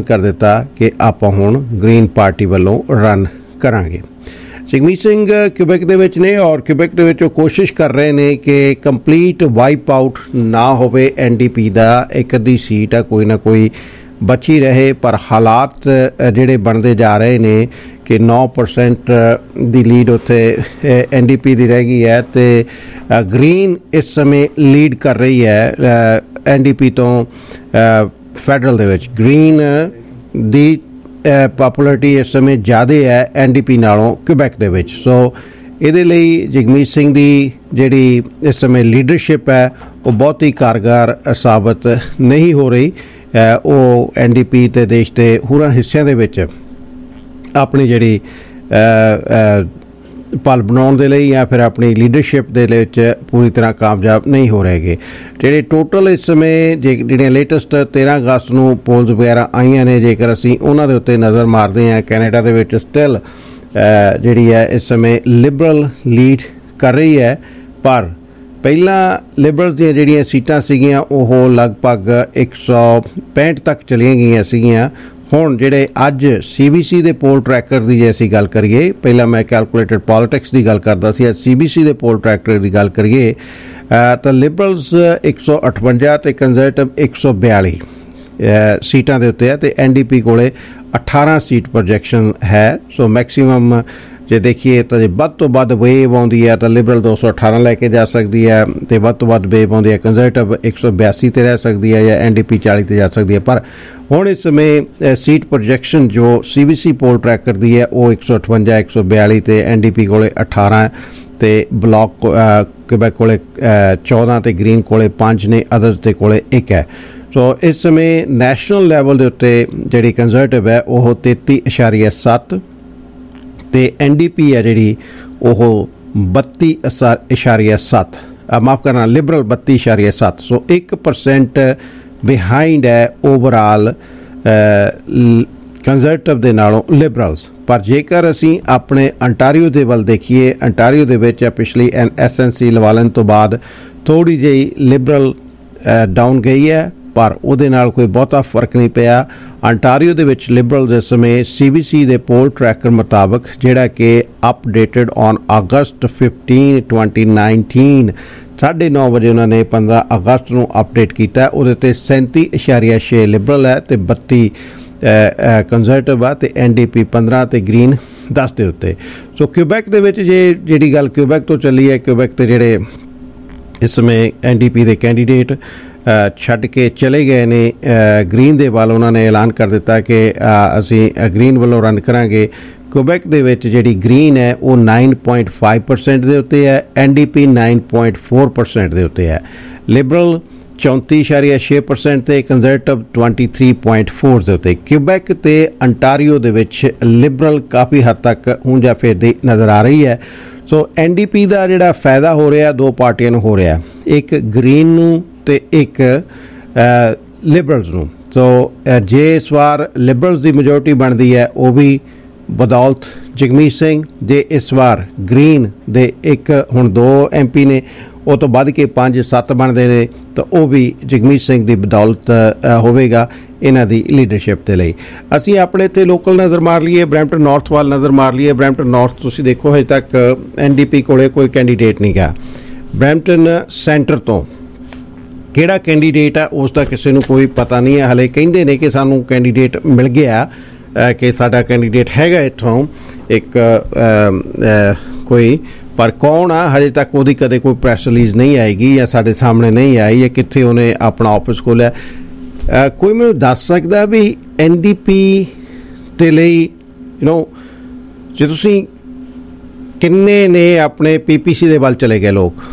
ਐਲਾਨ ਕਰ ਦਿੱਤਾ ਕਿ ਆਪਾਂ ਹੁਣ ਗ੍ਰੀਨ ਪਾਰਟੀ ਵੱਲੋਂ ਰਨ ਕਰਾਂਗੇ। ਜਗਮੀਤ ਸਿੰਘ ਕਿਊਬੈਕ ਦੇ ਵਿੱਚ ਨੇ ਔਰ ਕਿਊਬੈਕ ਦੇ ਵਿੱਚ ਉਹ ਕੋਸ਼ਿਸ਼ ਕਰ ਰਹੇ ਨੇ ਕਿ ਕੰਪਲੀਟ ਵਾਈਪ ਆਊਟ ਨਾ ਹੋਵੇ NDP ਦਾ। ਇੱਕ ਅੱਧੀ ਸੀਟ ਆ ਕੋਈ ਨਾ ਕੋਈ ਬਚੀ ਰਹੇ, ਪਰ ਹਾਲਾਤ ਜਿਹੜੇ ਬਣਦੇ ਜਾ ਰਹੇ ਨੇ ਕਿ 9% ਦੀ ਲੀਡ ਉੱਥੇ NDP ਦੀ ਰਹਿ ਗਈ ਹੈ ਅਤੇ ਗ੍ਰੀਨ ਇਸ ਸਮੇਂ ਲੀਡ ਕਰ ਰਹੀ ਹੈ NDP ਤੋਂ। ਫੈਡਰਲ ਦੇ ਵਿੱਚ ਗ੍ਰੀਨ ਦੀ ਪਾਪੂਲਰਿਟੀ ਇਸ ਸਮੇਂ ਜ਼ਿਆਦਾ ਹੈ NDP ਨਾਲੋਂ ਕਿਊਬੈਕ ਦੇ ਵਿੱਚ। ਸੋ ਇਹਦੇ ਲਈ ਜਗਮੀਤ ਸਿੰਘ ਦੀ ਜਿਹੜੀ ਇਸ ਸਮੇਂ ਲੀਡਰਸ਼ਿਪ ਹੈ ਉਹ ਬਹੁਤ ਹੀ ਕਾਰਗਰ ਸਾਬਤ ਨਹੀਂ ਹੋ ਰਹੀ। ਉਹ NDP ਅਤੇ ਦੇਸ਼ ਦੇ ਹੋਰਾਂ ਹਿੱਸਿਆਂ ਦੇ ਵਿੱਚ ਆਪਣੀ ਜਿਹੜੀ ਪਲ ਬਣਾਉਣ ਦੇ ਲਈ ਜਾਂ ਫਿਰ ਆਪਣੀ ਲੀਡਰਸ਼ਿਪ ਦੇ ਵਿੱਚ ਪੂਰੀ ਤਰ੍ਹਾਂ ਕਾਮਯਾਬ ਨਹੀਂ ਹੋ ਰਹੇਗੇ। ਜਿਹੜੇ ਟੋਟਲ ਇਸ ਸਮੇਂ ਜਿਹੜੀਆਂ ਲੇਟੈਸਟ 13 ਅਗਸਤ ਨੂੰ ਪੋਲਸ ਵਗੈਰਾ ਆਈਆਂ ਨੇ, ਜੇਕਰ ਅਸੀਂ ਉਹਨਾਂ ਦੇ ਉੱਤੇ ਨਜ਼ਰ ਮਾਰਦੇ ਹਾਂ, ਕੈਨੇਡਾ ਦੇ ਵਿੱਚ ਸਟਿਲ ਜਿਹੜੀ ਹੈ ਇਸ ਸਮੇਂ ਲਿਬਰਲ ਲੀਡ ਕਰ ਰਹੀ ਹੈ। ਪਰ ਪਹਿਲਾਂ ਲਿਬਰਲ ਦੀਆਂ ਜਿਹੜੀਆਂ ਸੀਟਾਂ ਸੀਗੀਆਂ ਉਹ ਲਗਭਗ 165 ਤੱਕ ਚਲੀਆਂ ਗਈਆਂ ਸੀਗੀਆਂ। ਹੁਣ ਜਿਹੜੇ ਅੱਜ CBC ਦੇ ਪੋਲ ਟਰੈਕਰ ਦੀ ਜੇ ਅਸੀਂ ਗੱਲ ਕਰੀਏ, ਪਹਿਲਾਂ ਮੈਂ ਕੈਲਕੂਲੇਟਡ ਪੋਲੀਟਿਕਸ ਦੀ ਗੱਲ ਕਰਦਾ ਸੀ, ਅੱਜ CBC ਦੇ ਪੋਲ ਟਰੈਕਰ ਦੀ ਗੱਲ ਕਰੀਏ ਤਾਂ ਲਿਬਰਲਸ 158 ਅਤੇ ਕੰਜ਼ਰਵੇਟਿਵ 142 ਸੀਟਾਂ ਦੇ ਉੱਤੇ ਹੈ ਅਤੇ NDP ਕੋਲੇ 18 ਸੀਟ ਪ੍ਰੋਜੈਕਸ਼ਨ ਹੈ। ਸੋ ਮੈਕਸੀਮਮ ਜੇ ਦੇਖੀਏ ਤਾਂ ਜੇ ਵੱਧ ਤੋਂ ਵੱਧ ਵੇਵ ਆਉਂਦੀ ਹੈ ਤਾਂ ਲਿਬਰਲ 218 ਲੈ ਕੇ ਜਾ ਸਕਦੀ ਹੈ ਅਤੇ ਵੱਧ ਤੋਂ ਵੱਧ ਵੇਵ ਆਉਂਦੀ ਹੈ ਕੰਜ਼ਰਵੇਟਿਵ 182 ਤੇ ਰਹਿ ਸਕਦੀ ਹੈ ਜਾਂ NDP 40 ਤੇ ਜਾ ਸਕਦੀ ਹੈ। ਪਰ ਹੁਣ ਇਸ ਸਮੇਂ ਸੀਟ ਪ੍ਰੋਜੈਕਸ਼ਨ ਜੋ CBC ਪੋਲ ਟਰੈਕਰ ਦੀ ਹੈ ਉਹ 158 142 ਅਤੇ NDP ਕੋਲੇ 18 ਅਤੇ ਬਲਾਕ ਕਿਊਬੈਕ ਕੋਲੇ 14 ਅਤੇ ਗ੍ਰੀਨ ਕੋਲੇ 5 ਨੇ, ਅਦਰਸ ਦੇ ਕੋਲੇ 1 ਹੈ। ਸੋ ਇਸ ਸਮੇਂ ਨੈਸ਼ਨਲ ਲੈਵਲ ਦੇ ਉੱਤੇ ਜਿਹੜੀ ਕੰਜ਼ਰਵੇਟਿਵ ਹੈ ਉਹ 33.7 ਅਤੇ NDP ਹੈ ਜਿਹੜੀ ਉਹ 32.7 ਮਾਫ ਕਰਨਾ ਲਿਬਰਲ 32.7। ਸੋ 1% ਬਿਹਾਈਂਡ ਹੈ ਓਵਰਆਲ ਕੰਜ਼ਰਵੇਟਿਵ ਦੇ ਨਾਲੋਂ ਲਿਬਰਲਸ। ਪਰ ਜੇਕਰ ਅਸੀਂ ਆਪਣੇ ਅੰਟਾਰੀਓ ਦੇ ਵੱਲ ਦੇਖੀਏ, ਅੰਟਾਰੀਓ ਦੇ ਵਿੱਚ ਪਿਛਲੀ SNC ਲਵਾਲਨ ਤੋਂ ਬਾਅਦ ਥੋੜ੍ਹੀ ਜਿਹੀ ਲਿਬਰਲ ਡਾਊਨ ਗਈ ਹੈ, ਪਰ ਉਹਦੇ ਨਾਲ ਕੋਈ ਬਹੁਤਾ ਫਰਕ ਨਹੀਂ ਪਿਆ। ਅੰਟਾਰੀਓ ਦੇ ਵਿੱਚ ਲਿਬਰਲ ਦੇ ਸਮੇਂ CBC ਦੇ ਪੋਲ ਟਰੈਕਰ ਮੁਤਾਬਕ, ਜਿਹੜਾ ਕਿ ਅਪਡੇਟਡ ਔਨ ਅਗਸਤ 15 2019 9:30 ਵਜੇ ਉਹਨਾਂ ਨੇ 15 ਅਗਸਤ ਨੂੰ ਅਪਡੇਟ ਕੀਤਾ, ਉਹਦੇ 'ਤੇ 37.6 ਲਿਬਰਲ ਹੈ ਅਤੇ 32 ਕੰਜ਼ਰਵੇਟਿਵ ਆ ਅਤੇ NDP 15 ਅਤੇ ਗ੍ਰੀਨ 10 ਦੇ ਉੱਤੇ। ਸੋ ਕਿਊਬੈਕ ਦੇ ਵਿੱਚ ਜਿਹੜੀ ਗੱਲ ਕਿਊਬੈਕ ਤੋਂ ਚੱਲੀ ਹੈ, ਕਿਊਬੈਕ 'ਤੇ ਜਿਹੜੇ ਇਸ ਸਮੇਂ NDP ਦੇ ਕੈਂਡੀਡੇਟ ਛੱਡ ਕੇ ਚਲੇ ਗਏ ਨੇ ਗ੍ਰੀਨ ਦੇ ਵੱਲ, ਉਹਨਾਂ ਨੇ ਐਲਾਨ ਕਰ ਦਿੱਤਾ ਕਿ ਅਸੀਂ ਗ੍ਰੀਨ ਵੱਲੋਂ ਰਨ ਕਰਾਂਗੇ। ਕਿਊਬੈਕ ਦੇ ਵਿੱਚ ਜਿਹੜੀ ਗ੍ਰੀਨ ਹੈ ਉਹ 9.5% ਦੇ ਉੱਤੇ ਹੈ, NDP 9.4% ਦੇ ਉੱਤੇ ਹੈ, ਲਿਬਰਲ 34.6% ਤੇ ਕੰਜ਼ਰਵੇਟਿਵ 23.4 ਦੇ ਉੱਤੇ। ਕਿਊਬੈਕ ਤੇ ਅੰਟਾਰੀਓ ਦੇ ਵਿੱਚ ਲਿਬਰਲ ਕਾਫੀ ਹੱਦ ਤੱਕ ਹੁੰਜਾ ਫੇਰਦੀ ਨਜ਼ਰ ਆ ਰਹੀ ਹੈ। ਸੋ NDP ਦਾ ਜਿਹੜਾ ਫਾਇਦਾ ਹੋ ਰਿਹਾ ਦੋ ਪਾਰਟੀਆਂ ਨੂੰ ਹੋ ਰਿਹਾ, ਇੱਕ ਗ੍ਰੀਨ ਨੂੰ ਅਤੇ ਇੱਕ ਲਿਬਰਲਸ ਨੂੰ। ਸੋ ਜੇ ਇਸ ਵਾਰ ਲਿਬਰਲਸ ਦੀ ਮੈਜੋਰਟੀ ਬਣਦੀ ਹੈ ਉਹ ਵੀ ਬਦੌਲਤ ਜਗਮੀਤ ਸਿੰਘ, ਜੇ ਇਸ ਵਾਰ ਗ੍ਰੀਨ ਦੇ ਇੱਕ ਹੁਣ 2 MP ਨੇ, ਉਹ ਤੋਂ ਵੱਧ ਕੇ 5-7 ਬਣਦੇ ਨੇ ਤਾਂ ਉਹ ਵੀ ਜਗਮੀਤ ਸਿੰਘ ਦੀ ਬਦੌਲਤ ਹੋਵੇਗਾ ਇਹਨਾਂ ਦੀ ਲੀਡਰਸ਼ਿਪ ਦੇ ਲਈ। ਅਸੀਂ ਆਪਣੇ ਇੱਥੇ ਲੋਕਲ ਨਜ਼ਰ ਮਾਰ ਲਈਏ, ਬਰੈਂਪਟਨ ਨਾਰਥ ਵੱਲ ਨਜ਼ਰ ਮਾਰ ਲਈਏ। ਬਰੈਂਪਟਨ ਨਾਰਥ ਤੁਸੀਂ ਦੇਖੋ ਹਜੇ ਤੱਕ NDP ਕੋਲੇ ਕੋਈ ਕੈਂਡੀਡੇਟ ਨਹੀਂ ਗਾ। ਬਰੈਂਪਟਨ ਸੈਂਟਰ ਤੋਂ ਕਿਹੜਾ ਕੈਂਡੀਡੇਟ ਆ ਉਸ ਦਾ ਕਿਸੇ ਨੂੰ ਕੋਈ ਪਤਾ ਨਹੀਂ ਹੈ। ਹਾਲੇ ਕਹਿੰਦੇ ਨੇ ਕਿ ਸਾਨੂੰ ਕੈਂਡੀਡੇਟ ਮਿਲ ਗਿਆ, ਕਿ ਸਾਡਾ ਕੈਂਡੀਡੇਟ ਹੈਗਾ ਇੱਥੋਂ ਇੱਕ ਕੋਈ, ਪਰ ਕੌਣ ਆ ਹਜੇ ਤੱਕ ਉਹਦੀ ਕਦੇ ਕੋਈ ਪ੍ਰੈਸ ਰਿਲੀਜ਼ ਨਹੀਂ ਆਏਗੀ ਜਾਂ ਸਾਡੇ ਸਾਹਮਣੇ ਨਹੀਂ ਆਈ ਜਾਂ ਕਿੱਥੇ ਉਹਨੇ ਆਪਣਾ ਆਫਿਸ ਖੋਲ੍ਹਿਆ। ਕੋਈ ਮੈਨੂੰ ਦੱਸ ਸਕਦਾ ਵੀ NDP ਦੇ ਲਈ ਜੇ ਤੁਸੀਂ ਕਿੰਨੇ ਨੇ ਆਪਣੇ PPC ਦੇ ਵੱਲ ਚਲੇ ਗਏ ਲੋਕ,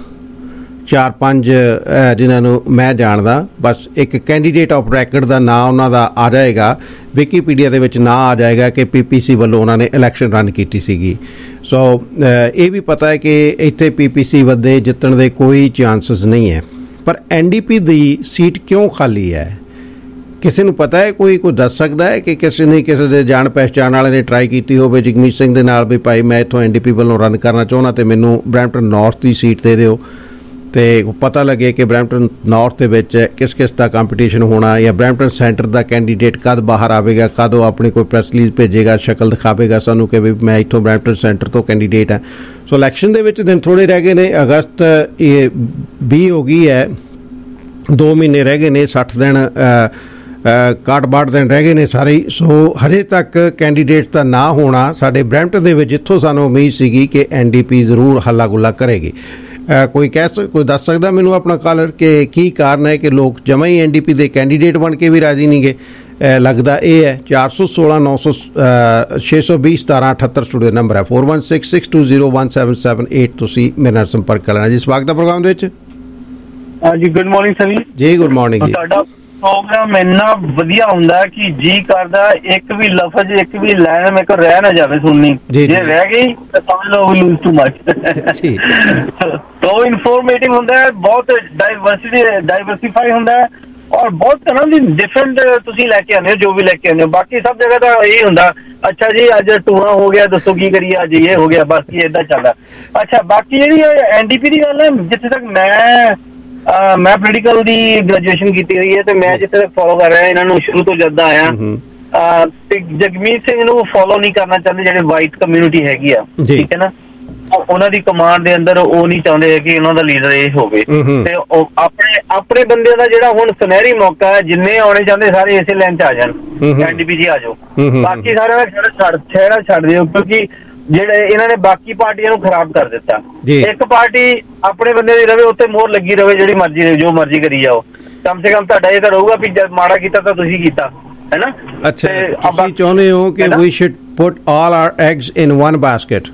4-5 ਜਿਨ੍ਹਾਂ ਨੂੰ ਮੈਂ ਜਾਣਦਾ, ਬਸ ਇੱਕ ਕੈਂਡੀਡੇਟ ਆਫ ਰੈਕਡ ਦਾ ਨਾਂ ਉਹਨਾਂ ਦਾ ਆ ਜਾਏਗਾ, ਵਿਕੀਪੀਡੀਆ ਦੇ ਵਿੱਚ ਨਾਂ ਆ ਜਾਏਗਾ ਕਿ PPC ਵੱਲੋਂ ਉਹਨਾਂ ਨੇ ਇਲੈਕਸ਼ਨ ਰਨ ਕੀਤੀ ਸੀਗੀ। ਸੋ ਇਹ ਵੀ ਪਤਾ ਹੈ ਕਿ ਇੱਥੇ PPC ਵੱਧੇ ਜਿੱਤਣ ਦੇ ਕੋਈ ਚਾਂਸਸ ਨਹੀਂ ਹੈ। ਪਰ NDP ਦੀ ਸੀਟ ਕਿਉਂ ਖਾਲੀ ਹੈ? ਕਿਸੇ ਨੂੰ ਪਤਾ ਹੈ? ਕੋਈ ਦੱਸ ਸਕਦਾ ਹੈ ਕਿ ਕਿਸੇ ਦੇ ਜਾਣ ਪਹਿਚਾਣ ਵਾਲੇ ਨੇ ਟਰਾਈ ਕੀਤੀ ਹੋਵੇ ਜਗਮੀਤ ਸਿੰਘ ਦੇ ਨਾਲ ਵੀ ਭਾਈ ਮੈਂ ਇੱਥੋਂ NDP ਵੱਲੋਂ ਰਨ ਕਰਨਾ ਚਾਹੁੰਦਾ ਅਤੇ ਮੈਨੂੰ ਬਰੈਂਪਟਨ ਨਾਰਥ ਦੀ ਸੀਟ ਦੇ ਦਿਓ? ਤੇ ਪਤਾ ਲੱਗੇ ਕਿ ਬਰੈਂਪਟਨ ਨਾਰਥ ਦੇ ਵਿੱਚ ਕਿਸ ਕਿਸ ਦਾ ਕੰਪੀਟੀਸ਼ਨ ਹੋਣਾ, ਜਾਂ ਬਰੈਂਪਟਨ ਸੈਂਟਰ ਦਾ ਕੈਂਡੀਡੇਟ ਕਦ ਬਾਹਰ ਆਵੇਗਾ, ਕਦ ਉਹ ਆਪਣੀ ਕੋਈ ਪ੍ਰੈਸ ਰਿਲੀਜ਼ ਭੇਜੇਗਾ, ਸ਼ਕਲ ਦਿਖਾਵੇਗਾ ਸਾਨੂੰ ਕਿ ਵੀ ਮੈਂ ਇੱਥੋਂ ਬਰੈਂਪਟਨ ਸੈਂਟਰ ਤੋਂ ਕੈਂਡੀਡੇਟ ਹਾਂ। ਸੋ ਇਲੈਕਸ਼ਨ ਦੇ ਵਿੱਚ ਦਿਨ ਥੋੜ੍ਹੇ ਰਹਿ ਗਏ ਨੇ, ਅਗਸਤ ਇਹ 20 ਹੋ ਗਈ ਹੈ, 2 ਮਹੀਨੇ ਰਹਿ ਗਏ ਨੇ, 60 ਦਿਨ 61 ਦਿਨ ਰਹਿ ਗਏ ਨੇ ਸਾਰੇ। ਸੋ ਹਜੇ ਤੱਕ ਕੈਂਡੀਡੇਟ ਦਾ ਨਾ ਹੋਣਾ ਸਾਡੇ ਬਰੈਂਪਟਨ ਦੇ ਵਿੱਚ, ਜਿੱਥੋਂ ਸਾਨੂੰ ਉਮੀਦ ਸੀਗੀ ਕਿ NDP ਜ਼ਰੂਰ ਹੱਲਾ ਗੁੱਲਾ ਕਰੇਗੀ। ਕੋਈ ਦੱਸ ਸਕਦਾ ਮੈਨੂੰ ਆਪਣਾ ਕਾਲਰ ਕਿ ਕੀ ਕਾਰਨ ਹੈ ਕਿ ਲੋਕ ਜਮਾਂ ਹੀ NDP ਦੇ ਕੈਂਡੀਡੇਟ ਬਣ ਕੇ ਵੀ ਰਾਜ਼ੀ ਨਹੀਂ ਗਏ? ਲੱਗਦਾ ਇਹ ਹੈ। 416 900 620 1778 ਸਟੂਡੀਓ ਨੰਬਰ ਹੈ। 4166201778 ਤੁਸੀਂ ਮੇਰੇ ਨਾਲ ਸੰਪਰਕ ਕਰਨਾ ਜੀ। ਸਵਾਗਤ ਹੈ ਪ੍ਰੋਗਰਾਮ ਦੇ ਵਿੱਚ ਜੀ। ਗੁੱਡ ਮਾਰਨਿੰਗ ਸਰ ਜੀ। ਗੁੱਡ ਮਾਰਨਿੰਗ ਜੀ। ਤੁਹਾਡਾ ਪ੍ਰੋਗਰਾਮ ਇੰਨਾ ਵਧੀਆ ਹੁੰਦਾ ਕਿ ਜੀ ਕਰਦਾ ਇੱਕ ਵੀ ਲਫ਼ਜ਼, ਇੱਕ ਵੀ ਲਾਈਨ ਮੇਰੇ ਕੋਲ ਰਹਿ ਨਾ ਜਾਵੇ ਸੁਣਨੀ। ਜੇ ਰਹਿ ਗਈ ਤਾਂ ਸਮਝ ਲਓ ਲੂਜ਼ ਟੂ ਮਚ। ਤੋ ਇਨਫੋਰਮੇਟਿਵ ਹੁੰਦਾ ਹੈ, ਬਹੁਤ ਡਾਈਵਰਸਿਫਾਈ ਹੁੰਦਾ ਹੈ, ਔਰ ਬਹੁਤ ਤਰ੍ਹਾਂ ਦੀ ਡਿਫਰੈਂਟ ਤੁਸੀਂ ਲੈ ਕੇ ਆਉਂਦੇ ਹੋ, ਜੋ ਵੀ ਲੈ ਕੇ ਆਉਂਦੇ ਹੋ। ਬਾਕੀ ਸਭ ਜਗ੍ਹਾ ਤਾਂ ਇਹ ਹੁੰਦਾ, ਅੱਛਾ ਜੀ ਅੱਜ ਟੂਣਾ ਹੋ ਗਿਆ, ਦੱਸੋ ਕੀ ਕਰੀਏ, ਅੱਜ ਇਹ ਹੋ ਗਿਆ, ਬਸ ਇਹ ਏਦਾਂ ਚੱਲਦਾ। ਅੱਛਾ, ਬਾਕੀ ਜਿਹੜੀ NDP ਦੀ ਗੱਲ ਹੈ, ਜਿੱਥੇ ਤੱਕ ਮੈਂ ਪੋਲੀਟੀਕਲ ਦੀ ਗ੍ਰੈਜੂਏਸ਼ਨ ਕੀਤੀ ਹੋਈ ਹੈ ਤੇ ਮੈਂ ਜਿੱਥੇ ਤੱਕ ਫੋਲੋ ਕਰ ਰਿਹਾ ਇਹਨਾਂ ਨੂੰ ਸ਼ੁਰੂ ਤੋਂ ਜਦ ਦਾ ਆਇਆ। ਤੇ ਜਗਮੀਤ ਸਿੰਘ ਨੂੰ ਫੋਲੋ ਨਹੀਂ ਕਰਨਾ ਚਾਹੁੰਦੇ ਜਿਹੜੇ ਵਾਈਟ ਕਮਿਊਨਿਟੀ ਹੈਗੀ ਆ, ਠੀਕ ਹੈ ਨਾ। ਉਹਨਾਂ ਦੀ ਕਮਾਂਡ ਦੇ ਅੰਦਰ ਉਹ ਨਹੀਂ ਚਾਹੁੰਦੇ ਕਿ ਉਹਨਾਂ ਦਾ ਲੀਡਰ ਇਹ ਹੋਵੇ। ਤੇ ਆਪਣੇ ਬੰਦਿਆਂ ਦਾ ਜਿਹੜਾ ਹੁਣ ਸੁਨਹਿਰੀ ਮੌਕਾ ਹੈ, ਜਿੰਨੇ ਆਉਣੇ ਚਾਹੁੰਦੇ ਸਾਰੇ ਇਸੇ ਲਾਈਨ 'ਚ ਆ ਜਾਣ, NDP 'ਚ ਆ ਜਾਓ। ਬਾਕੀ ਸਾਰਿਆਂ ਦਾ ਛੱਡ ਦਿਓ, ਕਿਉਂਕਿ ਜਿਹੜੇ ਇਹਨਾਂ ਨੇ ਬਾਕੀ ਪਾਰਟੀਆਂ ਨੂੰ ਖਰਾਬ ਕਰ ਦਿੱਤਾ। ਇੱਕ ਪਾਰਟੀ ਆਪਣੇ ਬੰਦੇ ਦੀ ਰਵੇ, ਉੱਤੇ ਮੋਹਰ ਲੱਗੀ ਰਵੇ, ਜਿਹੜੀ ਮਰਜ਼ੀ ਜੋ ਮਰਜ਼ੀ ਕਰੀ ਜਾਓ। ਕਮ ਸੇ ਕਮ ਤੁਹਾਡਾ ਇਹ ਤਾਂ ਰਹੂਗਾ ਵੀ ਜਦ ਮਾੜਾ ਕੀਤਾ ਤਾਂ ਤੁਸੀਂ ਕੀਤਾ, ਹੈ ਨਾ। ਅੱਛਾ, ਤੁਸੀਂ ਚਾਹੁੰਦੇ ਹੋ ਕਿ we should put all our eggs in one basket?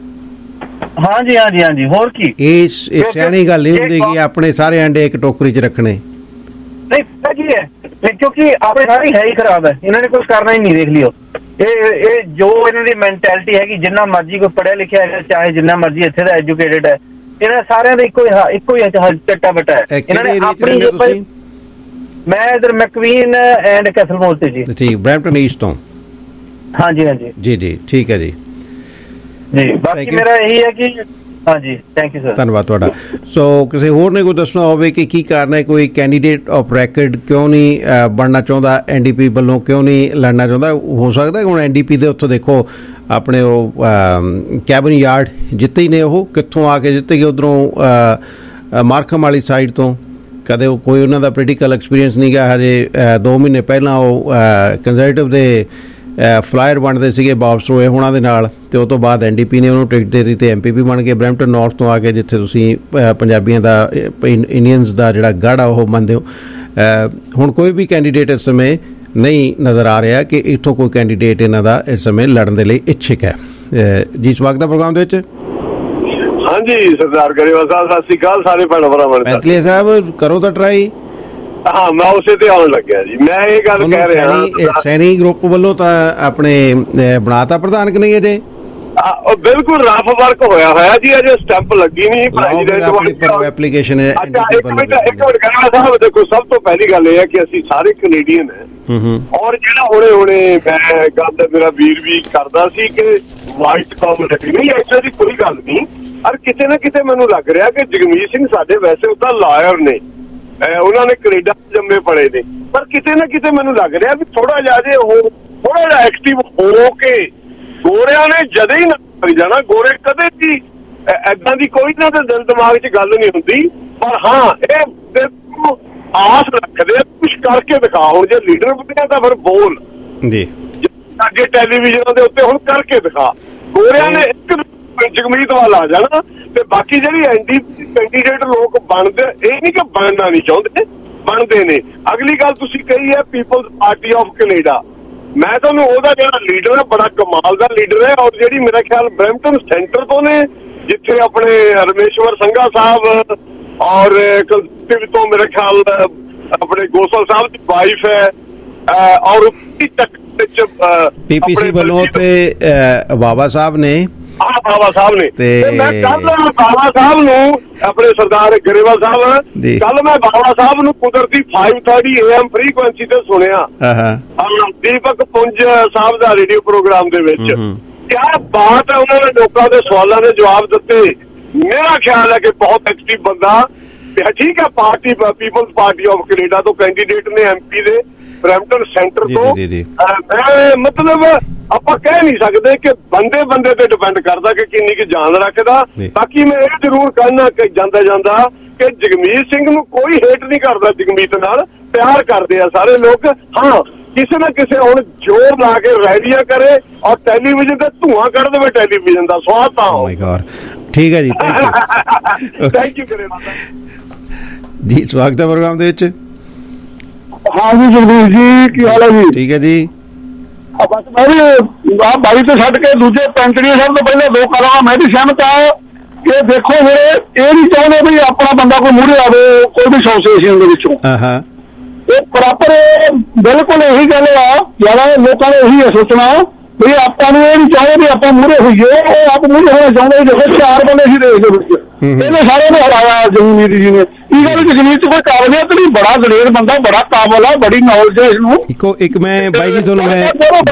ਹਾਂਜੀ ਹਾਂਜੀ ਹਾਂਜੀ, ਹੋਰ ਕੀ। ਇਹ ਸਿਆਣੀ ਗੱਲ ਨਹੀਂ ਹੁੰਦੀ ਕਿ ਆਪਣੇ ਸਾਰੇ ਅੰਡੇ ਇੱਕ ਟੋਕਰੀ 'ਚ ਰੱਖਣੇ। ਨਹੀਂ ਪਤਾ ਕੀ ਹੈ, ਕਿਉਂਕਿ ਆਪਣੇ ਸਾਰੇ ਹੈ ਹੀ ਖਰਾਬ ਹੈ, ਇਹਨਾਂ ਨੇ ਕੁਛ ਕਰਨਾ ਹੀ ਨਹੀਂ। ਦੇਖ ਲਿਓ ਇਹ ਜੋ ਇਹਨਾਂ ਦੀ ਮੈਂਟੈਲਿਟੀ ਹੈਗੀ, ਜਿੰਨਾ ਮਰਜ਼ੀ ਕੋਈ ਪੜ੍ਹਿਆ ਲਿਖਿਆ ਹੈਗਾ, ਚਾਹੇ ਜਿੰਨਾ ਮਰਜ਼ੀ ਇੱਥੇ ਦਾ ਐਜੂਕੇਟਡ ਹੈ, ਇਹਨਾਂ ਸਾਰਿਆਂ ਦਾ ਇੱਕੋ ਹੀ ਚੱਟਾ ਬੱਟਾ ਹੈ। ਇਹਨਾਂ ਨੇ ਆਪਣੀ ਮੈਂ ਇਧਰ ਮੈਕਵੀਨ ਐਂਡ ਕੈਸਲਮੋਲ ਤੇ ਜੀ। ਠੀਕ, ਬਰੈਂਪਟਨ ਈਸਟ ਤੋਂ। ਹਾਂਜੀ ਹਾਂਜੀ ਜੀ ਜੀ, ਠੀਕ ਹੈ ਜੀ। ਜੀ, ਬਾਕੀ ਮੇਰਾ ਇਹੀ ਹੈ ਕਿ ਹਾਂਜੀ, ਥੈਂਕ ਯੂ ਸਰ, ਧੰਨਵਾਦ ਤੁਹਾਡਾ। ਸੋ ਕਿਸੇ ਹੋਰ ਨੇ ਕੋਈ ਦੱਸਣਾ ਹੋਵੇ ਕਿ ਕੀ ਕਾਰਨ ਹੈ, ਕੋਈ ਕੈਂਡੀਡੇਟ ਆਫ ਰੈਕਡ ਕਿਉਂ ਨਹੀਂ ਬਣਨਾ ਚਾਹੁੰਦਾ, NDP ਵੱਲੋਂ ਕਿਉਂ ਨਹੀਂ ਲੜਨਾ ਚਾਹੁੰਦਾ? ਹੋ ਸਕਦਾ ਹੁਣ NDP ਦੇ ਉੱਥੋਂ ਦੇਖੋ ਆਪਣੇ ਉਹ ਕੈਬਨ ਯਾਰਡ ਜਿੱਤੇ ਹੀ ਨੇ, ਉਹ ਕਿੱਥੋਂ ਆ ਕੇ ਜਿੱਤੇ ਗਏ, ਉੱਧਰੋਂ ਮਾਰਖਮ ਵਾਲੀ ਸਾਈਡ ਤੋਂ। ਕਦੇ ਕੋਈ ਉਹਨਾਂ ਦਾ ਪੋਲੀਟੀਕਲ ਐਕਸਪੀਰੀਅੰਸ ਨਹੀਂ ਗਿਆ। ਹਜੇ 2 ਮਹੀਨੇ ਪਹਿਲਾਂ ਉਹ ਕੰਜ਼ਰਵੇਟਿਵ ਦੇ ਫਲਾਇਰ ਬਣਦੇ ਸੀਗੇ ਬਾਬ ਸਟੋਏ ਹੋਣਾ ਦੇ ਨਾਲ, ਤੇ ਉਹ ਤੋਂ ਬਾਅਦ NDP ਨੇ ਉਹਨੂੰ ਟਿਕਟ ਦੇ ਦਿੱਤੀ ਤੇ MP ਵੀ ਬਣ ਗਏ ਬਰੈਂਪਟਨ ਨਾਰਥ ਤੋਂ ਆ ਕੇ, ਜਿੱਥੇ ਤੁਸੀਂ ਪੰਜਾਬੀਆਂ ਦਾ, ਇੰਡੀਅਨਸ ਦਾ ਜਿਹੜਾ ਗੜ੍ਹ ਆ ਉਹ ਮੰਨਦੇ ਹੋ। ਹੁਣ ਕੋਈ ਵੀ ਕੈਂਡੀਡੇਟ ਇਸ ਸਮੇਂ ਨਹੀਂ ਨਜ਼ਰ ਆ ਰਿਹਾ ਕਿ ਇੱਥੋਂ ਕੋਈ ਕੈਂਡੀਡੇਟ ਇਹਨਾਂ ਦਾ ਇਸ ਸਮੇਂ ਲੜਨ ਦੇ ਲਈ ਇੱਛੁਕ ਹੈ। ਜੀ, ਸਵਾਗਤ ਹੈ ਪ੍ਰੋਗਰਾਮ ਦੇ ਵਿੱਚ। ਹਾਂਜੀ ਸਰਦਾਰ ਗਰੇਵਾਲ ਸਾਹਿਬ, ਸਤਿ ਸ਼੍ਰੀ ਅਕਾਲ ਸਾਰੇ ਭੈਣ ਭਰਾਵਾਂ ਨੂੰ। ਪੈਂਤਲੀਆ ਸਾਹਿਬ ਕਰੋ ਤਾਂ ਟਰਾਈ। ਹਾਂ, ਮੈਂ ਉਸੇ ਤੇ ਆਉਣ ਲੱਗਿਆ ਜੀ। ਮੈਂ ਇਹ ਗੱਲ ਕਹਿ ਰਿਹਾ, ਸੈਣੀ ਗਰੁੱਪ ਵੱਲੋਂ ਤਾਂ ਆਪਣੇ ਬਣਾਤਾ ਪ੍ਰਧਾਨ ਕਿ ਨਹੀਂ ਅਜੇ? ਉਹ ਬਿਲਕੁਲ ਰਫ ਵਰਕ ਹੋਇਆ ਜੀ, ਅਜੇ ਸਟੈਂਪ ਲੱਗੀ ਨਹੀਂ ਪ੍ਰੈਜ਼ੀਡੈਂਟ ਐਪਲੀਕੇਸ਼ਨ ਹੈ। ਇੱਕ ਮਿੰਟ ਗਰੇਵਾਲ ਸਾਹਿਬ, ਦੇਖੋ ਸਭ ਤੋਂ ਪਹਿਲੀ ਗੱਲ ਇਹ ਹੈ ਕਿ ਅਸੀਂ ਸਾਰੇ ਕੈਨੇਡੀਅਨ ਹੈ, ਔਰ ਜਿਹੜਾ ਹੁਣੇ ਮੈਂ ਗੱਲ ਮੇਰਾ ਵੀਰ ਵੀ ਕਰਦਾ ਸੀ ਕਿ ਵਾਈਟ ਕਮਿਊਨਿਟੀ ਨਹੀਂ, ਐਸਾ ਦੀ ਕੋਈ ਗੱਲ ਨਹੀਂ। ਔਰ ਕਿਤੇ ਨਾ ਕਿਤੇ ਮੈਨੂੰ ਲੱਗ ਰਿਹਾ ਕਿ ਜਗਮੀਤ ਸਿੰਘ ਸਾਡੇ ਵੈਸੇ ਉਹ ਤਾਂ ਲਾਇਰ ਨੇ, ਉਹਨਾਂ ਨੇ ਕੈਨੇਡਾ ਜੰਮੇ ਪੜੇ ਨੇ, ਪਰ ਕਿਤੇ ਨਾ ਕਿਤੇ ਮੈਨੂੰ ਲੱਗ ਰਿਹਾ ਵੀ ਥੋੜਾ ਜਿਹਾ ਐਕਟਿਵ ਹੋ ਕੇ ਗੋਰਿਆਂ ਨੇ ਜਦੇ ਹੀ ਨਾ ਕਰੀ ਜਾਣਾ। ਗੋਰੇ ਕਦੇ ਵੀ ਏਦਾਂ ਦੀ ਕੋਈ ਨਾ ਦਿਲ ਦਿਮਾਗ 'ਚ ਗੱਲ ਨਹੀਂ ਹੁੰਦੀ, ਪਰ ਹਾਂ ਇਹ ਆਸ ਰੱਖਦੇ ਕੁਛ ਕਰਕੇ ਦਿਖਾ। ਹੁਣ ਜੇ ਲੀਡਰ ਬਣਿਆ ਤਾਂ ਫਿਰ ਬੋਲ ਜੀ, ਅੱਗੇ ਟੈਲੀਵਿਜ਼ਨਾਂ ਦੇ ਉੱਤੇ ਹੁਣ ਕਰਕੇ ਦਿਖਾ। ਗੋਰਿਆਂ ਨੇ ਇੱਕ ਜਗਮੀਤ ਵੱਲ ਆ ਜਾਣਾ, ਤੇ ਬਾਕੀ ਜਿਹੜੀ NDP ਕੈਂਡੀਡੇਟ ਲੋਕ ਬਣਦੇ, ਇਹ ਨਹੀਂ ਕਿ ਬਣਨਾ ਨਹੀਂ ਚਾਹੁੰਦੇ, ਬਣਦੇ ਨੇ। ਅਗਲੀ ਗੱਲ ਤੁਸੀਂ ਕਹੀ ਹੈ ਪੀਪਲਜ਼ ਪਾਰਟੀ ਆਫ ਕੈਨੇਡਾ, ਮੈਂ ਤੁਹਾਨੂੰ ਉਹਦਾ ਜਿਹੜਾ ਲੀਡਰ ਹੈ ਬੜਾ ਕਮਾਲ ਦਾ ਲੀਡਰ ਹੈ, ਔਰ ਜਿਹੜੀ ਮੇਰਾ ਖਿਆਲ ਬਰੈਂਪਟਨ ਸੈਂਟਰ ਤੋਂ ਨੇ, ਜਿੱਥੇ ਆਪਣੇ ਰਮੇਸ਼ਵਰ ਸੰਘਾ ਸਾਹਿਬ ਔਰ ਕੰਜ਼ਰਵੇਟਿਵ ਤੋਂ ਮੇਰੇ ਖਿਆਲ ਆਪਣੇ ਗੋਸਲ ਸਾਹਿਬ ਦੀ ਵਾਈਫ ਹੈ, ਔਰ PPC ਵੱਲੋਂ ਉੱਥੇ ਬਾਬਾ ਸਾਹਿਬ ਨੇ, ਬਾਬਾ ਸਾਹਿਬ ਨੇ। ਤੇ ਮੈਂ ਕੱਲ ਬਾਬਾ ਸਾਹਿਬ ਨੂੰ, ਆਪਣੇ ਸਰਦਾਰ ਗਰੇਵਾਲ ਸਾਹਿਬ, ਕੱਲ ਮੈਂ ਬਾਬਾ ਸਾਹਿਬ ਨੂੰ ਕੁਦਰਤੀ 5:30 AM ਫ੍ਰੀਕੁਐਂਸੀ ਤੇ ਸੁਣਿਆ, ਦੀਪਕ ਪੁੰਜ ਸਾਹਿਬ ਦਾ ਰੇਡੀਓ ਪ੍ਰੋਗਰਾਮ ਦੇ ਵਿੱਚ। ਕਿਆ ਬਾਤ ਹੈ, ਉਹਨਾਂ ਨੇ ਲੋਕਾਂ ਦੇ ਸਵਾਲਾਂ ਦੇ ਜਵਾਬ ਦਿੱਤੇ। ਮੇਰਾ ਖਿਆਲ ਹੈ ਕਿ ਬਹੁਤ ਐਕਟਿਵ ਬੰਦਾ, ਠੀਕ ਹੈ, party people's party of Canada ਤੋਂ ਕੈਂਡੀਡੇਟ ਨੇ MP ਦੇ ਬਰੈਂਪਟਨ ਸੈਂਟਰ ਤੋਂ। ਮੈਂ ਮਤਲਬ ਆਪਾਂ ਕਹਿ ਨਹੀਂ ਸਕਦੇ ਕਿ ਬੰਦੇ ਤੇ ਡਿਪੈਂਡ ਕਰਦਾ ਕਿ ਕਿੰਨੀ ਕੁ ਜਾਨ ਰੱਖਦਾ। ਬਾਕੀ ਮੈਂ ਇਹ ਜ਼ਰੂਰ ਕਹਿਣਾ ਕਿ ਜਾਂਦਾ ਕਿ ਜਗਮੀਤ ਸਿੰਘ ਨੂੰ ਕੋਈ ਹੇਟ ਨਹੀਂ ਕਰਦਾ, ਜਗਮੀਤ ਨਾਲ ਪਿਆਰ ਕਰਦੇ ਆ ਸਾਰੇ ਲੋਕ। ਹਾਂ, ਕਿਸੇ ਨਾ ਕਿਸੇ ਹੁਣ ਜ਼ੋਰ ਲਾ ਕੇ ਰੈਲੀਆਂ ਕਰੇ ਔਰ ਟੈਲੀਵਿਜ਼ਨ ਤੇ ਧੂਆਂ ਕੱਢ ਦੇਵੇ, ਟੈਲੀਵਿਜ਼ਨ ਦਾ ਸਵਾਦ ਤਾਂ। ਠੀਕ ਹੈ ਜੀ, ਥੈਂਕ ਯੂ ਜੀ। ਸਵਾਗਤ ਹੈ ਪ੍ਰੋਗਰਾਮ ਦੇ ਵਿੱਚ। ਹਾਂ ਜੀ ਜਗਦੀਸ਼ ਜੀ, ਕੀ ਹਾਲ ਹੈ ਜੀ? ਠੀਕ ਹੈ ਜੀ। ਬਸ ਮੈਂ ਵੀ ਬਾਈ ਤੋਂ ਛੱਡ ਕੇ ਦੂਜੇ ਪੈਂਤੜੀਆਂ ਸਭ ਤੋਂ ਪਹਿਲਾਂ ਦੋ ਕਰਾਂ ਮੈਂ ਵੀ ਸਹਿਮਤ ਹਾਂ ਕਿ ਦੇਖੋ ਇਹ ਨਹੀਂ ਚਾਹੁੰਦੇ ਵੀ ਆਪਣਾ ਬੰਦਾ ਕੋਈ ਮੂਹਰੇ ਆਵੇ ਕੋਈ ਵੀ ਐਸੋਸੀਏਸ਼ਨ ਦੇ ਵਿੱਚੋਂ। ਇਹ ਪ੍ਰੋਪਰ ਬਿਲਕੁਲ ਇਹੀ ਗੱਲ ਆ, ਜ਼ਿਆਦਾ ਲੋਕਾਂ ਨੇ ਇਹੀ ਸੋਚਣਾ ਵੀ ਆਪਾਂ ਨੂੰ ਇਹ ਨਹੀਂ ਚਾਹੁੰਦੇ ਵੀ ਆਪਾਂ ਮੂਹਰੇ ਹੋਈਏ, ਉਹ ਆਪ ਮੂਹਰੇ ਹੋਣਾ ਚਾਹੁੰਦੇ। ਦੇਖੋ 4 ਬੰਦੇ ਸੀ ਦੇਸ਼ ਦੇ ਵਿੱਚ, ਇਹਨੇ ਸਾਰਿਆਂ ਨੇ ਹਰਾਇਆ ਜਗਮੀਤ ਜੀ ਨੇ। ਇਹ ਗੱਲ ਜਗਮੀਤ ਚ ਕੋਈ ਕਾਬਲੀਅਤ ਨਹੀਂ, ਬੜਾ ਦਲੇਰ ਬੰਦਾ, ਬੜਾ ਕਾਬਲ ਆ, ਬੜੀ ਨੌਲੇਜ ਹੈ ਇਸਨੂੰ। ਇੱਕ ਮੈਂ ਬਾਈ ਜੀ ਤੁਹਾਨੂੰ ਮੈਂ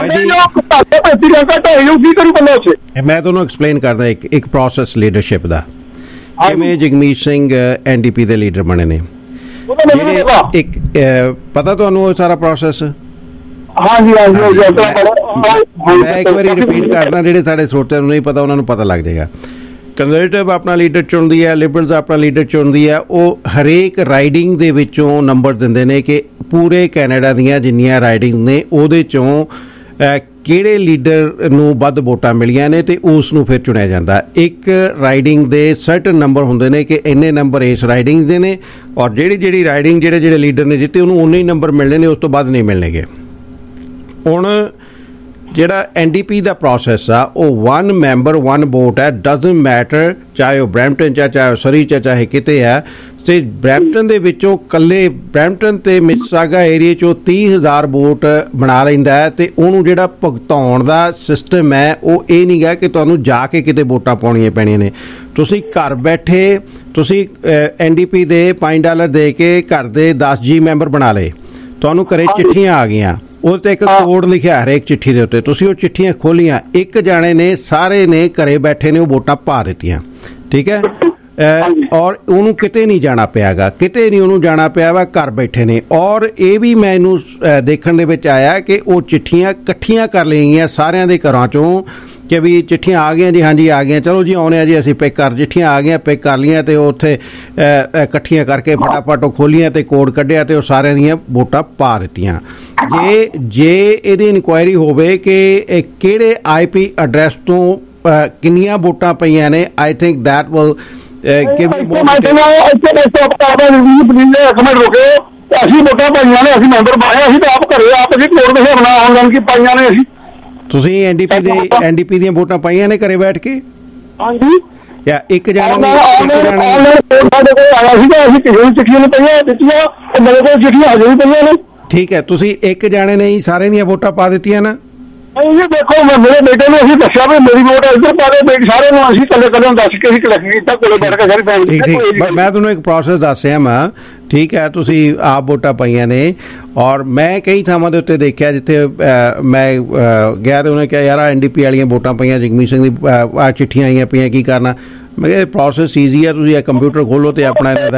ਤੁਹਾਨੂੰ ਐਕਸਪਲੇਨ ਕਰਦਾ ਇੱਕ ਪ੍ਰੋਸੈਸ ਲੀਡਰਸ਼ਿਪ ਦਾ, ਕਿਵੇਂ ਜਗਮੀਤ ਸਿੰਘ NDP ਦੇ ਲੀਡਰ ਬਣੇ ਨੇ। ਇੱਕ ਪਤਾ ਤੁਹਾਨੂੰ ਉਹ ਸਾਰਾ ਪ੍ਰੋਸੈਸ? ਮੈਂ ਇੱਕ ਵਾਰੀ ਰਿਪੀਟ ਕਰਦਾ, ਜਿਹੜੇ ਸਾਡੇ ਸਰੋਤਿਆਂ ਨੂੰ ਨਹੀਂ ਪਤਾ ਉਹਨਾਂ ਨੂੰ ਪਤਾ ਲੱਗ ਜਾਏਗਾ। ਕੰਜ਼ਰਵੇਟਿਵ ਆਪਣਾ ਲੀਡਰ ਚੁਣਦੀ ਹੈ, ਲਿਬਰਲਸ ਆਪਣਾ ਲੀਡਰ ਚੁਣਦੀ ਹੈ। ਉਹ ਹਰੇਕ ਰਾਈਡਿੰਗ ਦੇ ਵਿੱਚੋਂ ਨੰਬਰ ਦਿੰਦੇ ਨੇ ਕਿ ਪੂਰੇ ਕੈਨੇਡਾ ਦੀਆਂ ਜਿੰਨੀਆਂ ਰਾਈਡਿੰਗ ਨੇ ਉਹਦੇ ਚੋਂ ਕਿਹੜੇ ਲੀਡਰ ਨੂੰ ਵੱਧ ਵੋਟਾਂ ਮਿਲੀਆਂ ਨੇ ਤੇ ਉਸ ਨੂੰ ਫਿਰ ਚੁਣਿਆ ਜਾਂਦਾ। ਇੱਕ ਰਾਈਡਿੰਗ ਦੇ ਸਰਟਨ ਨੰਬਰ ਹੁੰਦੇ ਨੇ ਕਿ ਇੰਨੇ ਨੰਬਰ ਇਸ ਰਾਈਡਿੰਗ ਦੇ ਨੇ, ਔਰ ਜਿਹੜੀ ਰਾਈਡਿੰਗ ਜਿਹੜੇ ਲੀਡਰ ਨੇ ਜਿੱਤੇ ਉਹਨੂੰ ਉਨੇ ਹੀ ਨੰਬਰ ਮਿਲਣੇ ਨੇ, ਉਸ ਤੋਂ ਵੱਧ ਨਹੀਂ ਮਿਲਣਗੇ। ਹੁਣ ਜਿਹੜਾ NDP ਦਾ ਪ੍ਰੋਸੈਸ ਆ ਉਹ 1 ਮੈਂਬਰ 1 ਵੋਟ ਹੈ, ਡਜ਼ਨਟ ਮੈਟਰ ਚਾਹੇ ਉਹ ਬਰੈਂਪਟਨ ਚਾਹੇ ਉਹ ਸਰੀ ਚਾਹੇ ਕਿਤੇ ਹੈ। ਤੇ ਬਰੈਂਪਟਨ ਦੇ ਵਿੱਚੋਂ ਕੱਲੇ ਬਰੈਂਪਟਨ ਤੇ ਮਿਸਿਸਾਗਾ ਏਰੀਏ 'ਚੋਂ 30,000 ਵੋਟ ਬਣਾ ਲੈਂਦਾ ਹੈ। ਤੇ ਉਹਨੂੰ ਜਿਹੜਾ ਭੁਗਤਾਉਣ ਦਾ ਸਿਸਟਮ ਹੈ ਉਹ ਇਹ ਨਹੀਂ ਗਾ ਕਿ ਤੁਹਾਨੂੰ ਜਾ ਕੇ ਕਿਤੇ ਵੋਟਾਂ ਪਾਉਣੀਆਂ ਪੈਣੀਆਂ ਨੇ। ਤੁਸੀਂ ਘਰ ਬੈਠੇ ਤੁਸੀਂ NDP ਦੇ $5 ਦੇ ਕੇ ਘਰ ਦੇ 10 G ਮੈਂਬਰ ਬਣਾ ਲਏ, ਤੁਹਾਨੂੰ ਘਰੇ ਚਿੱਠੀਆਂ ਆ ਗਈਆਂ, ਉਹਦੇ ਤੇ ਇੱਕ ਕੋਡ ਲਿਖਿਆ ਹਰੇਕ ਚਿੱਠੀ ਦੇ ਉੱਤੇ, ਤੁਸੀਂ ਉਹ ਚਿੱਠੀਆਂ ਖੋਲੀਆਂ, ਇੱਕ ਜਾਣੇ ਨੇ ਸਾਰੇ ਨੇ ਘਰੇ ਬੈਠੇ ਨੇ ਉਹ ਵੋਟਾਂ ਪਾ ਦਿੱਤੀਆਂ। ਠੀਕ ਹੈ, ਔਰ ਉਹਨੂੰ ਕਿਤੇ ਨਹੀਂ ਜਾਣਾ ਪਿਆਗਾ, ਕਿਤੇ ਨਹੀਂ ਉਹਨੂੰ ਜਾਣਾ ਪਿਆ ਵਾ, ਘਰ ਬੈਠੇ ਨੇ। ਔਰ ਇਹ ਵੀ ਮੈਨੂੰ ਦੇਖਣ ਦੇ ਵਿੱਚ ਆਇਆ ਕਿ ਉਹ ਚਿੱਠੀਆਂ ਇਕੱਠੀਆਂ ਕਰ ਲਈਆਂ ਸਾਰਿਆਂ ਦੇ ਘਰਾਂ ਚੋਂ ਕਿ ਵੀ ਚਿੱਠੀਆਂ ਆ ਗਈਆਂ ਜੀ, ਹਾਂਜੀ ਆ ਗਈਆਂ, ਚਲੋ ਜੀ ਆਉਣੇ ਆ ਜੀ, ਅਸੀਂ ਪਿਕ ਕਰ, ਚਿੱਠੀਆਂ ਆ ਗਈਆਂ, ਪਿਕ ਕਰ ਲਈਆਂ ਤੇ ਉਹ ਉੱਥੇ ਇਕੱਠੀਆਂ ਕਰਕੇ ਫਟਾਫਟ ਉਹ ਖੋਲੀਆਂ ਤੇ ਕੋਡ ਕੱਢਿਆ ਤੇ ਉਹ ਸਾਰਿਆਂ ਦੀਆਂ ਵੋਟਾਂ ਪਾ ਦਿੱਤੀਆਂ। ਜੇ ਇਹਦੀ ਇਨਕੁਆਇਰੀ ਹੋਵੇ ਕਿ ਇਹ ਕਿਹੜੇ IP ਐਡਰੈਸ ਤੋਂ ਕਿੰਨੀਆਂ ਵੋਟਾਂ ਪਈਆਂ ਨੇ, I think that will give me more ਅਸੀਂ ਵੋਟਾਂ ਪਾਈਆਂ ਨੇ, ਅਸੀਂ ਮੈਂਬਰ ਪਾਏ, ਅਸੀਂ ਤਾਂ ਆਪ ਘਰੇ ਆਪ ਅਸੀਂ ਕੋਡ ਦੇ ਹਿਸਾਬ ਨਾਲ ਆਨਲਾਈਨ ਕੀ ਪਾਈਆਂ ਨੇ। ਅਸੀਂ ਤੁਸੀਂ NDP ਦੀਆਂ ਵੋਟਾਂ ਪਾਈਆਂ ਨੇ ਘਰੇ ਬੈਠ ਕੇ? ਹਾਂਜੀ, ਜਾਂ ਇੱਕ ਜਾਣੇ ਆਇਆ ਸੀਗਾ, ਅਸੀਂ ਕਿਸੇ ਨੂੰ ਚਿੱਠੀਆਂ ਪਈਆਂ ਦਿੱਤੀਆਂ, ਮੇਰੇ ਕੋਲ ਚਿੱਠੀਆਂ ਹਜੇ ਵੀ ਪਈਆਂ ਨੇ। ਠੀਕ ਹੈ, ਤੁਸੀਂ ਇੱਕ ਜਾਣੇ ਨੇ ਹੀ ਸਾਰਿਆਂ ਦੀਆਂ ਵੋਟਾਂ ਪਾ ਦਿੱਤੀਆਂ ਨਾ? ਇਹ ਦੇਖੋ ਮੇਰੇ ਬੇਟੇ ਨੂੰ ਅਸੀਂ ਦੱਸਿਆ ਵੀ ਮੇਰੀ ਵੋਟ ਇੱਧਰ ਪਾ ਦੇ, ਬੇਟੇ ਸਾਰੇ ਨੂੰ ਅਸੀਂ ਕੱਲੇ ਦੱਸ ਕੇ ਅਸੀਂ ਕਲੈਕਟ ਕੀਤਾ, ਕੋਲੇ ਬੈਠ ਕੇ ਸਾਰੀ ਫੈਮਿਲੀ। ਠੀਕ, ਮੈਂ ਤੁਹਾਨੂੰ ਇੱਕ ਪ੍ਰੋਸੈਸ ਦੱਸਿਆ ਮੈਂ। ਠੀਕ ਹੈ, ਤੁਸੀਂ ਆਪ ਵੋਟਾਂ ਪਾਈਆਂ ਨੇ, ਔਰ ਮੈਂ ਕਈ ਥਾਵਾਂ ਦੇ ਉੱਤੇ ਦੇਖਿਆ ਜਿੱਥੇ ਮੈਂ ਗਿਆ ਤੇ ਉਹਨੇ ਕਿਹਾ ਯਾਰ NDP ਵਾਲੀਆਂ ਵੋਟਾਂ ਪਈਆਂ, ਜਗਮੀਤ ਸਿੰਘ ਦੀ ਆਹ ਚਿੱਠੀਆਂ ਆਈਆਂ ਪਈਆਂ, ਕੀ ਕਰਨਾ? ਮੈਂ ਕਿਹਾ ਪ੍ਰੋਸੈਸ ਈਜ਼ੀ ਆ, ਤੁਸੀਂ ਇਹ ਕੰਪਿਊਟਰ ਖੋਲੋ ਤੇ ਆਪਣਾ ਇਹਨਾਂ ਦਾ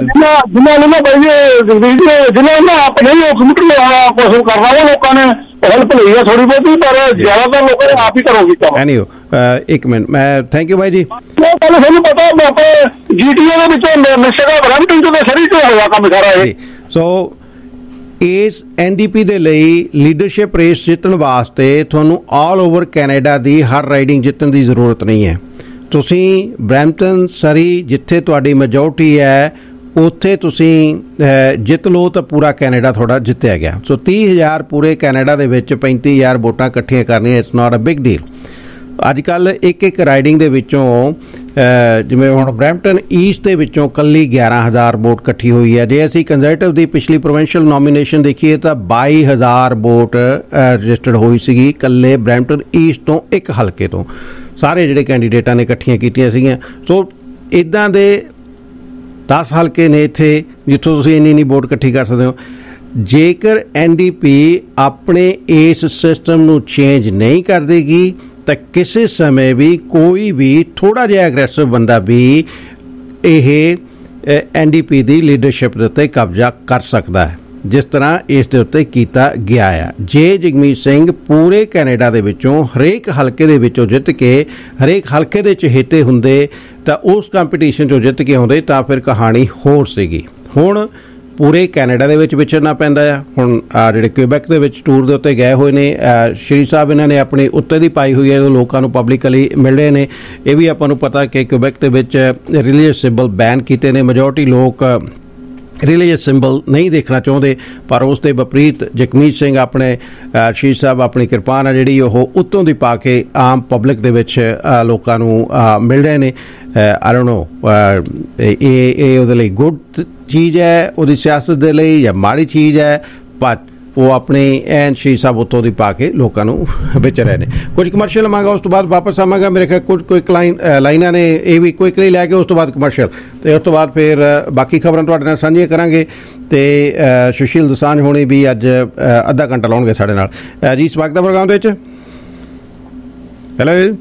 ਜਿਹਨਾਂ ਆਪਣੇ ਕੰਪਿਊਟਰ ਲਿਆਉਣਾ ਕੁਛ ਕਰਨਾ ਲੋਕਾਂ ਨੇ ਹੈਲਪ ਲਈ ਆ ਥੋੜੀ ਬਹੁਤੀ, ਪਰ ਜ਼ਿਆਦਾਤਰ ਲੋਕਾਂ ਨੇ ਆਪ ਹੀ ਕਰੋ ਕੀਤਾ। ਐਨੀਓ ਇੱਕ ਮਿੰਟ, ਮੈਂ ਥੈਂਕ ਯੂ ਬਾਈ ਜੀ। ਤੁਹਾਨੂੰ ਪਤਾ ਆਪਣੇ GTA ਦੇ ਵਿੱਚੋਂ ਮਿਸਿਸਾਗਾ ਬਰੈਂਪਟਨ ਤੋਂ ਸਰੀ ਤੋਂ ਹੋਇਆ ਕੰਮ ਸਾਰਾ ਇਹ। ਸੋ ਇਸ NDP ਦੇ ਲਈ ਲੀਡਰਸ਼ਿਪ ਰੇਸ ਜਿੱਤਣ ਵਾਸਤੇ ਤੁਹਾਨੂੰ ਆਲ ਓਵਰ ਕੈਨੇਡਾ ਦੀ ਹਰ ਰਾਈਡਿੰਗ ਜਿੱਤਣ ਦੀ ਜ਼ਰੂਰਤ ਨਹੀਂ ਹੈ। ਤੁਸੀਂ ਬਰੈਂਪਟਨ ਸਰੀ ਜਿੱਥੇ ਤੁਹਾਡੀ ਮੈਜੋਰਟੀ ਹੈ ਉੱਥੇ ਤੁਸੀਂ ਜਿੱਤ ਲਓ ਤਾਂ ਪੂਰਾ ਕੈਨੇਡਾ ਤੁਹਾਡਾ ਜਿੱਤਿਆ ਗਿਆ। ਸੋ 30,000 ਪੂਰੇ ਕੈਨੇਡਾ ਦੇ ਵਿੱਚ 35,000 ਵੋਟਾਂ ਇਕੱਠੀਆਂ ਕਰਨੀਆਂ, it's not a big deal. ਅੱਜ ਕੱਲ੍ਹ ਇੱਕ ਰਾਈਡਿੰਗ ਦੇ ਵਿੱਚੋਂ ਜਿਵੇਂ ਹੁਣ ਬਰੈਂਪਟਨ ਈਸਟ ਦੇ ਵਿੱਚੋਂ ਇਕੱਲੀ 11,000 ਵੋਟ ਇਕੱਠੀ ਹੋਈ ਹੈ। ਜੇ ਅਸੀਂ ਕੰਜ਼ਰਵੇਟਿਵ ਦੀ ਪਿਛਲੀ ਪ੍ਰੋਵਿੰਸ਼ੀਅਲ ਨੋਮੀਨੇਸ਼ਨ ਦੇਖੀਏ ਤਾਂ 22,000 ਵੋਟ ਰਜਿਸਟਰਡ ਹੋਈ ਸੀਗੀ ਇਕੱਲੇ ਬਰੈਂਪਟਨ ਈਸਟ ਤੋਂ, ਇੱਕ ਹਲਕੇ ਤੋਂ। ਸਾਰੇ ਜਿਹੜੇ ਕੈਂਡੀਡੇਟਾਂ ਨੇ ਇਕੱਠੀਆਂ ਕੀਤੀਆਂ ਸੀਗੀਆਂ। ਸੋ ਇੱਦਾਂ ਦੇ 10 ਹਲਕੇ ਨੇ ਇੱਥੇ ਜਿੱਥੋਂ ਤੁਸੀਂ ਇੰਨੀ ਵੋਟ ਇਕੱਠੀ ਕਰ ਸਕਦੇ ਹੋ। ਜੇਕਰ NDP ਆਪਣੇ ਇਸ ਸਿਸਟਮ ਨੂੰ ਚੇਂਜ ਨਹੀਂ ਕਰ ਦੇਗੀ ਤਾਂ ਕਿਸੇ ਸਮੇਂ ਵੀ ਕੋਈ ਵੀ ਥੋੜ੍ਹਾ ਜਿਹਾ ਐਗਰੈਸਿਵ ਬੰਦਾ ਵੀ ਇਹ NDP ਦੀ ਲੀਡਰਸ਼ਿਪ ਦੇ ਉੱਤੇ ਕਬਜ਼ਾ ਕਰ ਸਕਦਾ ਹੈ, ਜਿਸ ਤਰ੍ਹਾਂ ਇਸ ਦੇ ਉੱਤੇ ਕੀਤਾ ਗਿਆ ਆ। ਜੇ ਜਗਮੀਤ ਸਿੰਘ ਪੂਰੇ ਕੈਨੇਡਾ ਦੇ ਵਿੱਚੋਂ ਹਰੇਕ ਹਲਕੇ ਦੇ ਵਿੱਚੋਂ ਜਿੱਤ ਕੇ ਹਰੇਕ ਹਲਕੇ ਦੇ ਚਹੇਤੇ ਹੁੰਦੇ ਤਾਂ ਉਸ ਕੰਪੀਟੀਸ਼ਨ 'ਚੋਂ ਜਿੱਤ ਕੇ ਆਉਂਦੇ ਤਾਂ ਫਿਰ ਕਹਾਣੀ ਹੋਰ ਸੀਗੀ। ਹੁਣ ਪੂਰੇ ਕੈਨੇਡਾ ਦੇ ਵਿੱਚ ਵਿਚਰਨਾ ਪੈਂਦਾ ਆ। ਹੁਣ ਜਿਹੜੇ ਕਿਊਬੈਕ ਦੇ ਵਿੱਚ ਟੂਰ ਦੇ ਉੱਤੇ ਗਏ ਹੋਏ ਨੇ ਸ਼੍ਰੀ ਸਾਹਿਬ, ਇਹਨਾਂ ਨੇ ਆਪਣੀ ਉੱਤੇ ਦੀ ਪਾਈ ਹੋਈ ਹੈ, ਲੋਕਾਂ ਨੂੰ ਪਬਲਿਕਲੀ ਮਿਲ ਰਹੇ ਨੇ। ਇਹ ਵੀ ਆਪਾਂ ਨੂੰ ਪਤਾ ਕਿ ਕਿਊਬੈਕ ਦੇ ਵਿੱਚ ਰਿਲੀਜੀਅਸ ਸਿੰਬਲ ਬੈਨ ਕੀਤੇ ਨੇ। ਮੈਜੋਰਟੀ ਲੋਕ ਰਿਲੀਜੀਅਸ ਸਿੰਬਲ ਨਹੀਂ ਦੇਖਣਾ ਚਾਹੁੰਦੇ, ਪਰ ਉਸ ਦੇ ਵਿਪਰੀਤ ਜਗਮੀਤ ਸਿੰਘ ਆਪਣੇ ਸ਼੍ਰੀ ਸਾਹਿਬ ਆਪਣੀ ਕਿਰਪਾਨ ਆ ਜਿਹੜੀ ਉਹ ਉੱਤੋਂ ਦੀ ਪਾ ਕੇ ਆਮ ਪਬਲਿਕ ਦੇ ਵਿੱਚ ਲੋਕਾਂ ਨੂੰ ਮਿਲ ਰਹੇ ਨੇ। ਆਈ ਡੋਨਟ ਨੋ ਇਹ ਉਹਦੇ ਲਈ ਗੁੱਡ ਚੀਜ਼ ਹੈ ਉਹਦੀ ਸਿਆਸਤ ਦੇ ਲਈ ਜਾਂ ਮਾੜੀ ਚੀਜ਼ ਹੈ, ਪਰ ਉਹ ਆਪਣੇ ਐਨ ਸ਼੍ਰੀ ਸਾਹਿਬ ਉੱਤੋਂ ਦੀ ਪਾ ਕੇ ਲੋਕਾਂ ਨੂੰ ਵਿਚ ਰਹੇ ਨੇ। ਕੁਝ ਕਮਰਸ਼ੀਅਲ ਲਵਾਂਗਾ, ਉਸ ਤੋਂ ਬਾਅਦ ਵਾਪਸ ਆਵਾਂਗਾ। ਮੇਰੇ ਖਿਆਲ ਕੁਝ ਕੁਇਕ ਲਾਈਨਾਂ ਨੇ ਇਹ ਵੀ ਕੁਇਕਲੀ ਲੈ ਕੇ ਉਸ ਤੋਂ ਬਾਅਦ ਕਮਰਸ਼ੀਅਲ, ਅਤੇ ਉਸ ਤੋਂ ਬਾਅਦ ਫਿਰ ਬਾਕੀ ਖਬਰਾਂ ਤੁਹਾਡੇ ਨਾਲ ਸਾਂਝੀਆਂ ਕਰਾਂਗੇ। ਅਤੇ ਸੁਸ਼ੀਲ ਦੋਸਾਂਝ ਹੋਣੀ ਵੀ ਅੱਜ ਅੱਧਾ ਘੰਟਾ ਲਾਉਣਗੇ ਸਾਡੇ ਨਾਲ। ਜੀ ਸਵਾਗਤ ਹੈ ਪ੍ਰੋਗਰਾਮ ਦੇ ਵਿੱਚ। Hello,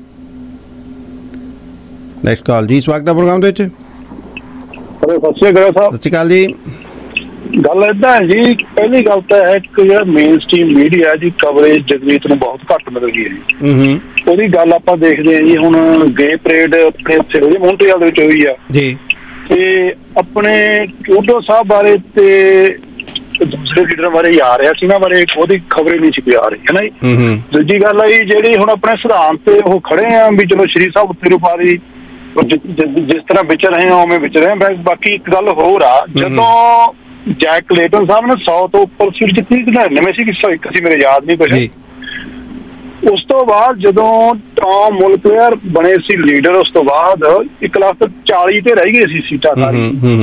next call. ਜੀ ਸਵਾਗਤ ਹੈ ਪ੍ਰੋਗਰਾਮ ਦੇ ਵਿੱਚ। ਸਤਿ ਸ਼੍ਰੀ ਅਕਾਲ ਜੀ। ਗੱਲ ਏਦਾਂ ਹੈ ਜੀ, ਪਹਿਲੀ ਗੱਲ ਤਾਂ ਹੈ ਕਿ ਜਿਹੜਾ ਮੇਨ ਸਟ੍ਰੀਮ ਮੀਡੀਆ ਦੀ ਕਵਰੇਜ ਜਗਮੀਤ ਨੂੰ ਬਹੁਤ ਘੱਟ ਮਿਲ ਰਹੀ ਹੈ ਜੀ। ਉਹਦੀ ਗੱਲ ਆਪਾਂ ਦੇਖਦੇ ਹਾਂ ਜੀ। ਹੁਣ ਗੇ ਪਰੇਡ ਆਪਣੇ ਉੱਥੇ ਹੋਈ, ਮੌਂਟਰੀਅਲ ਦੇ ਵਿੱਚ ਹੋਈ ਆ ਜੀ, ਤੇ ਆਪਣੇ ਟਰੂਡੋ ਸਾਹਿਬ ਬਾਰੇ ਤੇ ਦੂਸਰੇ ਲੀਡਰਾਂ ਬਾਰੇ ਆ ਰਿਹਾ ਸੀ, ਇਹਨਾਂ ਬਾਰੇ ਉਹਦੀ ਖਬਰ ਨਹੀਂ ਸੀ ਆ ਰਹੀ ਹੈ ਨਾ ਜੀ। ਦੂਜੀ ਗੱਲ ਹੈ ਜਿਹੜੀ ਹੁਣ ਆਪਣੇ ਸਿਧਾਂਤ ਤੇ ਉਹ ਖੜੇ ਆ ਵੀ ਚਲੋ ਸ਼੍ਰੀ ਸਾਹਿਬ ਉੱਤੇ ਰੁਪਾਰੀ ਜਿਸ ਤਰ੍ਹਾਂ ਵਿਚਰ ਰਹੇ ਆ ਉਵੇਂ ਵਿਚਰ ਰਹੇ। ਬਾਕੀ ਇੱਕ ਗੱਲ ਹੋਰ ਆ, ਜਦੋਂ ਜੈਕ ਕਲੇਟਨ ਸਾਹਿਬ ਨੇ 100 ਤੋਂ ਉੱਪਰ ਸੀਟ ਜਿੱਤੀ, 99 ਸੀ ਕਿ 101 ਸੀ, ਮੇਰੇ ਯਾਦ ਨਹੀਂ ਕੁਛ। ਉਸ ਤੋਂ ਬਾਅਦ ਜਦੋਂ ਟੌਮ ਮੁਲਕਲੇਅਰ ਬਣੇ ਸੀ ਲੀਡਰ, ਉਸ ਤੋਂ ਬਾਅਦ 1,40 ਤੇ ਰਹਿ ਗਈ ਸੀ ਸੀਟਾਂ ਸਾਰੀ।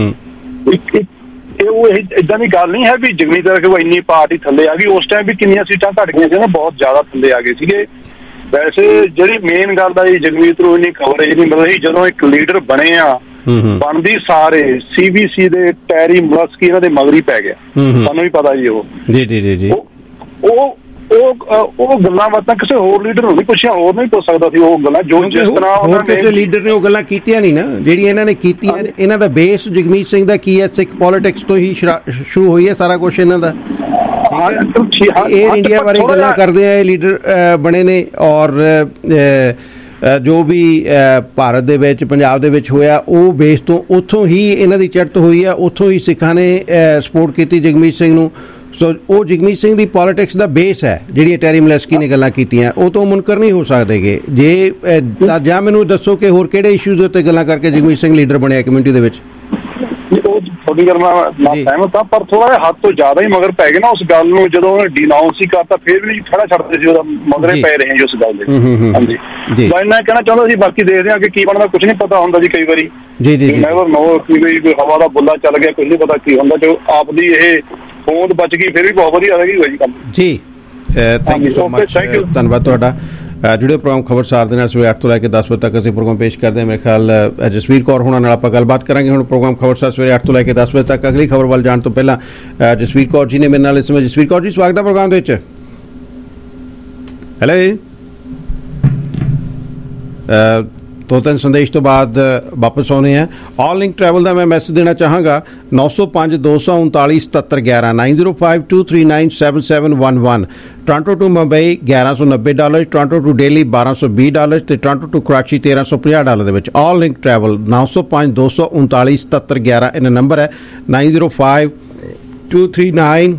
ਉਹ ਏਦਾਂ ਦੀ ਗੱਲ ਨਹੀਂ ਹੈ ਵੀ ਜਗਮੀਤ ਕਰਕੇ ਇੰਨੀ ਪਾਰਟੀ ਥੱਲੇ ਆ ਗਈ। ਉਸ ਟਾਈਮ ਵੀ ਕਿੰਨੀਆਂ ਸੀਟਾਂ ਘੱਟ ਗਈਆਂ ਸੀ ਨਾ, ਬਹੁਤ ਜ਼ਿਆਦਾ ਥੱਲੇ ਆ ਗਏ ਸੀਗੇ। ਵੈਸੇ ਜਿਹੜੀ ਮੇਨ ਗੱਲ ਦਾ ਜੀ, ਜਗਮੀਤ ਨੂੰ ਇੰਨੀ ਕਵਰੇਜ ਨਹੀਂ ਮਿਲ ਰਹੀ। ਜਦੋਂ ਇੱਕ ਲੀਡਰ ਬਣੇ ਆ ਬਣਦੀ ਸਾਰੇ CBC ਦੇ ਟੈਰੀ ਮਲਸਕੀ ਇਹਨਾਂ ਦੇ ਮਗਰੀ ਪੈ ਗਿਆ, ਸਾਨੂੰ ਵੀ ਪਤਾ ਜੀ। ਉਹ ਗੱਲਾਂ ਬਾਤਾਂ ਕਿਸੇ ਹੋਰ ਲੀਡਰ ਨੂੰ ਨਹੀਂ ਪੁੱਛਿਆ, ਹੋਰ ਨਹੀਂ ਪੁੱਛ ਸਕਦਾ ਸੀ ਉਹ ਗੱਲਾਂ ਜੋ ਜਿਸ ਤਰ੍ਹਾਂ ਹੋਰ ਕਿਸੇ ਲੀਡਰ ਨੇ ਉਹ ਗੱਲਾਂ ਕੀਤੀਆਂ ਨਹੀਂ ਨਾ ਜਿਹੜੀਆਂ ਇਹਨਾਂ ਨੇ ਕੀਤੀਆਂ। ਇਹਨਾਂ ਦਾ ਬੇਸ ਜਗਮੀਤ ਸਿੰਘ ਦਾ ਕੀ ਹੈ? ਸਿੱਖ ਪੋਲੀਟਿਕਸ ਤੋਂ ਹੀ ਸ਼ੁਰੂ ਹੋਈ ਹੈ ਸਾਰਾ ਕੁਛ ਇਹਨਾਂ ਦਾ। ਏਅਰ ਇੰਡੀਆ ਬਾਰੇ ਗੱਲਾਂ ਕਰਦੇ ਆ, ਇਹ ਲੀਡਰ ਬਣੇ ਨੇ। ਔਰ ਜੋ ਵੀ ਭਾਰਤ ਦੇ ਵਿੱਚ ਪੰਜਾਬ ਦੇ ਵਿੱਚ ਹੋਇਆ ਉਹ ਬੇਸ ਤੋਂ ਉੱਥੋਂ ਹੀ ਇਹਨਾਂ ਦੀ ਚੜ੍ਹਤ ਹੋਈ ਆ, ਉੱਥੋਂ ਹੀ ਸਿੱਖਾਂ ਨੇ ਸਪੋਰਟ ਕੀਤੀ ਜਗਮੀਤ ਸਿੰਘ ਨੂੰ। ਸੋ ਉਹ ਜਗਮੀਤ ਸਿੰਘ ਦੀ ਪੋਲੀਟਿਕਸ ਦਾ ਬੇਸ ਹੈ। ਜਿਹੜੀਆਂ ਟੈਰੀ ਮਲਸਕੀ ਨੇ ਗੱਲਾਂ ਕੀਤੀਆਂ ਉਹ ਤੋਂ ਮੁਨਕਰ ਨਹੀਂ ਹੋ ਸਕਦੇਗੇ। ਜੇ ਜਾਂ ਮੈਨੂੰ ਦੱਸੋ ਕਿ ਹੋਰ ਕਿਹੜੇ ਇਸ਼ੂਜ਼ ਉੱਤੇ ਗੱਲਾਂ ਕਰਕੇ ਜਗਮੀਤ ਸਿੰਘ ਲੀਡਰ ਬਣਿਆ ਕਮਿਊਨਿਟੀ ਦੇ ਵਿੱਚ? ਤੁਹਾਡੀ ਗੱਲ ਨਾਲ ਸਹਿਮਤ ਹਾਂ, ਪਰ ਥੋੜਾ ਜਿਹਾ ਹੱਦ ਤੋਂ ਜ਼ਿਆਦਾ ਹੀ ਮਗਰ ਪੈ ਗਏ ਨਾ ਉਸ ਗੱਲ ਨੂੰ। ਜਦੋਂ ਉਹਨੇ ਡਿਨਾਊਂਸ ਹੀ ਕਰਤਾ ਫਿਰ ਵੀ ਨਹੀਂ ਖੜਾ ਛੱਡਦੇ ਸੀ, ਉਹਦਾ ਮਗਰੇ ਪੈ ਰਹੇ ਜੀ ਉਸ ਗੱਲ ਦੇ। ਹਾਂਜੀ, ਮੈਂ ਇੰਨਾ ਕਹਿਣਾ ਚਾਹੁੰਦਾ ਸੀ। ਬਾਕੀ ਦੇਖਦੇ ਹਾਂ ਕਿ ਕੀ ਬਣਦਾ, ਕੁਝ ਨਹੀਂ ਪਤਾ ਹੁੰਦਾ ਜੀ ਕਈ ਵਾਰੀ। ਨੈਵਰ ਨੋ, ਕੋਈ ਹਵਾ ਦਾ ਬੁੱਲਾ ਚੱਲ ਗਿਆ, ਕੁਝ ਨਹੀਂ ਪਤਾ ਕੀ ਹੁੰਦਾ। ਜੋ ਆਪਦੀ ਇਹ ਹੋਂਦ ਬਚ ਗਈ ਫਿਰ ਵੀ ਬਹੁਤ ਵਧੀਆ ਰਹੀ ਹੋਈ ਜੀ ਕੰਮ ਜੀ। ਥੈਂਕ ਯੂ ਸੋ ਮਚ, ਧੰਨਵਾਦ ਤੁਹਾਡਾ। ਜੁੜੇ ਪ੍ਰੋਗਰਾਮ ਖਬਰਸਾਰ ਦੇ ਨਾਲ ਸਵੇਰੇ 8 ਤੋਂ ਲੈ ਕੇ 10 ਵਜੇ ਤੱਕ ਅਸੀਂ ਪ੍ਰੋਗਰਾਮ ਪੇਸ਼ ਕਰਦੇ ਹਾਂ। ਮੇਰੇ ਖਿਆਲ ਜਸਵੀਰ ਕੌਰ ਹੋਣਾ ਨਾਲ ਆਪਾਂ ਗੱਲਬਾਤ ਕਰਾਂਗੇ। ਹੁਣ ਪ੍ਰੋਗਰਾਮ ਖਬਰਸਾਰ ਸਵੇਰੇ 8 ਤੋਂ ਲੈ ਕੇ 10 ਵਜੇ ਤੱਕ। ਅਗਲੀ ਖਬਰ ਵੱਲ ਜਾਣ ਤੋਂ ਪਹਿਲਾਂ ਜਸਵੀਰ ਕੌਰ ਜੀ ਨੇ ਮੇਰੇ ਨਾਲ ਇਸ ਸਮੇਂ। ਜਸਵੀਰ ਕੌਰ ਜੀ ਸਵਾਗਤ ਹੈ ਪ੍ਰੋਗਰਾਮ ਦੇ ਵਿੱਚ। ਹੈਲੋ, 2-3 ਸੰਦੇਸ਼ ਤੋਂ ਬਾਅਦ ਵਾਪਸ ਆਉਣੇ ਆ। ਆਲ ਲਿੰਕ ਟਰੈਵਲ ਦਾ ਮੈਂ ਮੈਸੇਜ ਦੇਣਾ ਚਾਹਾਂਗਾ 905 239 7711 9052397711। Toronto to Mumbai $1190, Toronto to Delhi $1220 ਤੇ ਟੋਰਾਂਟੋ ਟੂ ਕਰਾਚੀ $1350 ਦੇ ਵਿੱਚ। ਆਲ ਲਿੰਕ ਟਰੈਵਲ 905 239 7711 ਇਹਨਾਂ ਨੰਬਰ ਹੈ। 905 239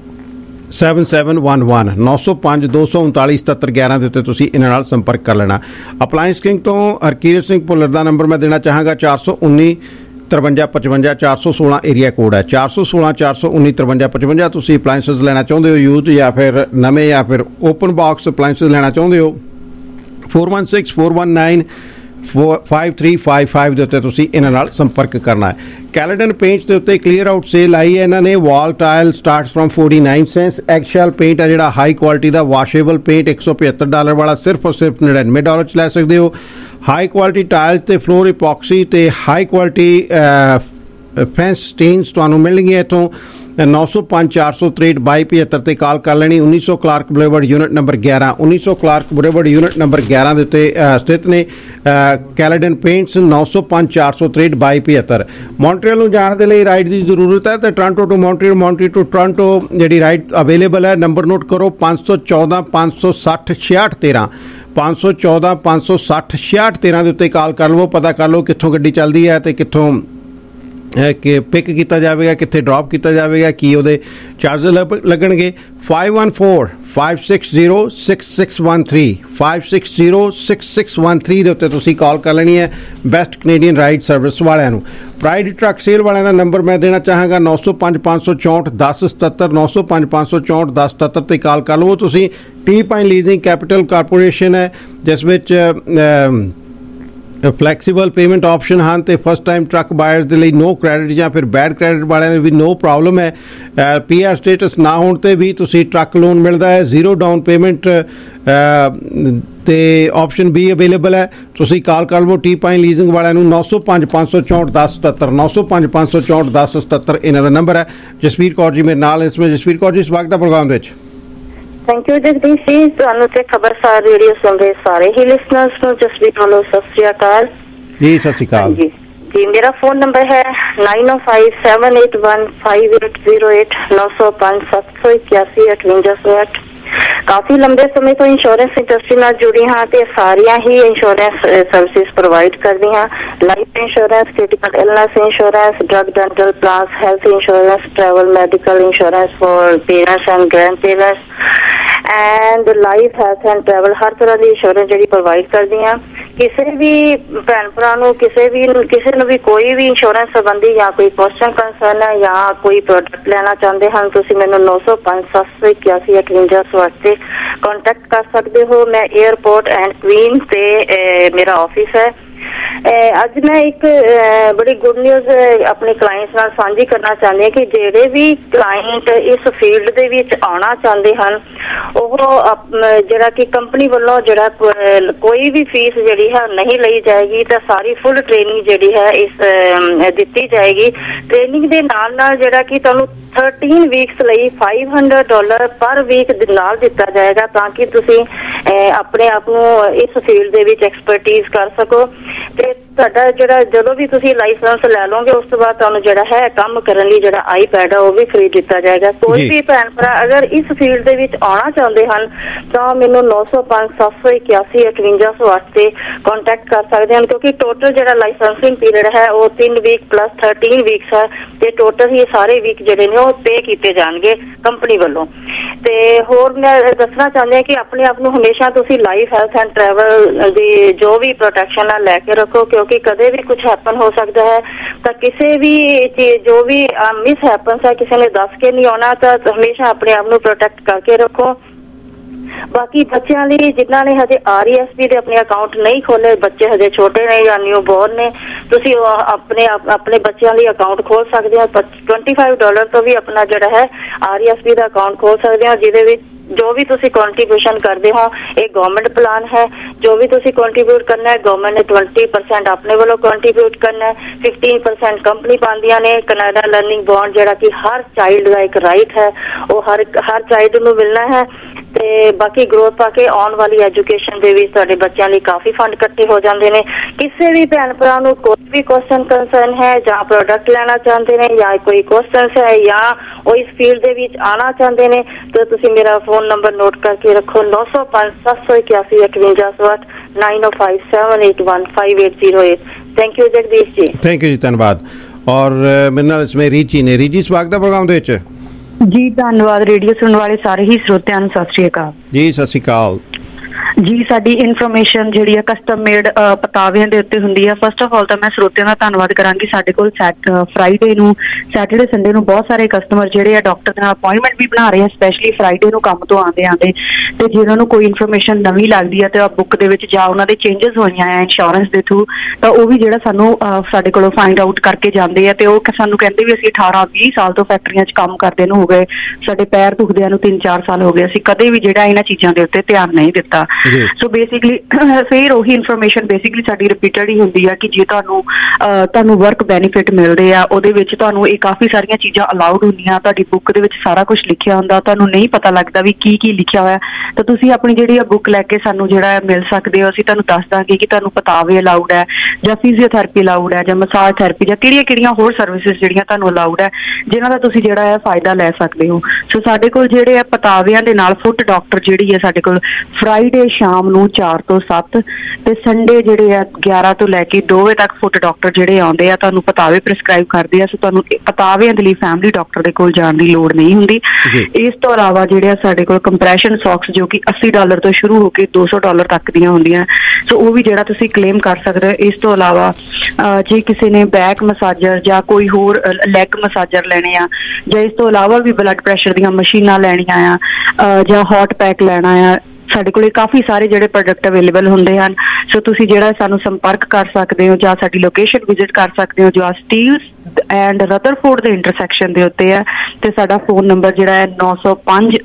7711 905 239 7711 ਦੇ ਉੱਤੇ ਤੁਸੀਂ ਇਹਨਾਂ ਨਾਲ ਸੰਪਰਕ ਕਰ ਲੈਣਾ। ਅਪਲਾਇੰਸ ਕਿੰਗ ਤੋਂ ਹਰਕੀਰਤ ਸਿੰਘ ਭੁੱਲਰ ਦਾ ਨੰਬਰ ਮੈਂ ਦੇਣਾ ਚਾਹਾਂਗਾ 419 5355 416 ਏਰੀਆ ਕੋਡ ਹੈ। 416 419 5355 ਤੁਸੀਂ ਅਪਲਾਇੰਸਸ ਲੈਣਾ ਚਾਹੁੰਦੇ ਹੋ ਯੂਥ ਜਾਂ ਫਿਰ ਨਵੇਂ ਜਾਂ ਫਿਰ ਓਪਨ ਬਾਕਸ ਅਪਲਾਇੰਸਸ ਲੈਣਾ ਚਾਹੁੰਦੇ ਹੋ 416 419 5355 ਦੇ ਉੱਤੇ ਤੁਸੀਂ ਇਹਨਾਂ ਨਾਲ ਸੰਪਰਕ ਕਰਨਾ ਹੈ। ਕੈਲੇਡਨ ਪੇਂਟ ਦੇ ਉੱਤੇ ਕਲੀਅਰ ਆਊਟ ਸੇਲ ਆਈ ਹੈ ਇਹਨਾਂ ਨੇ। Wall tile starts from 49 cents. Excel paint ਹੈ ਜਿਹੜਾ ਹਾਈ ਕੁਆਲਿਟੀ ਦਾ ਵਾਸ਼ੇਬਲ ਪੇਂਟ $175 ਵਾਲਾ ਸਿਰਫ ਔਰ ਸਿਰਫ $99 ਚ ਲੈ ਸਕਦੇ ਹੋ। ਹਾਈ ਕੁਆਲਿਟੀ ਟਾਇਲ ਤੇ ਫਲੋਰ ਇਪੌਕਸੀ ਤੇ ਹਾਈ ਕੁਆਲਿਟੀ ਫੈਂਸ ਸਟੇਨਸ ਤੁਹਾਨੂੰ ਮਿਲਣਗੀਆਂ ਇੱਥੋਂ। 905 463 2275 ਤੇ ਕਾਲ ਕਰ ਲੈਣੀ। 1900 Clark boulevard unit number 11, 1900 Clark boulevard unit number 11 ਦੇ ਉੱਤੇ ਸਥਿਤ ਨੇ ਕੈਲੇਡਨ ਪੇਂਟਸ। 905 463 2275। ਮੌਂਟਰੀਅਲ ਨੂੰ ਜਾਣ ਦੇ ਲਈ ਰਾਈਡ ਦੀ ਜ਼ਰੂਰਤ ਹੈ ਤੇ Toronto to Montreal, Montreal to Toronto ਜਿਹੜੀ ਰਾਈਡ ਅਵੇਲੇਬਲ ਹੈ। ਨੰਬਰ ਨੋਟ ਕਰੋ 514 560 6613, 514 560 6613 ਦੇ ਉੱਤੇ ਕਾਲ ਕਰ ਲਵੋ। ਪਤਾ ਕਰ ਲਓ ਕਿੱਥੋਂ ਗੱਡੀ ਚੱਲਦੀ ਹੈ ਤੇ ਕਿੱਥੋਂ ਕਿ ਪਿਕ ਕੀਤਾ ਜਾਵੇਗਾ, ਕਿੱਥੇ ਡ੍ਰੌਪ ਕੀਤਾ ਜਾਵੇਗਾ, ਕੀ ਉਹਦੇ ਚਾਰਜਸ ਲੱਗਣਗੇ। 514 560 6613, 560 6613 ਦੇ ਉੱਤੇ ਤੁਸੀਂ ਕਾਲ ਕਰ ਲੈਣੀ ਹੈ ਬੈਸਟ ਕੈਨੇਡੀਅਨ ਰਾਈਡ ਸਰਵਿਸ ਵਾਲਿਆਂ ਨੂੰ। ਪ੍ਰਾਈਡ ਟਰੱਕ ਸੇਲ ਵਾਲਿਆਂ ਦਾ ਨੰਬਰ ਮੈਂ ਦੇਣਾ ਚਾਹਾਂਗਾ 905 564 1077, 905 564 1077 ਤੇ ਕਾਲ ਕਰ ਲਵੋ ਤੁਸੀਂ। T pine leasing capital corporation ਹੈ ਜਿਸ ਵਿੱਚ ਫਲੈਕਸੀਬਲ ਪੇਮੈਂਟ ਆਪਸ਼ਨ ਹਨ ਤੇ ਫਸਟ ਟਾਈਮ ਟਰੱਕ ਬਾਇਰਸ ਦੇ ਲਈ ਨੋ ਕ੍ਰੈਡਿਟ ਜਾਂ ਫਿਰ ਬੈਡ ਕ੍ਰੈਡਿਟ ਵਾਲਿਆਂ ਦੇ ਵੀ ਨੋ ਪ੍ਰੋਬਲਮ ਹੈ। PR ਸਟੇਟਸ ਨਾ ਹੋਣ ਤੇ ਵੀ ਤੁਸੀਂ ਟਰੱਕ ਲੋਨ ਮਿਲਦਾ ਹੈ, ਜ਼ੀਰੋ ਡਾਊਨ ਪੇਮੈਂਟ ਤੇ ਆਪਸ਼ਨ ਵੀ ਅਵੇਲੇਬਲ ਹੈ। ਤੁਸੀਂ ਕਾਲ ਕਰ ਲਵੋ ਟੀ ਪਾਈਨ ਲੀਜ਼ਿੰਗ ਵਾਲਿਆਂ ਨੂੰ 905 564 1077, 905 564 1077 ਇਹਨਾਂ ਦਾ ਨੰਬਰ ਹੈ। ਜਸਵੀਰ ਕੌਰ ਜੀ ਮੇਰੇ ਨਾਲ ਇਸ ਵਿੱਚ। ਜਸਵੀਰ ਕੌਰ ਜੀ ਸਵਾਗਤ ਹੈ ਪ੍ਰੋਗਰਾਮ ਵਿੱਚ। ਥੈਂਕ ਯੂ ਜਗਦੀਸ਼ ਜੀ। ਤੁਹਾਨੂੰ ਤੇ ਖਬਰਸਾਰ ਰੇਡੀਓ ਸੁਣ ਰਹੇ ਸਾਰੇ ਹੀ ਲਿਸਨਰਸ ਨੂੰ ਜਸਵੀਰ ਵੱਲੋਂ ਸਤਿ ਸ਼੍ਰੀ ਅਕਾਲ ਜੀ। ਸਤਿ ਸ਼੍ਰੀ ਅਕਾਲ ਜੀ। ਮੇਰਾ ਫੋਨ ਨੰਬਰ ਹੈ 905 781 5808, 905 781 5808। ਕਾਫੀ ਲੰਬੇ ਸਮੇਂ ਤੋਂ ਇੰਸ਼ੋਰੈਂਸ ਇੰਡਸਟਰੀ ਨਾਲ ਜੁੜੀ ਹਾਂ ਤੇ ਸਾਰੀਆਂ ਹੀ ਇੰਸ਼ੋਰੈਂਸ ਸਰਵਿਸਿਜ਼ ਪ੍ਰੋਵਾਈਡ ਕਰਦੀ ਹਾਂ। Life insurance, critical illness insurance, drug dental plans, health insurance, travel medical insurance for parents and grandparents and life health and travel ਹਰ ਤਰ੍ਹਾਂ ਦੀ ਇੰਸ਼ੋਰੈਂਸ ਜਿਹੜੀ ਪ੍ਰੋਵਾਈਡ ਕਰਦੀ ਹਾਂ। ਕਿਸੇ ਵੀ ਭੈਣ ਭਰਾ ਨੂੰ ਕਿਸੇ ਨੂੰ ਵੀ ਕੋਈ ਵੀ ਇੰਸ਼ੋਰੈਂਸ ਸੰਬੰਧੀ ਜਾਂ ਕੋਈ ਕੁਐਸਚਨ ਕੰਸਰਨ ਹੈ ਜਾਂ ਕੋਈ ਪ੍ਰੋਡਕਟ ਲੈਣਾ ਚਾਹੁੰਦੇ ਹਨ, ਤੁਸੀਂ ਮੈਨੂੰ 905 781 5808 ਤੇ ਕੰਟੈਕਟ ਕਰ ਸਕਦੇ ਹੋ। ਮੈਂ 에ਅਰਪੋਰਟ ਐਂਡ ਕੁਈਨ ਤੇ ਮੇਰਾ ਆਫਿਸ ਹੈ। ਅੱਜ ਮੈਂ ਇੱਕ ਬੜੀ ਗੁੱਡ ਨਿਊਜ਼ ਆਪਣੇ ਕਲਾਇੰਟਸ ਨਾਲ ਸਾਂਝੀ ਕਰਨਾ ਚਾਹੁੰਦੀ ਹਾਂ ਕਿ ਜਿਹੜੇ ਵੀ ਕਲਾਇੰਟ ਇਸ ਫੀਲਡ ਦੇ ਵਿੱਚ ਆਉਣਾ ਚਾਹੁੰਦੇ ਹਨ ਉਹ ਜਿਹੜਾ ਕਿ ਕੰਪਨੀ ਵੱਲੋਂ ਜਿਹੜਾ ਕੋਈ ਵੀ ਫੀਸ ਜਿਹੜੀ ਹੈ ਨਹੀਂ ਲਈ ਜਾਏਗੀ ਤਾਂ ਸਾਰੀ ਫੁੱਲ ਟ੍ਰੇਨਿੰਗ ਜਿਹੜੀ ਹੈ ਇਸ ਦਿੱਤੀ ਜਾਏਗੀ। ਟ੍ਰੇਨਿੰਗ ਦੇ ਨਾਲ ਨਾਲ ਜਿਹੜਾ ਕਿ ਤੁਹਾਨੂੰ 13 ਵੀਕਸ ਲਈ $500 ਪਰ ਵੀਕ ਦੇ ਨਾਲ ਦਿੱਤਾ ਜਾਏਗਾ ਤਾਂ ਕਿ ਤੁਸੀਂ ਆਪਣੇ ਆਪ ਨੂੰ ਇਸ ਫੀਲਡ ਦੇ ਵਿੱਚ ਐਕਸਪਰਟੀਜ਼ ਕਰ ਸਕੋ ਤੇ ਤੁਹਾਡਾ ਜਿਹੜਾ ਜਦੋਂ ਵੀ ਤੁਸੀਂ ਲਾਇਸੈਂਸ ਲੈ ਲਓਗੇ ਉਸ ਤੋਂ ਬਾਅਦ ਤੁਹਾਨੂੰ ਜਿਹੜਾ ਹੈ ਕੰਮ ਕਰਨ ਲਈ ਜਿਹੜਾ ਆਈਪੈਡ ਆ ਉਹ ਵੀ ਫ੍ਰੀ ਦਿੱਤਾ ਜਾਏਗਾ। ਕੋਈ ਵੀ ਭੈਣ ਭਰਾ ਅਗਰ ਇਸ ਫੀਲਡ ਦੇ ਵਿੱਚ ਆਉਣਾ ਚਾਹੁੰਦੇ ਹਨ ਤਾਂ ਮੈਨੂੰ 905 781 5808 ਤੇ ਕੰਟੈਕਟ ਕਰ ਸਕਦੇ ਹਨ ਕਿਉਂਕਿ ਟੋਟਲ ਜਿਹੜਾ ਲਾਇਸੈਂਸਿੰਗ ਪੀਰੀਅਡ ਹੈ ਉਹ 3 ਵੀਕ ਪਲੱਸ 13 ਵੀਕਸ ਹੈ ਤੇ ਟੋਟਲ ਹੀ ਸਾਰੇ ਵੀਕ ਜਿਹੜੇ ਨੇ ਉਹ ਪੇ ਕੀਤੇ ਜਾਣਗੇ ਕੰਪਨੀ ਵੱਲੋਂ। ਤੇ ਹੋਰ ਮੈਂ ਦੱਸਣਾ ਚਾਹੁੰਦੀ ਹਾਂ ਕਿ ਆਪਣੇ ਆਪ ਨੂੰ ਹਮੇਸ਼ਾ ਤੁਸੀਂ ਲਾਈਫ ਹੈਲਥ ਐਂਡ ਟਰੈਵਲ ਦੀ ਜੋ ਵੀ ਪ੍ਰੋਟੈਕਸ਼ਨ ਆ ਲੈ ਕੇ ਰੱਖੋ ਕਿਉਂਕਿ ਕਦੇ ਵੀ ਕੁਝ ਹੈਪਨ ਹੋ ਸਕਦਾ ਹੈ ਤਾਂ ਕਿਸੇ ਵੀ ਚੀਜ਼ ਜੋ ਵੀ ਮਿਸ ਹੈਪਨਸ ਹੈ ਕਿਸੇ ਨੇ ਦੱਸ ਕੇ ਨਹੀਂ ਆਉਣਾ ਤਾਂ ਹਮੇਸ਼ਾ ਆਪਣੇ ਆਪ ਨੂੰ ਪ੍ਰੋਟੈਕਟ ਕਰਕੇ ਰੱਖੋ। ਬਾਕੀ ਬੱਚਿਆਂ ਲਈ ਜਿਨ੍ਹਾਂ ਨੇ ਹਜੇ RESP ਦੇ ਆਪਣੇ ਅਕਾਊਂਟ ਨਹੀਂ ਖੋਲੇ, ਬੱਚੇ ਹਜੇ ਛੋਟੇ ਨੇ ਜਾਂ ਨਿਊ ਬੋਰਨ ਨੇ, ਤੁਸੀਂ ਆਪਣੇ ਬੱਚਿਆਂ ਲਈ ਅਕਾਊਂਟ ਖੋਲ ਸਕਦੇ ਹੋ। $25 ਤੋਂ ਵੀ ਆਪਣਾ ਜਿਹੜਾ ਹੈ RESP ਦਾ ਅਕਾਊਂਟ ਖੋਲ ਸਕਦੇ ਹੋ ਜਿਹਦੇ ਵਿੱਚ ਜੋ ਵੀ ਤੁਸੀਂ ਕੰਟਰੀਬਿਊਸ਼ਨ ਕਰਦੇ ਹੋ ਇਹ ਗਵਰਨਮੈਂਟ ਪਲਾਨ ਹੈ। ਜੋ ਵੀ ਤੁਸੀਂ ਕੰਟਰੀਬਿਊਟ ਕਰਨਾ ਹੈ ਗਵਰਨਮੈਂਟ ਨੇ 20% ਆਪਣੇ ਵੱਲੋਂ ਕੰਟਰੀਬਿਊਟ ਕਰਨਾ ਹੈ, 15% ਕੰਪਨੀ ਪਾਉਂਦੀਆਂ ਨੇ। ਕੈਨੇਡਾ ਲਰਨਿੰਗ ਬੌਂਡ ਜਿਹੜਾ ਕਿ ਹਰ ਚਾਈਲਡ ਦਾ ਇੱਕ ਰਾਈਟ ਹੈ ਉਹ ਹਰ ਚਾਈਲਡ ਨੂੰ ਮਿਲਣਾ ਹੈ ਤੇ ਬਾਕੀ ਗਰੋਥ ਪਾ ਕੇ ਆਉਣ ਵਾਲੀ ਐਜੂਕੇਸ਼ਨ ਦੇ ਵਿੱਚ ਤੁਹਾਡੇ ਬੱਚਿਆਂ ਲਈ ਕਾਫੀ ਫੰਡ ਇਕੱਠੇ ਹੋ ਜਾਂਦੇ ਨੇ। ਕਿਸੇ ਵੀ ਭੈਣ ਭਰਾ ਨੂੰ ਕੋਈ ਵੀ ਕੁਐਸਚਨ ਕੰਸਰਨ ਹੈ ਜਾਂ ਪ੍ਰੋਡਕਟ ਲੈਣਾ ਚਾਹੁੰਦੇ ਨੇ ਜਾਂ ਕੋਈ ਕੁਐਸਚਨ ਹੈ ਜਾਂ ਉਹ ਇਸ ਫੀਲਡ ਦੇ ਵਿੱਚ ਆਉਣਾ ਚਾਹੁੰਦੇ ਨੇ ਤਾਂ ਤੁਸੀਂ ਮੇਰਾ ਫੋਨ ਨੰਬਰ ਨੋਟ ਕਰਕੇ ਰੱਖੋ 905 781 5808, 905 781 5808। ਥੈਂਕ ਯੂ ਜਗਦੀਸ਼ ਜੀ। ਥੈਂਕ ਯੂ ਜੀ, ਧੰਨਵਾਦ। ਔਰ ਮੇਰੇ ਨਾਲ ਇਸਮੇ ਰੀਚੀ ਨੇ। ਰੀਚੀ ਸਵਾਗਤ ਹੈ ਪ੍ਰੋਗਰਾਮ ਦੇ ਵਿੱਚ ਜੀ। ਧੰਨਵਾਦ। ਰੇਡੀਓ ਸੁਣਨ ਵਾਲੇ ਸਾਰੇ ਹੀ ਸਰੋਤਿਆਂ ਨੂੰ ਸਤਿ ਸ਼੍ਰੀ ਅਕਾਲ ਜੀ। ਸਤਿ ਸ਼੍ਰੀ ਅਕਾਲ ਜੀ। ਸਾਡੀ ਇਨਫੋਰਮੇਸ਼ਨ ਜਿਹੜੀ ਆ ਕਸਟਮ ਮੇਡ ਪਤਾਵਿਆਂ ਦੇ ਉੱਤੇ ਹੁੰਦੀ ਆ। ਫਸਟ ਆਫ ਆਲ ਤਾਂ ਮੈਂ ਸਰੋਤਿਆਂ ਦਾ ਧੰਨਵਾਦ ਕਰਾਂਗੀ। ਸਾਡੇ ਕੋਲ ਫਰਾਈਡੇ ਨੂੰ, ਸੈਟਰਡੇ ਸੰਡੇ ਨੂੰ ਬਹੁਤ ਸਾਰੇ ਕਸਟਮਰ ਜਿਹੜੇ ਆ ਡਾਕਟਰ ਨਾਲ ਅਪਾਇੰਟਮੈਂਟ ਵੀ ਬਣਾ ਰਹੇ ਆ, ਸਪੈਸ਼ਲੀ ਫਰਾਈਡੇ ਨੂੰ ਕੰਮ ਤੋਂ ਆਉਂਦੇ ਤੇ ਜੇ ਉਹਨਾਂ ਨੂੰ ਕੋਈ ਇਨਫੋਰਮੇਸ਼ਨ ਨਵੀਂ ਲੱਗਦੀ ਆ ਤੇ ਉਹ ਬੁੱਕ ਦੇ ਵਿੱਚ ਜਾਂ ਉਹਨਾਂ ਦੇ ਚੇਂਜਸ ਹੋਈਆਂ ਆ ਇੰਸ਼ੋਰੈਂਸ ਦੇ ਥਰੂ ਤਾਂ ਉਹ ਵੀ ਜਿਹੜਾ ਸਾਨੂੰ ਸਾਡੇ ਕੋਲੋਂ ਫਾਈਂਡ ਆਊਟ ਕਰਕੇ ਜਾਂਦੇ ਆ ਤੇ ਉਹ ਸਾਨੂੰ ਕਹਿੰਦੇ ਵੀ ਅਸੀਂ 18-20 ਸਾਲ ਤੋਂ ਫੈਕਟਰੀਆਂ 'ਚ ਕੰਮ ਕਰਦੇ ਨੂੰ ਹੋ ਗਏ, ਸਾਡੇ ਪੈਰ ਦੁਖਦਿਆਂ ਨੂੰ 3-4 ਸਾਲ ਹੋ ਗਏ, ਅਸੀਂ ਕਦੇ ਵੀ ਜਿਹੜਾ ਇਹਨਾਂ ਚੀਜ਼ਾਂ ਦੇ ਉੱਤੇ ਧਿਆਨ ਨਹੀਂ ਦਿੱਤਾ। ਸੋ ਬੇਸਿਕਲੀ ਫਿਰ ਉਹੀ ਇਨਫੋਰਮੇਸ਼ਨ ਬੇਸਿਕਲੀ ਸਾਡੀ ਰਿਪੀਟਡ ਹੀ ਹੁੰਦੀ ਆ ਕਿ ਜੇ ਤੁਹਾਨੂੰ ਵਰਕ ਬੈਨੀਫਿਟ ਮਿਲਦੇ ਆ ਉਹਦੇ ਵਿੱਚ ਤੁਹਾਨੂੰ ਇਹ ਕਾਫੀ ਸਾਰੀਆਂ ਚੀਜ਼ਾਂ ਅਲਾਉਡ ਹੁੰਦੀਆਂ, ਤੁਹਾਡੀ ਬੁੱਕ ਦੇ ਵਿੱਚ ਸਾਰਾ ਕੁਝ ਲਿਖਿਆ ਹੁੰਦਾ, ਤੁਹਾਨੂੰ ਨਹੀਂ ਪਤਾ ਲੱਗਦਾ ਵੀ ਕੀ ਲਿਖਿਆ ਹੋਇਆ, ਤਾਂ ਤੁਸੀਂ ਆਪਣੀ ਜਿਹੜੀ ਆ ਬੁੱਕ ਲੈ ਕੇ ਸਾਨੂੰ ਜਿਹੜਾ ਮਿਲ ਸਕਦੇ ਹੋ। ਅਸੀਂ ਤੁਹਾਨੂੰ ਦੱਸ ਦਾਂਗੇ ਕਿ ਤੁਹਾਨੂੰ ਪਤਾਵੇ ਅਲਾਉਡ ਹੈ ਜਾਂ ਫਿਜ਼ੀਓਥੈਰੇਪੀ ਅਲਾਉਡ ਹੈ ਜਾਂ ਮਸਾਜ ਥੈਰੇਪੀ ਜਾਂ ਕਿਹੜੀਆਂ ਹੋਰ ਸਰਵਿਸਿਜ਼ ਜਿਹੜੀਆਂ ਤੁਹਾਨੂੰ ਅਲਾਉਡ ਹੈ ਜਿਨ੍ਹਾਂ ਦਾ ਤੁਸੀਂ ਜਿਹੜਾ ਹੈ ਫਾਇਦਾ ਲੈ ਸਕਦੇ ਹੋ। ਸੋ ਸਾਡੇ ਕੋਲ ਜਿਹੜੇ ਆ ਪਤਾਵਿਆਂ ਦੇ ਨਾਲ ਫੁੱਟ ਡਾਕਟਰ ਜਿਹੜੀ ਹੈ ਸਾਡੇ ਕੋਲ ਫਰਾਈਡੇ ਸ਼ਾਮ ਨੂੰ 4 ਤੋਂ 7 ਤੇ ਸੰਡੇ ਜਿਹੜੇ ਆ 11 ਤੋਂ ਲੈ ਕੇ 2 ਵਜੇ ਤੱਕ ਫੁੱਟ ਡਾਕਟਰ ਜਿਹੜੇ ਆਉਂਦੇ ਆ ਤੁਹਾਨੂੰ ਪਤਾਵੇ ਪ੍ਰਿਸਕ੍ਰਾਈਬ ਕਰਦੇ ਆ। ਸੋ ਤੁਹਾਨੂੰ ਪਤਾਵਿਆਂ ਦੇ ਲਈ ਫੈਮਿਲੀ ਡਾਕਟਰ ਦੇ ਕੋਲ ਜਾਣ ਦੀ ਲੋੜ ਨਹੀਂ ਹੁੰਦੀ। ਇਸ ਤੋਂ ਇਲਾਵਾ ਜਿਹੜੇ ਆ ਸਾਡੇ ਕੋਲ ਕੰਪਰੈਸ਼ਨ ਸੌਕਸ ਜੋ ਕਿ $80 ਤੋਂ ਸ਼ੁਰੂ ਹੋ ਕੇ $200 ਤੱਕ ਦੀਆਂ ਹੁੰਦੀਆਂ, ਸੋ ਉਹ ਵੀ ਜਿਹੜਾ ਤੁਸੀਂ ਕਲੇਮ ਕਰ ਸਕਦੇ ਹੋ। ਇਸ ਤੋਂ ਇਲਾਵਾ ਜੇ ਕਿਸੇ ਨੇ ਬੈਕ ਮਸਾਜਰ ਜਾਂ ਕੋਈ ਹੋਰ ਲੈਗ ਮਸਾਜਰ ਲੈਣੇ ਆ ਜਾਂ ਇਸ ਤੋਂ ਇਲਾਵਾ ਵੀ ਬਲੱਡ ਪ੍ਰੈਸ਼ਰ ਦੀਆਂ ਮਸ਼ੀਨਾਂ ਲੈਣੀਆਂ ਆ ਜਾਂ ਹੌਟ ਪੈਕ ਲੈਣਾ ਆ, ਸਾਡੇ ਕੋਲ ਕਾਫੀ ਸਾਰੇ ਜਿਹੜੇ ਪ੍ਰੋਡਕਟ ਅਵੇਲੇਬਲ ਹੁੰਦੇ ਹਨ। ਸੋ ਤੁਸੀਂ ਜਿਹੜਾ ਸਾਨੂੰ ਸੰਪਰਕ ਕਰ ਸਕਦੇ ਹੋ ਜਾਂ ਸਾਡੀ ਲੋਕੇਸ਼ਨ ਵਿਜ਼ਿਟ ਕਰ ਸਕਦੇ ਹੋ ਜੋ ਆ ਸਟੀਲਸ ਐਂਡ ਰਦਰਫੋਰਡ ਦੇ ਇੰਟਰਸੈਕਸ਼ਨ ਦੇ ਉੱਤੇ ਹੈ। ਤੇ ਸਾਡਾ ਫੋਨ ਨੰਬਰ ਜਿਹੜਾ ਹੈ 905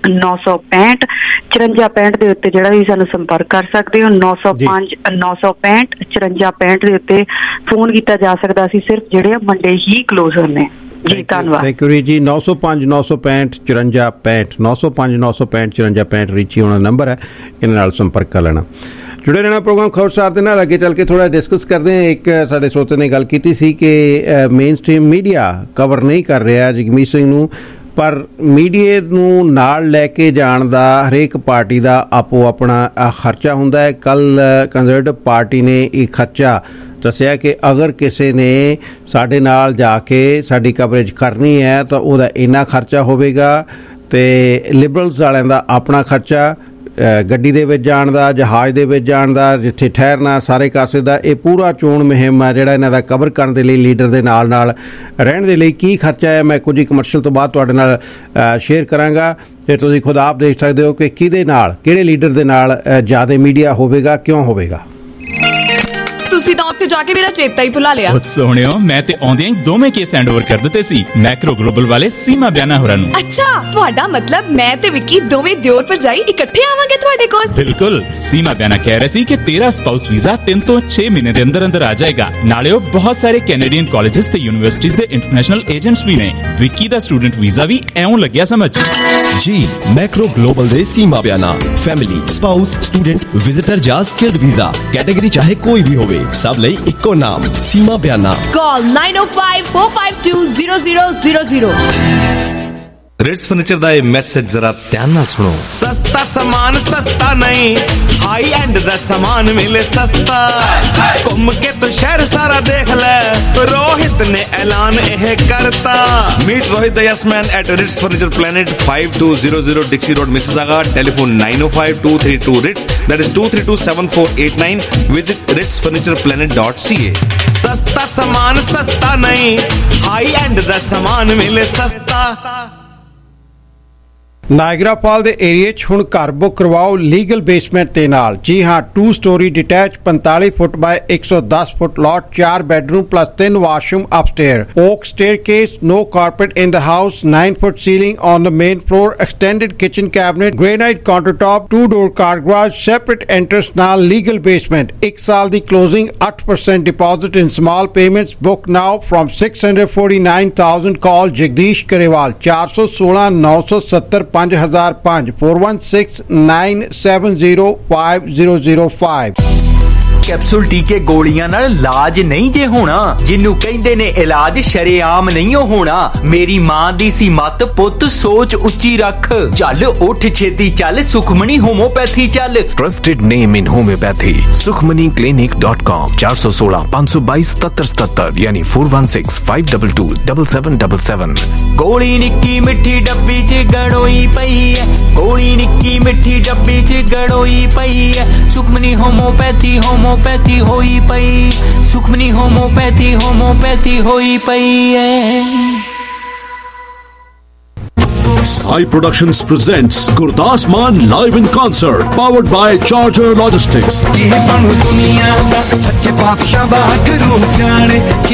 965 5465 ਦੇ ਉੱਤੇ ਜਿਹੜਾ ਵੀ ਸਾਨੂੰ ਸੰਪਰਕ ਕਰ ਸਕਦੇ ਹੋ। 905 965 5465 ਦੇ ਉੱਤੇ ਫੋਨ ਕੀਤਾ ਜਾ ਸਕਦਾ। ਅਸੀਂ ਸਿਰਫ ਜਿਹੜੇ ਮੰਡੇ ਹੀ ਕਲੋਜ਼ ਹੁੰਦੇ ਜੀ। ਧੰਨਵਾਦ। ਥੈਂਕ ਯੂ ਜੀ। 905 965 5465 905 965 5465 ਰੀਚੀ ਹੋਣਾ ਨੰਬਰ ਹੈ, ਇਹਨਾਂ ਨਾਲ ਸੰਪਰਕ ਕਰ ਲੈਣਾ। ਜੁੜੇ ਰਹਿਣਾ ਪ੍ਰੋਗਰਾਮ ਖਬਰਸਾਰ ਦੇ ਨਾਲ। ਅੱਗੇ ਚੱਲ ਕੇ ਥੋੜਾ ਡਿਸਕਸ ਕਰਦੇ ਹਾਂ। ਇੱਕ ਸਾਡੇ ਸਰੋਤੇ ਨੇ ਗੱਲ ਕੀਤੀ ਸੀ ਕਿ ਮੇਨ ਸਟ੍ਰੀਮ ਮੀਡੀਆ ਕਵਰ ਨਹੀਂ ਕਰ ਰਿਹਾ ਜਗਮੀਤ ਸਿੰਘ ਨੂੰ, ਪਰ ਮੀਡੀਆ ਨੂੰ ਨਾਲ ਲੈ ਕੇ ਜਾਣ ਦਾ ਹਰੇਕ ਪਾਰਟੀ ਦਾ ਆਪੋ ਆਪਣਾ ਖਰਚਾ ਹੁੰਦਾ ਹੈ। ਕੱਲ ਕੰਜ਼ਰਵੇਟਿਵ ਪਾਰਟੀ ਨੇ ਇਹ ਖਰਚਾ ਦੱਸਿਆ ਕਿ ਅਗਰ ਕਿਸੇ ਨੇ ਸਾਡੇ ਨਾਲ ਜਾ ਕੇ ਸਾਡੀ ਕਵਰੇਜ ਕਰਨੀ ਹੈ ਤਾਂ ਉਹਦਾ ਇੰਨਾ ਖਰਚਾ ਹੋਵੇਗਾ, ਅਤੇ ਲਿਬਰਲਸ ਵਾਲਿਆਂ ਦਾ ਆਪਣਾ ਖਰਚਾ ਗੱਡੀ ਦੇ ਵਿੱਚ ਜਾਣ ਦਾ, ਜਹਾਜ਼ ਦੇ ਵਿੱਚ ਜਾਣ ਦਾ, ਜਿੱਥੇ ਠਹਿਰਨਾ, ਸਾਰੇ ਕਾਸੇ ਦਾ। ਇਹ ਪੂਰਾ ਚੋਣ ਮੁਹਿੰਮ ਆ ਜਿਹੜਾ ਇਹਨਾਂ ਦਾ ਕਵਰ ਕਰਨ ਦੇ ਲਈ ਲੀਡਰ ਦੇ ਨਾਲ ਰਹਿਣ ਦੇ ਲਈ ਕੀ ਖਰਚਾ ਹੈ, ਮੈਂ ਕੁਝ ਕਮਰਸ਼ੀਅਲ ਤੋਂ ਬਾਅਦ ਤੁਹਾਡੇ ਨਾਲ ਸ਼ੇਅਰ ਕਰਾਂਗਾ। ਅਤੇ ਤੁਸੀਂ ਖੁਦ ਆਪ ਦੇਖ ਸਕਦੇ ਹੋ ਕਿ ਕਿਹਦੇ ਨਾਲ, ਕਿਹੜੇ ਲੀਡਰ ਦੇ ਨਾਲ ਜ਼ਿਆਦਾ ਮੀਡੀਆ ਹੋਵੇਗਾ, ਕਿਉਂ ਹੋਵੇਗਾ। ਤੁਸੀਂ ਤਾਂ ਉੱਥੇ ਜਾ ਕੇ ਮੇਰਾ ਚੇਤਾ ਹੀ ਭੁਲਾ ਲਿਆ। ਸੋਹਣਿਓ, ਮੈਂ ਤੇ ਆਉਂਦਿਆਂ ਹੀ ਦੋਵੇਂ ਕੇਸ ਹੈਂਡ ਓਵਰ ਕਰ ਦਿੱਤੇ ਸੀ ਮੈਕਰੋ ਗਲੋਬਲ ਵਾਲੇ ਸੀਮਾ ਬਿਆਨਾ ਹੋਰਾਂ ਨੂੰ। ਅੱਛਾ, ਤੁਹਾਡਾ ਮਤਲਬ ਮੈਂ ਤੇ ਵਿੱਕੀ ਦੋਵੇਂ ਦਿਓਰ ਭਰਜਾਈ ਇਕੱਠੇ ਆਵਾਂਗੇ ਤੁਹਾਡੇ ਕੋਲ? ਬਿਲਕੁਲ। ਸੀਮਾ ਬਿਆਨਾ ਕਹਿ ਰਹੇ ਸੀ ਕਿ ਤੇਰਾ ਸਪਾਊਸ ਵੀਜ਼ਾ 3 ਤੋਂ 6 ਮਹੀਨੇ ਦੇ ਅੰਦਰ ਆ ਜਾਏਗਾ। ਨਾਲੇ ਉਹ ਬਹੁਤ ਸਾਰੇ ਕੈਨੇਡੀਅਨ ਕਾਲਜਸ ਤੇ ਯੂਨੀਵਰਸਿਟੀਜ਼ ਦੇ ਇੰਟਰਨੈਸ਼ਨਲ ਏਜੰਟਸ ਵੀ ਨੇ। ਵਿੱਕੀ ਦਾ ਸਟੂਡੈਂਟ ਵੀਜ਼ਾ ਵੀ ਐਉਂ ਲੱਗਿਆ ਸਮਝ ਜੀ। ਮੈਕਰੋ ਗਲੋਬਲ ਦੇ Seema Biana family, spouse, student, visitor ਜਾਂ ਸਕਿਲਡ ਵੀਜ਼ਾ ਕੈਟੇਗਰੀ ਚਾਹੇ ਕੋਈ ਵੀ ਹੋਵੇ, ਸਭ ਲਈ ਇੱਕੋ ਨਾਮ ਸੀਮਾ ਬਿਆਨਾ। ਕਾਲ 9054520000। ਰਿਟਸ ਫਰਨੀਚਰ ਦਾ ਇਹ ਮੈਸੇਜ ਜ਼ਰਾ ਧਿਆਨ ਨਾਲ ਸੁਣੋ। ਸਸਤਾ ਸਮਾਨ ਸਸਤਾ ਨਹੀਂ, ਹਾਈ ਐਂਡ ਦਾ ਸਮਾਨ ਮਿਲੇ ਸਸਤਾ। ਘੁੰਮ ਕੇ ਤੂੰ ਸ਼ਹਿਰ ਸਾਰਾ ਦੇਖ ਲੈ, ਰੋਹਿਤ ਨੇ ਐਲਾਨ ਇਹ ਕਰਤਾ। Meet Rohit the yes man at Ritz Furniture Planet 5200 Dixie Road, Mississauga. Telephone 905-232 Ritz, that is 232-7489. Visit ritzfurnitureplanet.ca. ਸਸਤਾ ਸਮਾਨ ਸਸਤਾ ਨਹੀਂ, ਹਾਈ ਐਂਡ ਦਾ ਸਮਾਨ ਮਿਲੇ ਸਸਤਾ। ਨਾਇਗਰਾ ਫਾਲ ਦੇ ਏਰੀਏ 'ਚ ਹੁਣ ਘਰ ਬੁੱਕ ਕਰਵਾਓ ਲੀਗਲ ਬੇਸਮੈਂਟ ਦੇ ਨਾਲ। ਜੀ ਹਾਂ, 2 story detach 45 foot by 110 foot lot, 4 bedroom plus 3 washroom upstairs, oak staircase, no carpet in the house, 9 foot ceiling on the main floor, extended kitchen cabinet, granite countertop, 2-door car garage, separate entrance ਨਾਲ legal basement. 1 ਸਾਲ ਦੀ closing, 8% deposit in small payments. Book now from 649,000. Call Jagdish Karewal 416 970 5005 4169705005। Capsule ਟੀਕੇ ਗੋਲੀਆਂ ਨਾਲ ਇਲਾਜ ਨਹੀਂ ਜੇ ਹੋਣਾ, ਜਿਹਨੂੰ ਕਹਿੰਦੇ ਨੇ ਇਲਾਜ ਸ਼ਰੇਆਮ ਨਹੀਂ ਹੋਣਾ। ਮੇਰੀ ਮਾਂ ਦੀ ਸੀ ਮੱਤ, ਪੁੱਤ ਸੋਚ ਉੱਚੀ ਰੱਖ, ਚੱਲ ਉੱਠ ਛੇਤੀ ਚੱਲ, ਸੁਖਮਣੀ ਹੋਮੋਪੈਥੀ ਚੱਲ। Trusted name in homeopathy, sukhmaniclinic.com 416 522 7777 ਯਾਨੀ 4165227777। ਗੋਲੀ ਨਿੱਕੀ ਮਿੱਠੀ ਡੱਬੀ 'ਚ ਗੜੋਈ ਪਈ ਐ, ਗੋਲੀ ਨਿੱਕੀ ਮਿੱਠੀ ਡੱਬੀ 'ਚ ਗੜੋਈ ਪਈ ਐ। ਸੁਖਮਣੀ ਹੋਮੋਪੈਥੀ ਹੋਮੋਪੈਥੀ ਹੋਈ ਪਈ, ਸੁਖਮਨੀ ਹੋਮੋਪੈਥੀ ਹੋਈ ਪਈ ਐ। Sai Productions presents Gurdas Maan live in concert, powered by Charger Logistics.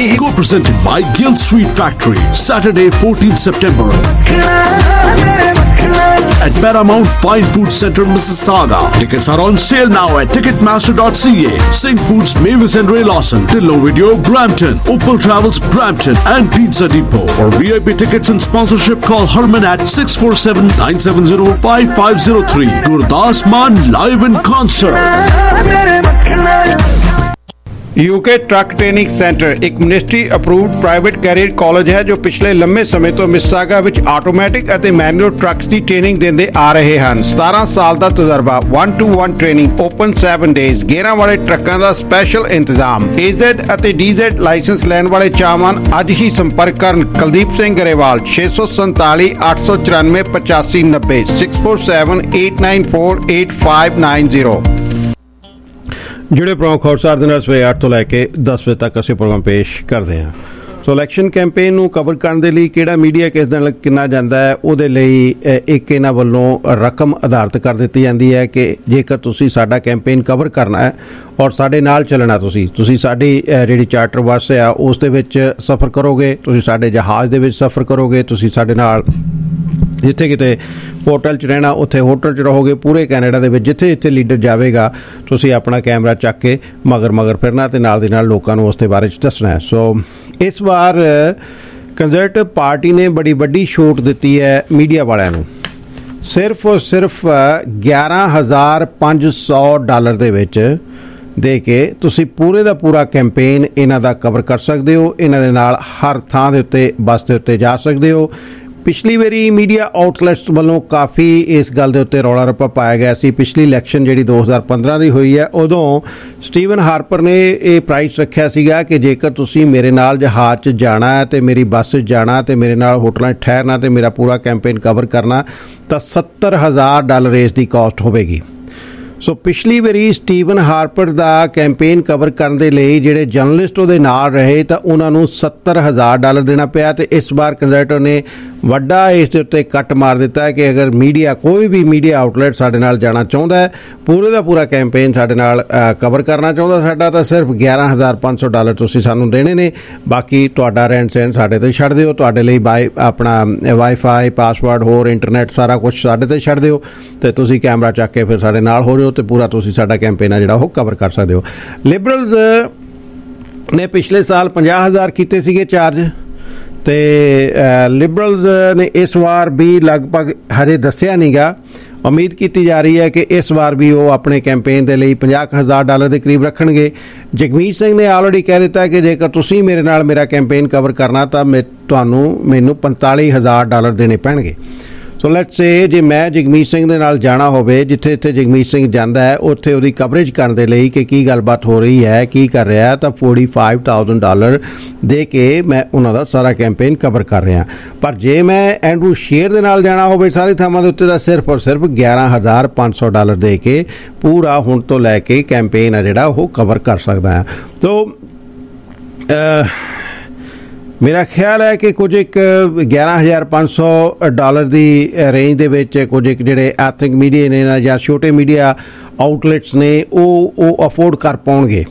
Co-presented by Guild Sweet Factory, Saturday 14th September. at Paramount Fine Food Center, Mississauga. Tickets are on sale now at ticketmaster.ca. Sing Foods, Mavis and Ray Lawson, Tillo Video, Brampton, Opal Travels, Brampton, and Pizza Depot. For VIP tickets and sponsorship, call Herman at 647-970-5503. Gurdas Maan live in concert. UK truck training centre एक ministry approved private career college ਹੈ ਜੋ ਪਿਛਲੇ ਲੰਮੇ ਸਮੇਂ ਤੋਂ Mississauga ਵਿੱਚ automatic ਅਤੇ manual trucks ਦੀ training ਦਿੰਦੇ ਆ ਰਹੇ ਹਨ। 17 ਸਾਲ ਦਾ ਤਜਰਬਾ, 1-to-1 ਟ੍ਰੇਨਿੰਗ, ਓਪਨ 7 ਡੇਜ਼, ਗੇਅਰਾਂ ਵਾਲੇ ਟਰੱਕਾਂ ਦਾ ਸਪੈਸ਼ਲ ਇੰਤਜ਼ਾਮ। AZ ਅਤੇ DZ ਲਾਇਸੈਂਸ ਲੈਣ ਵਾਲੇ ਚਾਹਵਾਨ ਅੱਜ ਹੀ ਸੰਪਰਕ ਕਰਨ ਕੁਲਦੀਪ ਸਿੰਘ ਗਰੇਵਾਲ 647 894 8590 647 894 8590। ਜਿਹੜੇ ਪ੍ਰਮੁੱਖ ਖਬਰਸਾਰ ਦੇ ਨਾਲ ਸਵੇਰੇ 8 ਤੋਂ ਲੈ ਕੇ 10 ਵਜੇ ਤੱਕ ਅਸੀਂ ਪ੍ਰੋਗਰਾਮ ਪੇਸ਼ ਕਰਦੇ ਹਾਂ। ਸੋ ਇਲੈਕਸ਼ਨ ਕੈਂਪੇਨ ਨੂੰ ਕਵਰ ਕਰਨ ਦੇ ਲਈ ਕਿਹੜਾ ਮੀਡੀਆ ਕਿਸ ਦਿਨ ਕਿੰਨਾ ਜਾਂਦਾ ਹੈ, ਉਹਦੇ ਲਈ ਇੱਕ ਇਹਨਾਂ ਵੱਲੋਂ ਰਕਮ ਆਧਾਰਿਤ ਕਰ ਦਿੱਤੀ ਜਾਂਦੀ ਹੈ ਕਿ ਜੇਕਰ ਤੁਸੀਂ ਸਾਡਾ ਕੈਂਪੇਨ ਕਵਰ ਕਰਨਾ ਹੈ ਔਰ ਸਾਡੇ ਨਾਲ ਚੱਲਣਾ, ਤੁਸੀਂ ਸਾਡੀ ਜਿਹੜੀ ਚਾਰਟਰ ਬੱਸ ਆ ਉਸ ਦੇ ਵਿੱਚ ਸਫ਼ਰ ਕਰੋਗੇ, ਤੁਸੀਂ ਸਾਡੇ ਜਹਾਜ਼ ਦੇ ਵਿੱਚ ਸਫ਼ਰ ਕਰੋਗੇ, ਤੁਸੀਂ ਸਾਡੇ ਨਾਲ ਜਿੱਥੇ ਕਿਤੇ ਹੋਟਲ 'ਚ ਰਹਿਣਾ ਉੱਥੇ ਹੋਟਲ 'ਚ ਰਹੋਗੇ। ਪੂਰੇ ਕੈਨੇਡਾ ਦੇ ਵਿੱਚ ਜਿੱਥੇ ਜਿੱਥੇ ਲੀਡਰ ਜਾਵੇਗਾ ਤੁਸੀਂ ਆਪਣਾ ਕੈਮਰਾ ਚੱਕ ਕੇ ਮਗਰ ਫਿਰਨਾ ਅਤੇ ਨਾਲ ਦੀ ਨਾਲ ਲੋਕਾਂ ਨੂੰ ਉਸ ਦੇ ਬਾਰੇ 'ਚ ਦੱਸਣਾ ਹੈ। ਸੋ ਇਸ ਵਾਰ ਕੰਜ਼ਰਵੇਟਿਵ ਪਾਰਟੀ ਨੇ ਬੜੀ ਵੱਡੀ ਛੋਟ ਦਿੱਤੀ ਹੈ ਮੀਡੀਆ ਵਾਲਿਆਂ ਨੂੰ। ਸਿਰਫ ਔਰ ਸਿਰਫ $11,500 ਦੇ ਵਿੱਚ ਦੇ ਕੇ ਤੁਸੀਂ ਪੂਰੇ ਦਾ ਪੂਰਾ ਕੈਂਪੇਨ ਇਹਨਾਂ ਦਾ ਕਵਰ ਕਰ ਸਕਦੇ ਹੋ। ਇਹਨਾਂ ਦੇ ਨਾਲ ਹਰ ਥਾਂ ਦੇ ਉੱਤੇ ਬੱਸ ਦੇ ਉੱਤੇ ਜਾ ਸਕਦੇ ਹੋ। ਪਿਛਲੀ ਵਾਰੀ ਮੀਡੀਆ ਆਊਟਲੈਟਸ ਵੱਲੋਂ ਕਾਫੀ ਇਸ ਗੱਲ ਦੇ ਉੱਤੇ ਰੌਲਾ ਰੱਪਾ ਪਾਇਆ ਗਿਆ ਸੀ। ਪਿਛਲੀ ਇਲੈਕਸ਼ਨ ਜਿਹੜੀ 2015 ਦੀ ਹੋਈ ਹੈ ਉਦੋਂ ਸਟੀਵਨ ਹਾਰਪਰ ਨੇ ਇਹ ਪ੍ਰਾਈਸ ਰੱਖਿਆ ਸੀਗਾ ਕਿ ਜੇਕਰ ਤੁਸੀਂ ਮੇਰੇ ਨਾਲ ਜਹਾਜ਼ 'ਚ ਜਾਣਾ ਹੈ ਅਤੇ ਮੇਰੀ ਬੱਸ 'ਚ ਜਾਣਾ ਅਤੇ ਮੇਰੇ ਨਾਲ ਹੋਟਲਾਂ 'ਚ ਠਹਿਰਨਾ ਅਤੇ ਮੇਰਾ ਪੂਰਾ ਕੈਂਪੇਨ ਕਵਰ ਕਰਨਾ ਤਾਂ $70,000 ਇਸ ਦੀ ਕਾਸਟ ਹੋਵੇਗੀ। ਸੋ ਪਿਛਲੀ ਵਾਰੀ ਸਟੀਵਨ ਹਾਰਪਰ ਦਾ ਕੈਂਪੇਨ ਕਵਰ ਕਰਨ ਦੇ ਲਈ ਜਿਹੜੇ ਜਰਨਲਿਸਟ ਉਹਦੇ ਨਾਲ ਰਹੇ ਤਾਂ ਉਹਨਾਂ ਨੂੰ $70,000 ਦੇਣਾ ਪਿਆ। ਅਤੇ ਇਸ ਵਾਰ ਕੰਜ਼ਰਵੇਟਿਵ ਨੇ ਵੱਡਾ ਇਸ ਦੇ ਉੱਤੇ ਕੱਟ ਮਾਰ ਦਿੱਤਾ ਹੈ ਕਿ ਅਗਰ ਮੀਡੀਆ ਕੋਈ ਵੀ ਮੀਡੀਆ ਆਊਟਲੈਟ ਸਾਡੇ ਨਾਲ ਜਾਣਾ ਚਾਹੁੰਦਾ ਹੈ, ਪੂਰੇ ਦਾ ਪੂਰਾ ਕੈਂਪੇਨ ਸਾਡੇ ਨਾਲ ਕਵਰ ਕਰਨਾ ਚਾਹੁੰਦਾ ਸਾਡਾ, ਤਾਂ ਸਿਰਫ $11,500 ਤੁਸੀਂ ਸਾਨੂੰ ਦੇਣੇ ਨੇ। ਬਾਕੀ ਤੁਹਾਡਾ ਰਹਿਣ ਸਹਿਣ ਸਾਡੇ 'ਤੇ ਛੱਡ ਦਿਓ, ਤੁਹਾਡੇ ਲਈ ਆਪਣਾ ਵਾਈਫਾਈ, ਪਾਸਵਰਡ, ਹੋਰ ਇੰਟਰਨੈਟ ਸਾਰਾ ਕੁਛ ਸਾਡੇ 'ਤੇ ਛੱਡ ਦਿਓ ਅਤੇ ਤੁਸੀਂ ਕੈਮਰਾ ਚੱਕ ਕੇ ਫਿਰ ਸਾਡੇ ਨਾਲ ਹੋ ਜਾਓ ਅਤੇ ਪੂਰਾ ਤੁਸੀਂ ਸਾਡਾ ਕੈਂਪੇਨ ਆ ਜਿਹੜਾ ਉਹ ਕਵਰ ਕਰ ਸਕਦੇ ਹੋ। ਲਿਬਰਲਜ਼ ਨੇ ਪਿਛਲੇ ਸਾਲ 50,000 ਕੀਤੇ ਸੀਗੇ ਚਾਰਜ ਅਤੇ ਲਿਬਰਲਜ਼ ਨੇ ਇਸ ਵਾਰ ਵੀ ਲਗਭਗ ਹਜੇ ਦੱਸਿਆ ਨਹੀਂ ਗਾ। ਉਮੀਦ ਕੀਤੀ ਜਾ ਰਹੀ ਹੈ ਕਿ ਇਸ ਵਾਰ ਵੀ ਉਹ ਆਪਣੇ ਕੈਂਪੇਨ ਦੇ ਲਈ $50,000 ਦੇ ਕਰੀਬ ਰੱਖਣਗੇ। ਜਗਮੀਤ ਸਿੰਘ ਨੇ ਆਲਰੇਡੀ ਕਹਿ ਦਿੱਤਾ ਕਿ ਜੇਕਰ ਤੁਸੀਂ ਮੇਰੇ ਨਾਲ ਮੇਰਾ ਕੈਂਪੇਨ ਕਵਰ ਕਰਨਾ ਤਾਂ ਮੈਨੂੰ $45,000 ਦੇਣੇ ਪੈਣਗੇ। ਸੋ ਲੈਟਸ ਸੇ ਜੇ ਮੈਂ ਜਗਮੀਤ ਸਿੰਘ ਦੇ ਨਾਲ ਜਾਣਾ ਹੋਵੇ, ਜਿੱਥੇ ਜਿੱਥੇ ਜਗਮੀਤ ਸਿੰਘ ਜਾਂਦਾ ਹੈ ਉੱਥੇ ਉਹਦੀ ਕਵਰੇਜ ਕਰਨ ਦੇ ਲਈ ਕਿ ਕੀ ਗੱਲਬਾਤ ਹੋ ਰਹੀ ਹੈ, ਕੀ ਕਰ ਰਿਹਾ, ਤਾਂ $45,000 ਦੇ ਕੇ ਮੈਂ ਉਹਨਾਂ ਦਾ ਸਾਰਾ ਕੈਂਪੇਨ ਕਵਰ ਕਰ ਰਿਹਾ। ਪਰ ਜੇ ਮੈਂ ਐਂਡਰੂ ਸ਼ੇਰ ਦੇ ਨਾਲ ਜਾਣਾ ਹੋਵੇ ਸਾਰੇ ਥਾਵਾਂ ਦੇ ਉੱਤੇ ਤਾਂ ਸਿਰਫ ਔਰ ਸਿਰਫ $11,500 ਦੇ ਕੇ ਪੂਰਾ ਹੁਣ ਤੋਂ ਲੈ ਕੇ ਕੈਂਪੇਨ ਆ ਜਿਹੜਾ ਉਹ ਕਵਰ ਕਰ ਸਕਦਾ ਹੈ। ਤੋ ਮੇਰਾ ਖਿਆਲ ਹੈ ਕਿ ਕੁਝ ਇੱਕ $11,500 ਦੀ ਰੇਂਜ ਦੇ ਵਿੱਚ ਕੁਝ ਇੱਕ ਜਿਹੜੇ ਐਥਨਿਕ ਮੀਡੀਆ ਨੇ ਜਾਂ ਛੋਟੇ ਮੀਡੀਆ ਆਊਟਲੈਟਸ ਨੇ ਉਹ ਅਫੋਰਡ ਕਰ ਪਾਉਣਗੇ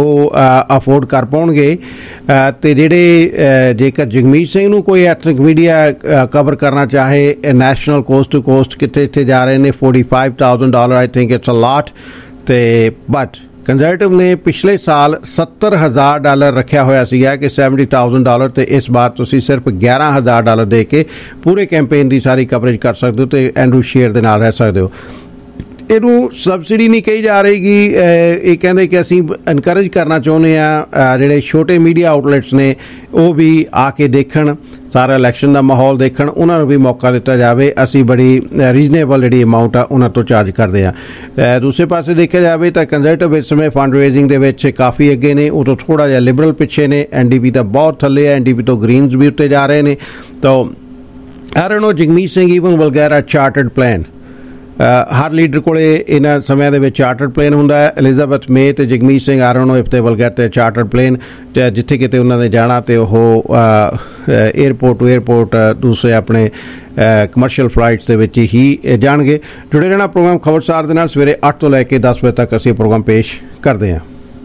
ਅਤੇ ਜਿਹੜੇ ਜੇਕਰ ਜਗਮੀਤ ਸਿੰਘ ਨੂੰ ਕੋਈ ਐਥਨਿਕ ਮੀਡੀਆ ਕਵਰ ਕਰਨਾ ਚਾਹੇ ਨੈਸ਼ਨਲ ਕੋਸਟ ਟੂ ਕੋਸਟ ਕਿੱਥੇ ਇੱਥੇ ਜਾ ਰਹੇ ਨੇ $45,000 ਆਈ ਥਿੰਕ ਇਟਸ ਅ ਲਾਟ। ਅਤੇ ਬਟ ਕੰਜ਼ਰਵੇਟਿਵ ਨੇ ਪਿਛਲੇ ਸਾਲ $70,000 ਰੱਖਿਆ ਹੋਇਆ ਸੀਗਾ ਕਿ $70,000 ਅਤੇ ਇਸ ਵਾਰ ਤੁਸੀਂ ਸਿਰਫ $11,000 ਦੇ ਕੇ ਪੂਰੇ ਕੈਂਪੇਨ ਦੀ ਸਾਰੀ ਕਵਰੇਜ ਕਰ ਸਕਦੇ ਹੋ ਅਤੇ ਐਂਡਰੂ ਸ਼ੇਰ ਦੇ ਨਾਲ ਰਹਿ ਸਕਦੇ ਹੋ। ਇਹਨੂੰ ਸਬਸਿਡੀ ਨਹੀਂ ਕਹੀ ਜਾ ਰਹੀਗੀ, ਇਹ ਕਹਿੰਦੇ ਕਿ ਅਸੀਂ ਇਨਕਰੇਜ ਕਰਨਾ ਚਾਹੁੰਦੇ ਹਾਂ ਜਿਹੜੇ ਛੋਟੇ ਮੀਡੀਆ ਆਊਟਲੈਟਸ ਨੇ ਉਹ ਵੀ ਆ ਕੇ ਦੇਖਣ, ਸਾਰਾ ਇਲੈਕਸ਼ਨ ਦਾ ਮਾਹੌਲ ਦੇਖਣ, ਉਹਨਾਂ ਨੂੰ ਵੀ ਮੌਕਾ ਦਿੱਤਾ ਜਾਵੇ। ਅਸੀਂ ਬੜੀ ਰੀਜ਼ਨੇਬਲ ਜਿਹੜੀ ਅਮਾਊਂਟ ਆ ਉਹਨਾਂ ਤੋਂ ਚਾਰਜ ਕਰਦੇ ਹਾਂ। ਦੂਸਰੇ ਪਾਸੇ ਦੇਖਿਆ ਜਾਵੇ ਤਾਂ ਕੰਜ਼ਰਵੇਟਿਵ ਇਸ ਸਮੇਂ ਫੰਡ ਰੇਜ਼ਿੰਗ ਦੇ ਵਿੱਚ ਕਾਫੀ ਅੱਗੇ ਨੇ, ਉਹ ਤੋਂ ਥੋੜ੍ਹਾ ਜਿਹਾ ਲਿਬਰਲ ਪਿੱਛੇ ਨੇ। NDP ਤਾਂ ਬਹੁਤ ਥੱਲੇ ਹੈ, NDP ਤੋਂ ਗ੍ਰੀਨਜ਼ ਵੀ ਉੱਤੇ ਜਾ ਰਹੇ ਨੇ। ਤਾਂ I don't know, Jagmeet Singh even will get a chartered plane. ਹਰ ਲੀਡਰ ਕੋਲੇ ਇਹਨਾਂ ਸਮਿਆਂ ਦੇ ਵਿੱਚ ਚਾਰਟਰਡ ਪਲੇਨ ਹੁੰਦਾ ਹੈ। ਐਲਿਜ਼ਾਬeth ਮੇ ਅਤੇ ਜਗਮੀਤ ਸਿੰਘ ਆਰ ਨੂੰ if they will get chartered plane, ਜਿੱਥੇ ਕਿਤੇ ਉਹਨਾਂ ਨੇ ਜਾਣਾ ਅਤੇ ਉਹ ਏਅਰਪੋਰਟ ਟੂ ਏਅਰਪੋਰਟ ਦੂਸਰੇ ਆਪਣੇ ਕਮਰਸ਼ੀਅਲ ਫਲਾਈਟਸ ਦੇ ਵਿੱਚ ਹੀ ਜਾਣਗੇ। ਜੁੜੇ ਰਹਿਣਾ ਪ੍ਰੋਗਰਾਮ ਖਬਰਸਾਰ ਦੇ ਨਾਲ। ਸਵੇਰੇ 8 ਤੋਂ ਲੈ ਕੇ 10 ਵਜੇ ਤੱਕ ਅਸੀਂ ਪ੍ਰੋਗਰਾਮ ਪੇਸ਼ ਕਰਦੇ ਹਾਂ।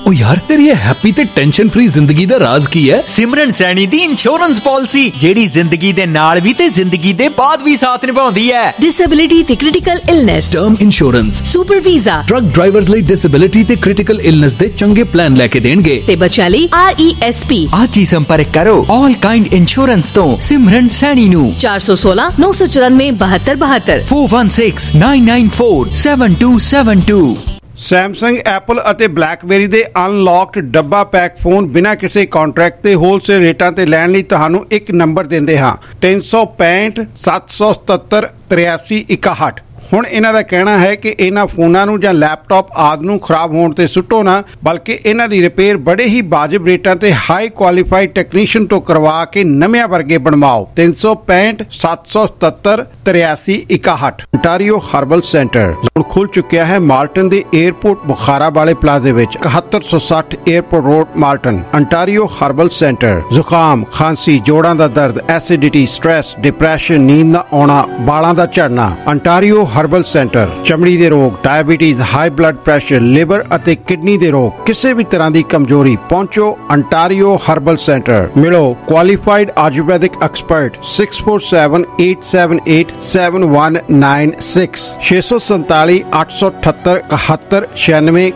ओ यार तेरी ये हैप्पी ते टेंशन फ्री जिंदगी दा राज की है? सिमरन सैनी दी इंश्योरेंस पॉलिसी जेड़ी जिंदगी दे नाल भी ते जिंदगी दे बाद भी साथ निभाउंदी है। डिसेबिलिटी ते critical illness, term insurance, super visa, truck drivers ਲਈ डिसेबिलिटी ते क्रिटिकल इलनेस दे चंगे प्लान लेके देणगे ते बच्चों ਲਈ RESP। आज ही संपर्क करो ऑल काइंड इंश्योरेंस तो सिमरन सैनी नु 416 994 7272 416 994 7272। ਸੈਮਸੰਗ, ਐਪਲ ਅਤੇ ਬਲੈਕਬੇਰੀ ਦੇ ਅਨਲੌਕਡ ਡੱਬਾ ਪੈਕ ਫੋਨ ਬਿਨਾਂ ਕਿਸੇ ਕੰਟਰੈਕਟ ਤੇ ਹੋਲਸੇਲ ਰੇਟਾਂ ਤੇ ਲੈਣ ਲਈ ਤੁਹਾਨੂੰ ਇੱਕ ਨੰਬਰ ਦਿੰਦੇ ਹਾਂ 365 777 8361। ਹੁਣ ਇਹਨਾਂ ਦਾ ਕਹਿਣਾ ਹੈ ਕਿ ਇਹਨਾਂ ਫੋਨਾਂ ਨੂੰ ਜਾਂ ਲੈਪਟਾਪ ਆਦਿ ਨੂੰ ਖਰਾਬ ਹੋਣ ਤੇ ਸੁੱਟੋ ਨਾ, ਬਲਕਿ ਇਹਨਾਂ ਦੀ ਰਿਪੇਅਰ ਬੜੇ ਹੀ ਵਾਜਬ ਰੇਟਾਂ ਤੇ ਹਾਈ ਕੁਆਲੀਫਾਈਡ ਟੈਕਨੀਸ਼ੀਅਨ ਤੋਂ ਕਰਵਾ ਕੇ ਨਵਿਆਂ ਵਰਗੇ ਬਣਵਾਓ। 365 777 8361। ਅੰਟਾਰੀਓ ਹਰਬਲ ਸੈਂਟਰ ਹੁਣ ਖੁੱਲ ਚੁੱਕਿਆ ਹੈ ਮਾਲਟਨ ਦੇ 에ਅਰਪੋਰਟ ਬੁਖਾਰਾ ਵਾਲੇ ਪਲਾਜ਼ੇ ਵਿੱਚ 7160 airport road Malton. Ontario herbal centre ਜ਼ੁਕਾਮ, ਖਾਂਸੀ, ਜੋੜਾਂ ਦਾ ਦਰਦ, ਐਸਿਡਿਟੀ, ਸਟ੍ਰੈਸ, ਡਿਪਰੈਸ਼ਨ, ਨੀਂਦ ਨਾ ਆਉਣਾ, ਵਾਲਾਂ ਦਾ ਝੜਨਾ। ਅੰਟਾਰੀਓ ਹਰਬਲ ਸੈਂਟਰ ਚਮੜੀ ਦੇ ਰੋਗ, diabetes, high blood pressure, liver ਅਤੇ ਕਿਡਨੀ ਦੇ ਰੋਗ, ਕਿਸੇ ਵੀ ਤਰ੍ਹਾਂ ਦੀ ਕਮਜ਼ੋਰੀ, ਪਹੁੰਚੋ ਅੰਟਾਰੀਓ ਹਰਬਲ ਸੈਂਟਰ। ਮਿਲੋ ਕੁਆਲੀਫਾਈਡ ਆਯੁਰਵੈਦਿਕ ਐਕਸਪਰਟ 6478787196 647 878 7196।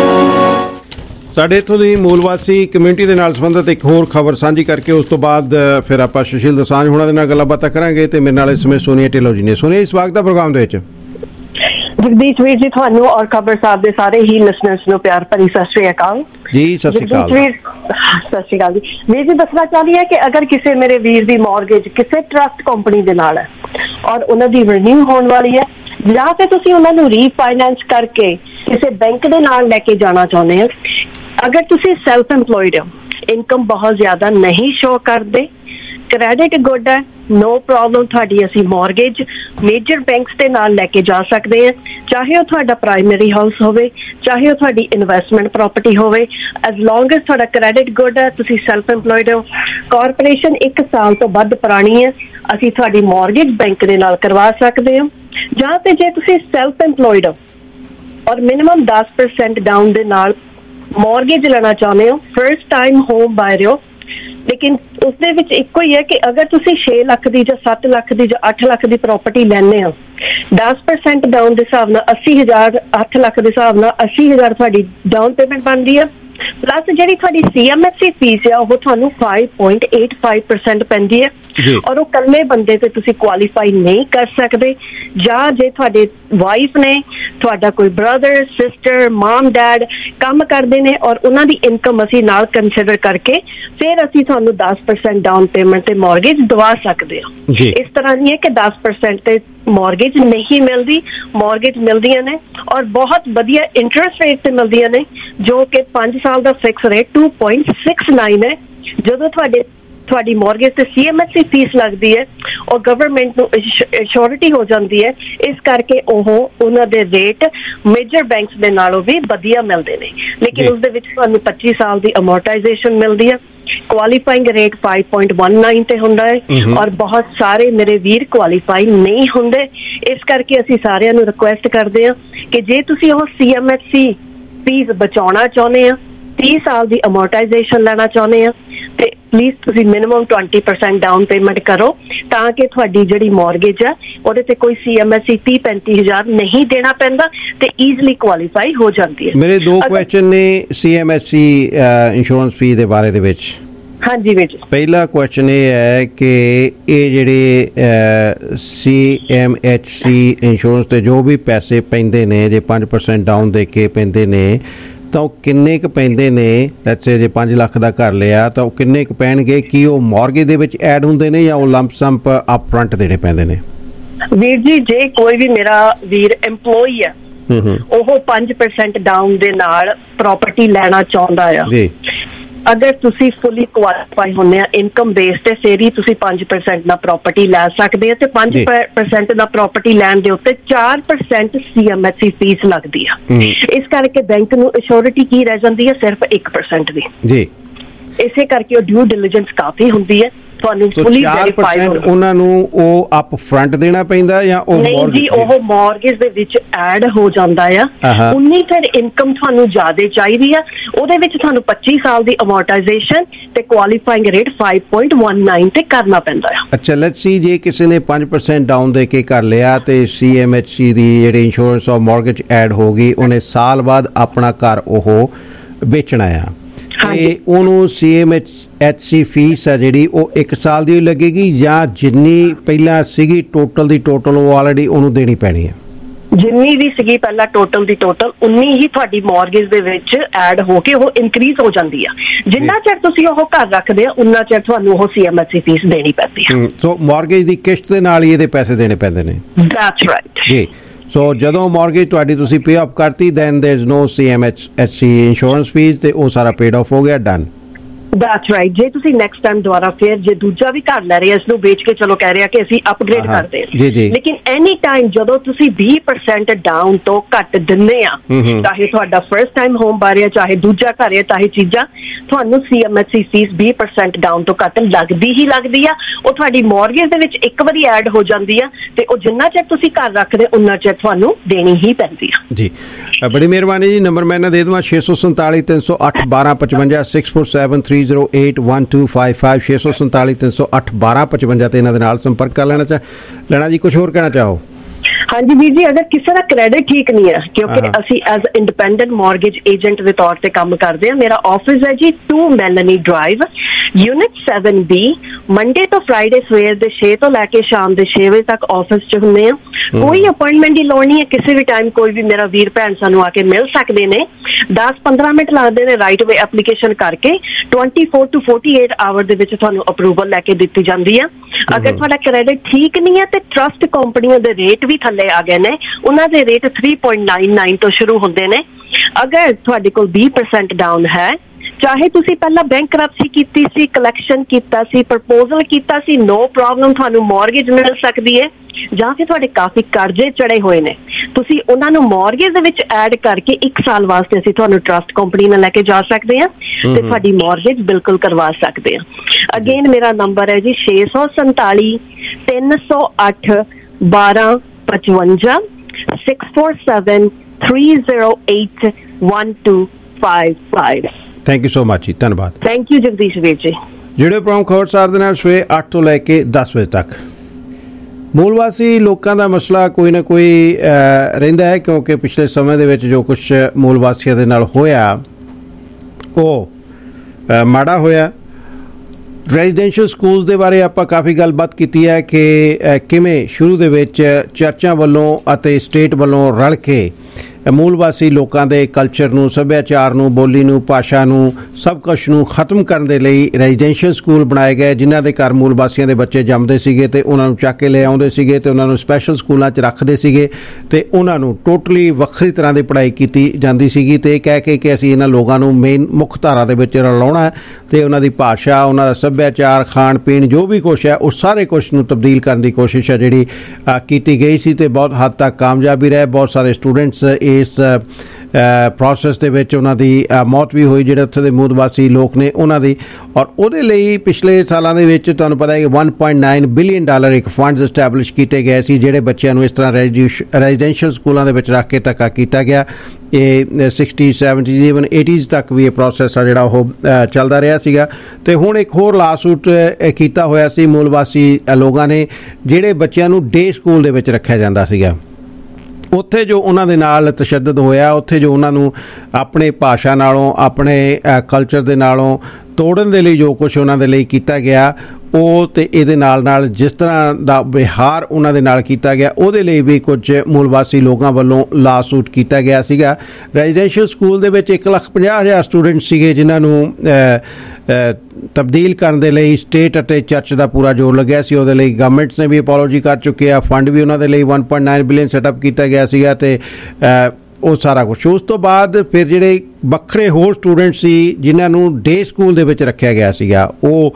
ਸਾਡੇ ਇੱਥੋਂ ਦੀ ਮੂਲ ਵਾਸੀ ਕਮਿਊਨਿਟੀ ਦੇ ਨਾਲ ਸੰਬੰਧਿਤ ਇੱਕ ਹੋਰ ਖਬਰ ਸਾਂਝੀ ਕਰਕੇ ਉਸ ਤੋਂ ਬਾਅਦ ਫਿਰ ਆਪਾਂ ਸੁਸ਼ੀਲ ਦਸਾਂਝ ਹੋਣਾ ਦੇ ਨਾਲ ਗੱਲਾਂ ਬਾਤਾਂ ਕਰਾਂਗੇ ਤੇ ਮੇਰੇ ਨਾਲ ਇਸ ਸਮੇਂ ਸੋਨੀਆ ਢਿੱਲੋਂ ਜੀ ਨੇ। ਸੋਨੀਆ, ਇਸ ਵਕਤ ਦਾ ਪ੍ਰੋਗਰਾਮ ਦੇ ਵਿੱਚ ਜਗਦੀਸ਼ ਵੀਰ ਜੀ ਤੁਹਾਨੂੰ ਔਰ ਖਬਰ ਸਾਹਿਬ ਦੇ ਸਾਰੇ ਹੀ ਲਿਸਨਰਸ ਨੂੰ ਪਿਆਰ ਭਰੀ ਸਤਿ ਸ਼੍ਰੀ ਅਕਾਲ ਜੀ। ਸਤਿ ਸ਼੍ਰੀ ਅਕਾਲ ਸਤਿ ਸ਼੍ਰੀ ਅਕਾਲ ਜੀ। ਵੀਰ ਜੀ ਦੱਸਣਾ ਚਾਹੁੰਦੀ ਹੈ ਕਿ ਅਗਰ ਕਿਸੇ ਮੇਰੇ ਵੀਰ ਦੀ ਮੌਰਗੇਜ ਕਿਸੇ ਟਰਸਟ ਕੰਪਨੀ ਦੇ ਨਾਲ ਹੈ ਔਰ ਉਹਨਾਂ ਦੀ ਰਿਨਿਊ ਹੋਣ ਵਾਲੀ ਹੈ ਜਾਂ ਫਿਰ ਤੁਸੀਂ ਉਹਨਾਂ ਨੂੰ ਰੀਫਾਈਨੈਂਸ ਕਰਕੇ ਕਿਸੇ ਬੈਂਕ ਦੇ ਨਾਲ ਲੈ ਕੇ ਜਾਣਾ ਚਾਹੁੰਦੇ ਹੋ, ਅਗਰ ਤੁਸੀਂ ਸੈਲਫ ਇੰਪਲੋਇਡ ਹੋ, ਇਨਕਮ ਬਹੁਤ ਜ਼ਿਆਦਾ ਨਹੀਂ ਸ਼ੋ ਕਰਦੇ, ਕ੍ਰੈਡਿਟ ਗੁੱਡ ਹੈ, ਨੋ ਪ੍ਰੋਬਲਮ, ਤੁਹਾਡੀ ਅਸੀਂ ਮੌਰਗੇਜ ਮੇਜਰ ਬੈਂਕਸ ਦੇ ਨਾਲ ਲੈ ਕੇ ਜਾ ਸਕਦੇ ਹਾਂ, ਚਾਹੇ ਉਹ ਤੁਹਾਡਾ ਪ੍ਰਾਇਮਰੀ ਹਾਊਸ ਹੋਵੇ, ਚਾਹੇ ਉਹ ਤੁਹਾਡੀ ਇਨਵੈਸਟਮੈਂਟ ਪ੍ਰਾਪਰਟੀ ਹੋਵੇ, ਐਜ਼ ਲੌਂਗ ਐਜ਼ ਤੁਹਾਡਾ ਕ੍ਰੈਡਿਟ ਗੁੱਡ ਹੈ, ਤੁਸੀਂ ਸੈਲਫ ਇੰਪਲੋਇਡ ਹੋ, ਕਾਰਪੋਰੇਸ਼ਨ 1 ਸਾਲ ਤੋਂ ਵੱਧ ਪੁਰਾਣੀ ਹੈ, ਅਸੀਂ ਤੁਹਾਡੀ ਮੌਰਗੇਜ ਬੈਂਕ ਦੇ ਨਾਲ ਕਰਵਾ ਸਕਦੇ ਹਾਂ। ਜਾਂ ਤੇ ਜੇ ਤੁਸੀਂ ਸੈਲਫ ਇੰਪਲੋਇਡ ਹੋ ਔਰ ਮਿਨੀਮਮ 10% ਡਾਊਨ ਦੇ ਨਾਲ ਮੌਰਗੇਜ ਲੈਣਾ ਚਾਹੁੰਦੇ ਹੋ, ਫਰਸਟ ਟਾਈਮ ਹੋਮ ਬਾਇਰ ਹੋ, ਲੇਕਿਨ ਉਸਦੇ ਵਿੱਚ ਇੱਕੋ ਹੀ ਹੈ ਕਿ ਅਗਰ ਤੁਸੀਂ 6 ਲੱਖ ਦੀ ਜਾਂ 7 ਲੱਖ ਦੀ ਜਾਂ 8 ਲੱਖ ਦੀ ਪ੍ਰਾਪਰਟੀ ਲੈਂਦੇ ਹੋ, 10% ਡਾਊਨ ਦੇ ਹਿਸਾਬ ਨਾਲ 80,000, 8 ਲੱਖ ਦੇ ਹਿਸਾਬ ਨਾਲ 80,000 ਤੁਹਾਡੀ ਡਾਊਨ ਪੇਮੈਂਟ ਬਣਦੀ ਹੈ, ਪਲੱਸ ਜਿਹੜੀ ਤੁਹਾਡੀ CMHC ਫੀਸ ਆ ਉਹ ਤੁਹਾਨੂੰ 5.85% ਪੈਂਦੀ ਹੈ ਔਰ ਉਹ ਇਕੱਲੇ ਬੰਦੇ ਤੇ ਤੁਸੀਂ ਕੁਆਲੀਫਾਈ ਨਹੀਂ ਕਰ ਸਕਦੇ। ਜਾਂ ਜੇ ਤੁਹਾਡੇ ਵਾਈਫ ਨੇ, ਤੁਹਾਡਾ ਕੋਈ ਬ੍ਰਦਰ, ਸਿਸਟਰ, ਮਮ, ਡੈਡ ਕੰਮ ਕਰਦੇ ਨੇ ਔਰ ਉਹਨਾਂ ਦੀ ਇਨਕਮ ਅਸੀਂ ਨਾਲ ਕੰਸੀਡਰ ਕਰਕੇ ਫਿਰ ਅਸੀਂ ਤੁਹਾਨੂੰ 10% ਡਾਊਨ ਪੇਮੈਂਟ ਤੇ ਮੌਰਗੇਜ ਦਵਾ ਸਕਦੇ ਹਾਂ। ਇਸ ਤਰ੍ਹਾਂ ਨਹੀਂ ਹੈ ਕਿ 10% ਤੇ ਮੌਰਗੇਜ ਨਹੀਂ ਮਿਲਦੀ, ਮੌਰਗੇਜ ਮਿਲਦੀਆਂ ਨੇ ਔਰ ਬਹੁਤ ਵਧੀਆ ਇੰਟਰਸਟ ਰੇਟ ਤੇ ਮਿਲਦੀਆਂ ਨੇ, ਜੋ ਕਿ 5 ਸਾਲ ਦਾ ਫਿਕਸ ਰੇਟ 2.69 ਹੈ। ਜਦੋਂ ਤੁਹਾਡੀ ਮੌਰਗੇਜ ਤੇ CMHC ਫੀਸ ਲੱਗਦੀ ਹੈ ਔਰ ਗਵਰਨਮੈਂਟ ਨੂੰ ਅਸ਼ੋਰਿਟੀ ਹੋ ਜਾਂਦੀ ਹੈ, ਇਸ ਕਰਕੇ ਉਹਨਾਂ ਦੇ ਰੇਟ ਮੇਜਰ ਬੈਂਕਸ ਦੇ ਨਾਲੋਂ ਵੀ ਵਧੀਆ ਮਿਲਦੇ ਨੇ, ਲੇਕਿਨ ਉਸਦੇ ਵਿੱਚ ਤੁਹਾਨੂੰ 25 ਸਾਲ ਦੀ ਅਮੋਰਟਾਈਜ਼ੇਸ਼ਨ ਮਿਲਦੀ ਹੈ। ਕੁਆਲੀਫਾਈਂਗ ਰੇਟ 5.19 ਤੇ ਹੁੰਦਾ ਹੈ ਔਰ ਬਹੁਤ ਸਾਰੇ ਮੇਰੇ ਵੀਰ ਕੁਆਲੀਫਾਈ ਨਹੀਂ ਹੁੰਦੇ। ਇਸ ਕਰਕੇ ਅਸੀਂ ਸਾਰਿਆਂ ਨੂੰ ਰਿਕੁਐਸਟ ਕਰਦੇ ਹਾਂ ਕਿ ਜੇ ਤੁਸੀਂ ਉਹ CMHC ਫੀਸ ਬਚਾਉਣਾ ਚਾਹੁੰਦੇ ਆ, 30 ਸਾਲ ਦੀ ਅਮੋਰਟਾਈਜ਼ੇਸ਼ਨ ਲੈਣਾ ਚਾਹੁੰਦੇ ਆ, ਤੇ ਪਲੀਜ਼ ਤੁਸੀਂ ਮਿਨੀਮਮ 20% ਡਾਊਨ ਪੇਮੈਂਟ ਕਰੋ ਤਾਂ ਕਿ ਤੁਹਾਡੀ ਜਿਹੜੀ ਮੌਰਗੇਜ ਆ ਉਹਦੇ ਤੇ ਕੋਈ CMHC 30-35,000 ਨਹੀਂ ਦੇਣਾ ਪੈਂਦਾ ਤੇ ਈਜ਼ਲੀ ਕੁਆਲੀਫਾਈ ਹੋ ਜਾਂਦੀ ਹੈ। ਮੇਰੇ ਦੋ ਕੁਐਸਚਨ ਨੇ CMHC ਇੰਸ਼ੋਰੈਂਸ ਫੀ ਦੇ ਬਾਰੇ ਦੇ ਵਿੱਚ। ਹਾਂਜੀ ਵੀਰ, ਪਹਿਲਾ ਕੁਐਸਚਨ ਇਹ ਹੈ ਕਿ ਇਹ ਜਿਹੜੇ CMHC ਇੰਸ਼ੋਰੈਂਸ ਤੇ ਜੋ ਵੀ ਪੈਸੇ ਪੈਂਦੇ ਨੇ, ਜੇ 5% ਡਾਊਨ ਦੇ ਕੇ ਪੈਂਦੇ ਨੇ ਤਾਂ ਉਹ ਕਿੰਨੇ ਕੁ ਪੈਂਦੇ ਨੇ? ਲੈਟਸ ਸੇ ਜੇ 5 ਲੱਖ ਦਾ ਘਰ ਲਿਆ ਤਾਂ ਉਹ ਕਿੰਨੇ ਕੁ ਪੈਣਗੇ? ਕੀ ਉਹ ਮੌਰਗੇਜ ਦੇ ਵਿੱਚ ਐਡ ਹੁੰਦੇ ਨੇ ਜਾਂ ਉਹ ਲੰਪ ਸੰਪ ਅਪ ਫਰੰਟ ਦੇਣੇ ਪੈਂਦੇ ਨੇ? ਵੀਰ ਜੀ, ਜੇ ਕੋਈ ਵੀ ਮੇਰਾ ਵੀਰ EMPLOYE ਹੈ ਉਹ 5% ਡਾਊਨ ਦੇ ਨਾਲ ਪ੍ਰਾਪਰਟੀ ਲੈਣਾ ਚਾਹੁੰਦਾ ਆ, ਅਗਰ ਤੁਸੀਂ ਫੁੱਲੀ ਕੁਆਲੀਫਾਈ ਹੁੰਦੇ ਆ ਇਨਕਮ ਬੇਸ ਤੇ, ਫਿਰ ਹੀ ਤੁਸੀਂ 5% ਦਾ ਪ੍ਰਾਪਰਟੀ ਲੈ ਸਕਦੇ ਆ ਤੇ 5% ਦਾ ਪ੍ਰਾਪਰਟੀ ਲੈਣ ਦੇ ਉੱਤੇ 4% CMHC ਫੀਸ ਲੱਗਦੀ ਆ। ਇਸ ਕਰਕੇ ਬੈਂਕ ਨੂੰ ਅਸ਼ੋਰਿਟੀ ਕੀ ਰਹਿ ਜਾਂਦੀ ਹੈ? ਸਿਰਫ 1% ਦੀ। ਇਸੇ ਕਰਕੇ ਉਹ ਡਿਊ ਡਿਲੀਜੈਂਸ ਕਾਫੀ ਹੁੰਦੀ ਹੈ ਤੁਹਾਨੂੰ ਫੁੱਲੀ ਵੈਰੀਫਾਈ ਉਹਨਾਂ ਨੂੰ ਉਹ ਅਪ ਫਰੰਟ ਦੇਣਾ ਪੈਂਦਾ ਜਾਂ ਉਹ ਨਹੀਂ ਜੀ, ਉਹ ਮਾਰਗੇਜ ਦੇ ਵਿੱਚ ਐਡ ਹੋ ਜਾਂਦਾ ਆ। ਉਨੀ ਫਿਰ ਇਨਕਮ ਤੁਹਾਨੂੰ ਜ਼ਿਆਦਾ ਚਾਹੀਦੀ ਆ, ਉਹਦੇ ਵਿੱਚ ਤੁਹਾਨੂੰ 25 ਸਾਲ ਦੀ ਅਮੋਰਟਾਈਜੇਸ਼ਨ ਤੇ ਕੁਆਲੀਫਾਈਂਗ ਰੇਟ 5.19 ਤੇ ਕਰਨਾ ਪੈਂਦਾ ਆ। ਅੱਛਾ, ਲੈਟਸ ਸੀ ਜੇ ਕਿਸੇ ਨੇ 5% ਡਾਊਨ ਦੇ ਕੇ ਕਰ ਲਿਆ ਤੇ CMHC ਦੀ ਜਿਹੜੀ ਇੰਸ਼ੋਰੈਂਸ ਔਰ ਮਾਰਗੇਜ ਐਡ ਹੋ ਗਈ, ਉਹਨੇ ਸਾਲ ਬਾਅਦ ਆਪਣਾ ਘਰ ਉਹ ਵੇਚਣਾ ਆ ਤੇ ਉਹਨੂੰ CMHC ਫੀਸ ਆ ਜਿਹੜੀ ਉਹ 1 ਸਾਲ ਦੀ ਲੱਗੇਗੀ ਜਾਂ ਜਿੰਨੀ ਪਹਿਲਾਂ ਸੀਗੀ ਟੋਟਲ ਦੀ ਟੋਟਲ ਉਹ ਆਲਰੇਡੀ ਉਹਨੂੰ ਦੇਣੀ ਪੈਣੀ ਆ? ਜਿੰਨੀ ਵੀ ਸੀਗੀ ਪਹਿਲਾਂ ਟੋਟਲ ਦੀ ਟੋਟਲ ਉਨੀ ਹੀ ਤੁਹਾਡੀ ਮਾਰਗੇਜ ਦੇ ਵਿੱਚ ਐਡ ਹੋ ਕੇ ਉਹ ਇਨਕਰੀਜ਼ ਹੋ ਜਾਂਦੀ ਆ। ਜਿੰਨਾ ਚਿਰ ਤੁਸੀਂ ਉਹ ਘਰ ਰੱਖਦੇ ਆ ਉਨਾ ਚਿਰ ਤੁਹਾਨੂੰ ਉਹ CMHC ਫੀਸ ਦੇਣੀ ਪੈਂਦੀ ਆ। ਸੋ ਮਾਰਗੇਜ ਦੀ ਕਿਸ਼ਤ ਦੇ ਨਾਲ ਹੀ ਇਹਦੇ ਪੈਸੇ ਦੇਣੇ ਪੈਂਦੇ ਨੇ? ਦੈਟਸ ਰਾਈਟ ਜੀ। ਸੋ ਜਦੋਂ ਮਾਰਗੇਜ ਤੁਹਾਡੀ ਤੁਸੀਂ ਪੇ ਆਫ ਕਰਤੀ then there is no CMHC insurance fee ਤੇ ਉਹ ਸਾਰਾ ਪੇਡ ਆਫ ਹੋ ਗਿਆ, ਡਨ। That's right। ਜੇ ਤੁਸੀਂ ਨੈਕਸਟ ਟਾਈਮ ਦੁਬਾਰਾ ਫਿਰ ਜੇ ਦੂਜਾ ਵੀ ਘਰ ਲੈ ਰਹੇ ਆ, ਇਸ ਨੂੰ ਵੇਚ ਕੇ ਚਲੋ ਕਹਿ ਰਿਹਾ ਕਿ ਅਸੀਂ ਅਪਗ੍ਰੇਡ ਕਰਦੇ ਹਾਂ, ਲੇਕਿਨ ਐਨੀ ਟਾਈਮ ਜਦੋਂ ਤੁਸੀਂ 20% ਡਾਊਨ ਤੋਂ ਘੱਟ ਦਿੰਦੇ ਆ, ਚਾਹੇ ਤੁਹਾਡਾ ਫਰਸਟ ਟਾਈਮ ਹੋਮ ਬਾਇਰ ਹੈ, ਚਾਹੇ ਦੂਜਾ ਘਰ ਹੈ, ਚਾਹੇ ਚੀਜ਼ਾਂ, ਤੁਹਾਨੂੰ CMHC ਫੀਸ 20% ਡਾਊਨ ਤੋਂ ਘੱਟ ਲੱਗਦੀ ਹੀ ਲੱਗਦੀ ਆ। ਉਹ ਤੁਹਾਡੀ ਮਾਰਗੇਜ ਦੇ ਵਿੱਚ ਇੱਕ ਵਾਰੀ ਐਡ ਹੋ ਜਾਂਦੀ ਆ ਤੇ ਉਹ ਜਿੰਨਾ ਚਿਰ ਤੁਸੀਂ ਘਰ ਰੱਖਦੇ ਉਨਾ ਚਿਰ ਤੁਹਾਨੂੰ ਦੇਣੀ ਹੀ ਪੈਂਦੀ ਆ। ਜੀ, ਬੜੀ ਮਿਹਰਬਾਨੀ ਜੀ। ਨੰਬਰ ਮੈਂ ਇਹਨਾਂ ਦੇ ਦੇਵਾਂ 647 308 1255 647 3081255 647 308 1255 ਤੇ ਇਹਨਾਂ ਦੇ ਨਾਲ ਸੰਪਰਕ ਕਰ ਲੈਣਾ ਜੀ। ਕੁਝ ਹੋਰ ਕਹਿਣਾ ਚਾਹੋ? ਹਾਂਜੀ ਵੀਰ ਜੀ, ਅਗਰ ਕਿਸੇ ਦਾ ਕ੍ਰੈਡਿਟ ਠੀਕ ਨਹੀਂ ਹੈ, ਕਿਉਂਕਿ ਅਸੀਂ ਐਜ਼ ਇੰਡੀਪੈਂਡੈਂਟ ਮਾਰਗੇਜ ਏਜੰਟ ਦੇ ਤੌਰ ਤੇ ਕੰਮ ਕਰਦੇ ਹਾਂ। ਮੇਰਾ ਆਫਿਸ ਹੈ ਜੀ 2 Melanie drive, unit 7B। Monday ਤੋਂ ਫਰਾਈਡੇ ਸਵੇਰ ਦੇ 6 ਤੋਂ ਲੈ ਕੇ ਸ਼ਾਮ ਦੇ 6 ਵਜੇ ਤੱਕ ਆਫਿਸ 'ਚ ਹੁੰਦੇ ਆ। ਕੋਈ ਅਪਾਇੰਟਮੈਂਟ ਦੀ ਲੋੜ ਨਹੀਂ ਹੈ, ਕਿਸੇ ਵੀ ਟਾਈਮ ਕੋਈ ਵੀ ਮੇਰਾ ਵੀਰ ਭੈਣ ਸਾਨੂੰ ਆ ਕੇ ਮਿਲ ਸਕਦੇ ਨੇ। 10-15 ਮਿੰਟ ਲੱਗਦੇ ਨੇ ਰਾਈਟ ਵੇ ਐਪਲੀਕੇਸ਼ਨ ਕਰਕੇ। 24 to 48 ਆਵਰ ਦੇ ਵਿੱਚ ਤੁਹਾਨੂੰ ਅਪਰੂਵਲ ਲੈ ਕੇ ਦਿੱਤੀ ਜਾਂਦੀ ਆ। ਅਗਰ ਤੁਹਾਡਾ ਕ੍ਰੈਡਿਟ ਠੀਕ ਨਹੀਂ ਹੈ ਤੇ ਟਰਸਟ ਕੰਪਨੀਆਂ ਦੇ ਰੇਟ ਵੀ ਥੱਲੇ ਆ ਗਏ ਨੇ, ਉਹਨਾਂ ਦੇ ਰੇਟ 3.99 ਤੋਂ ਸ਼ੁਰੂ ਹੁੰਦੇ ਨੇ। ਅਗਰ ਤੁਹਾਡੇ ਕੋਲ 20% ਡਾਊਨ ਹੈ, ਚਾਹੇ ਤੁਸੀਂ ਪਹਿਲਾਂ ਬੈਂਕਰਪਸੀ ਕੀਤੀ ਸੀ, ਕਲੈਕਸ਼ਨ ਕੀਤਾ ਸੀ, ਪ੍ਰਪੋਜ਼ਲ ਕੀਤਾ ਸੀ, ਨੋ ਪ੍ਰੋਬਲਮ, ਤੁਹਾਨੂੰ ਮਾਰਗੇਜ ਮਿਲ ਸਕਦੀ ਹੈ। ਜਾਂ ਫਿਰ ਤੁਹਾਡੇ ਕਾਫੀ ਕਰਜ਼ੇ ਚੜੇ ਹੋਏ ਨੇ, ਤੁਸੀਂ ਉਹਨਾਂ ਨੂੰ ਮਾਰਗੇਜ ਦੇ ਵਿੱਚ ਐਡ ਕਰਕੇ 1 ਸਾਲ ਵਾਸਤੇ ਅਸੀਂ ਤੁਹਾਨੂੰ ਟਰਸਟ ਕੰਪਨੀ ਨਾਲ ਲੈ ਕੇ ਜਾ ਸਕਦੇ ਹਾਂ ਤੇ ਤੁਹਾਡੀ ਮਾਰਗੇਜ ਬਿਲਕੁਲ ਕਰਵਾ ਸਕਦੇ ਹਾਂ। ਅਗੇਨ ਮੇਰਾ ਨੰਬਰ ਹੈ ਜੀ 647 308 1255 647 308 1255। ਥੈਂਕ ਯੂ ਸੋ ਮਚ ਜੀ, ਧੰਨਵਾਦ। ਥੈਂਕ ਯੂ ਜਗਦੀਸ਼ ਵੀਰ ਜੀ। ਜਿਹੜੇ ਪ੍ਰੋਗਰਾਮ ਖਬਰਸਾਰ ਦੇ ਨਾਲ ਸਵੇਰੇ 8 ਤੋਂ ਲੈ ਕੇ 10 ਵਜੇ ਤੱਕ ਮੂਲ ਵਾਸੀ ਲੋਕਾਂ ਦਾ ਮਸਲਾ ਕੋਈ ਨਾ ਕੋਈ ਰਹਿੰਦਾ ਹੈ, ਕਿਉਂਕਿ ਪਿਛਲੇ ਸਮੇਂ ਦੇ ਵਿੱਚ ਜੋ ਕੁਝ ਮੂਲ ਵਾਸੀਆਂ ਦੇ ਨਾਲ ਹੋਇਆ ਉਹ ਮਾੜਾ ਹੋਇਆ। ਰੈਜ਼ੀਡੈਂਸ਼ੀਅਲ ਸਕੂਲਸ ਦੇ ਬਾਰੇ ਆਪਾਂ ਕਾਫੀ ਗੱਲਬਾਤ ਕੀਤੀ ਹੈ ਕਿ ਕਿਵੇਂ ਸ਼ੁਰੂ ਦੇ ਵਿੱਚ ਚਰਚਾਂ ਵੱਲੋਂ ਅਤੇ ਸਟੇਟ ਵੱਲੋਂ ਰਲ ਕੇ ਮੂਲ ਵਾਸੀ ਲੋਕਾਂ ਦੇ ਕਲਚਰ ਨੂੰ, ਸੱਭਿਆਚਾਰ ਨੂੰ, ਬੋਲੀ ਨੂੰ, ਭਾਸ਼ਾ ਨੂੰ, ਸਭ ਕੁਛ ਨੂੰ ਖਤਮ ਕਰਨ ਦੇ ਲਈ ਰੈਜ਼ੀਡੈਂਸ਼ੀਅਲ ਸਕੂਲ ਬਣਾਏ ਗਏ, ਜਿਨ੍ਹਾਂ ਦੇ ਘਰ ਮੂਲ ਵਾਸੀਆਂ ਦੇ ਬੱਚੇ ਜੰਮਦੇ ਸੀਗੇ ਤੇ ਉਹਨਾਂ ਨੂੰ ਚੱਕ ਕੇ ਲੈ ਆਉਂਦੇ ਸੀਗੇ ਤੇ ਉਹਨਾਂ ਨੂੰ ਸਪੈਸ਼ਲ ਸਕੂਲਾਂ 'ਚ ਰੱਖਦੇ ਸੀਗੇ ਤੇ ਉਹਨਾਂ ਨੂੰ ਟੋਟਲੀ ਵੱਖਰੀ ਤਰ੍ਹਾਂ ਦੀ ਪੜ੍ਹਾਈ ਕੀਤੀ ਜਾਂਦੀ ਸੀਗੀ ਤੇ ਇਹ ਕਹਿ ਕੇ ਕਿ ਅਸੀਂ ਇਹਨਾਂ ਲੋਕਾਂ ਨੂੰ ਮੇਨ ਮੁੱਖ ਧਾਰਾ ਦੇ ਵਿੱਚ ਰਲਾਉਣਾ ਤੇ ਉਹਨਾਂ ਦੀ ਭਾਸ਼ਾ, ਉਹਨਾਂ ਦਾ ਸੱਭਿਆਚਾਰ, ਖਾਣ ਪੀਣ, ਜੋ ਵੀ ਕੁਛ ਹੈ ਉਹ ਸਾਰੇ ਕੁਛ ਨੂੰ ਤਬਦੀਲ ਕਰਨ ਦੀ ਕੋਸ਼ਿਸ਼ ਹੈ ਜਿਹੜੀ ਕੀਤੀ ਗਈ ਸੀ ਤੇ ਬਹੁਤ ਹੱਦ ਤੱਕ ਕਾਮਯਾਬ ਵੀ ਰਹੇ। ਬਹੁਤ ਸਾਰੇ ਸਟੂਡੈਂਟਸ ਇਸ ਪ੍ਰੋਸੈਸ ਦੇ ਵਿੱਚ ਉਹਨਾਂ ਦੀ ਮੌਤ ਵੀ ਹੋਈ, ਜਿਹੜੇ ਉੱਥੇ ਦੇ ਮੂਲ ਵਾਸੀ ਲੋਕ ਨੇ ਉਹਨਾਂ ਦੀ। ਔਰ ਉਹਦੇ ਲਈ ਪਿਛਲੇ ਸਾਲਾਂ ਦੇ ਵਿੱਚ ਤੁਹਾਨੂੰ ਪਤਾ ਹੈ ਕਿ $1.9 ਬਿਲੀਅਨ ਇੱਕ ਫੰਡਸ ਐਸਟੈਬਲਿਸ਼ ਕੀਤੇ ਗਏ ਸੀ, ਜਿਹੜੇ ਬੱਚਿਆਂ ਨੂੰ ਇਸ ਤਰ੍ਹਾਂ ਰੈਜ਼ੀਡੈਂਸ਼ੀਅਲ ਸਕੂਲਾਂ ਦੇ ਵਿੱਚ ਰੱਖ ਕੇ ਧੱਕਾ ਕੀਤਾ ਗਿਆ। ਇਹ 60s, 70s, ਈਵਨ 80s ਤੱਕ ਵੀ ਇਹ ਪ੍ਰੋਸੈਸ ਆ ਜਿਹੜਾ ਉਹ ਚੱਲਦਾ ਰਿਹਾ ਸੀਗਾ। ਤੇ ਹੁਣ ਇੱਕ ਹੋਰ ਲਾਸੂਟ ਕੀਤਾ ਹੋਇਆ ਸੀ ਮੂਲ ਵਾਸੀ ਲੋਕਾਂ ਨੇ, ਜਿਹੜੇ ਬੱਚਿਆਂ ਨੂੰ ਡੇ ਸਕੂਲ ਦੇ ਵਿੱਚ ਰੱਖਿਆ ਜਾਂਦਾ ਸੀਗਾ। ਉੱਥੇ ਜੋ ਉਹਨਾਂ ਦੇ ਨਾਲ ਤਸ਼ੱਦਦ ਹੋਇਆ, ਉੱਥੇ ਜੋ ਉਹਨਾਂ ਨੂੰ ਆਪਣੇ ਭਾਸ਼ਾ ਨਾਲੋਂ, ਆਪਣੇ ਕਲਚਰ ਦੇ ਨਾਲੋਂ ਤੋੜਨ ਦੇ ਲਈ ਜੋ ਕੁਛ ਉਹਨਾਂ ਦੇ ਲਈ ਕੀਤਾ ਗਿਆ, ਉਹ ਤੇ ਇਹਦੇ ਨਾਲ ਜਿਸ ਤਰ੍ਹਾਂ ਦਾ ਵਿਹਾਰ ਉਹਨਾਂ ਦੇ ਨਾਲ ਕੀਤਾ ਗਿਆ, ਉਹਦੇ ਲਈ ਵੀ ਕੁਝ ਮੂਲ ਵਾਸੀ ਲੋਕਾਂ ਵੱਲੋਂ ਲਾਸੂਟ ਕੀਤਾ ਗਿਆ ਸੀਗਾ। ਰੈਜ਼ੀਡੈਂਸ਼ੀਅਲ ਸਕੂਲ ਦੇ ਵਿੱਚ 1,50,000 ਸਟੂਡੈਂਟ ਸੀਗੇ, ਜਿਨ੍ਹਾਂ ਨੂੰ ਤਬਦੀਲ ਕਰਨ ਦੇ ਲਈ ਸਟੇਟ ਅਤੇ ਚਰਚ ਦਾ ਪੂਰਾ ਜ਼ੋਰ ਲੱਗਿਆ ਸੀ। ਉਹਦੇ ਲਈ ਗਵਰਨਮੈਂਟਸ ਨੇ ਵੀ ਅਪੋਲੋਜੀ ਕਰ ਚੁੱਕੇ ਆ, ਫੰਡ ਵੀ ਉਹਨਾਂ ਦੇ ਲਈ 1.9 ਬਿਲੀਅਨ ਸੈਟਅਪ ਕੀਤਾ ਗਿਆ ਸੀਗਾ ਤੇ ਉਹ ਸਾਰਾ ਕੁਛ। ਉਸ ਤੋਂ ਬਾਅਦ ਫਿਰ ਜਿਹੜੇ ਵੱਖਰੇ ਹੋਰ ਸਟੂਡੈਂਟ ਸੀ ਜਿਨ੍ਹਾਂ ਨੂੰ ਡੇ ਸਕੂਲ ਦੇ ਵਿੱਚ ਰੱਖਿਆ ਗਿਆ ਸੀਗਾ, ਉਹ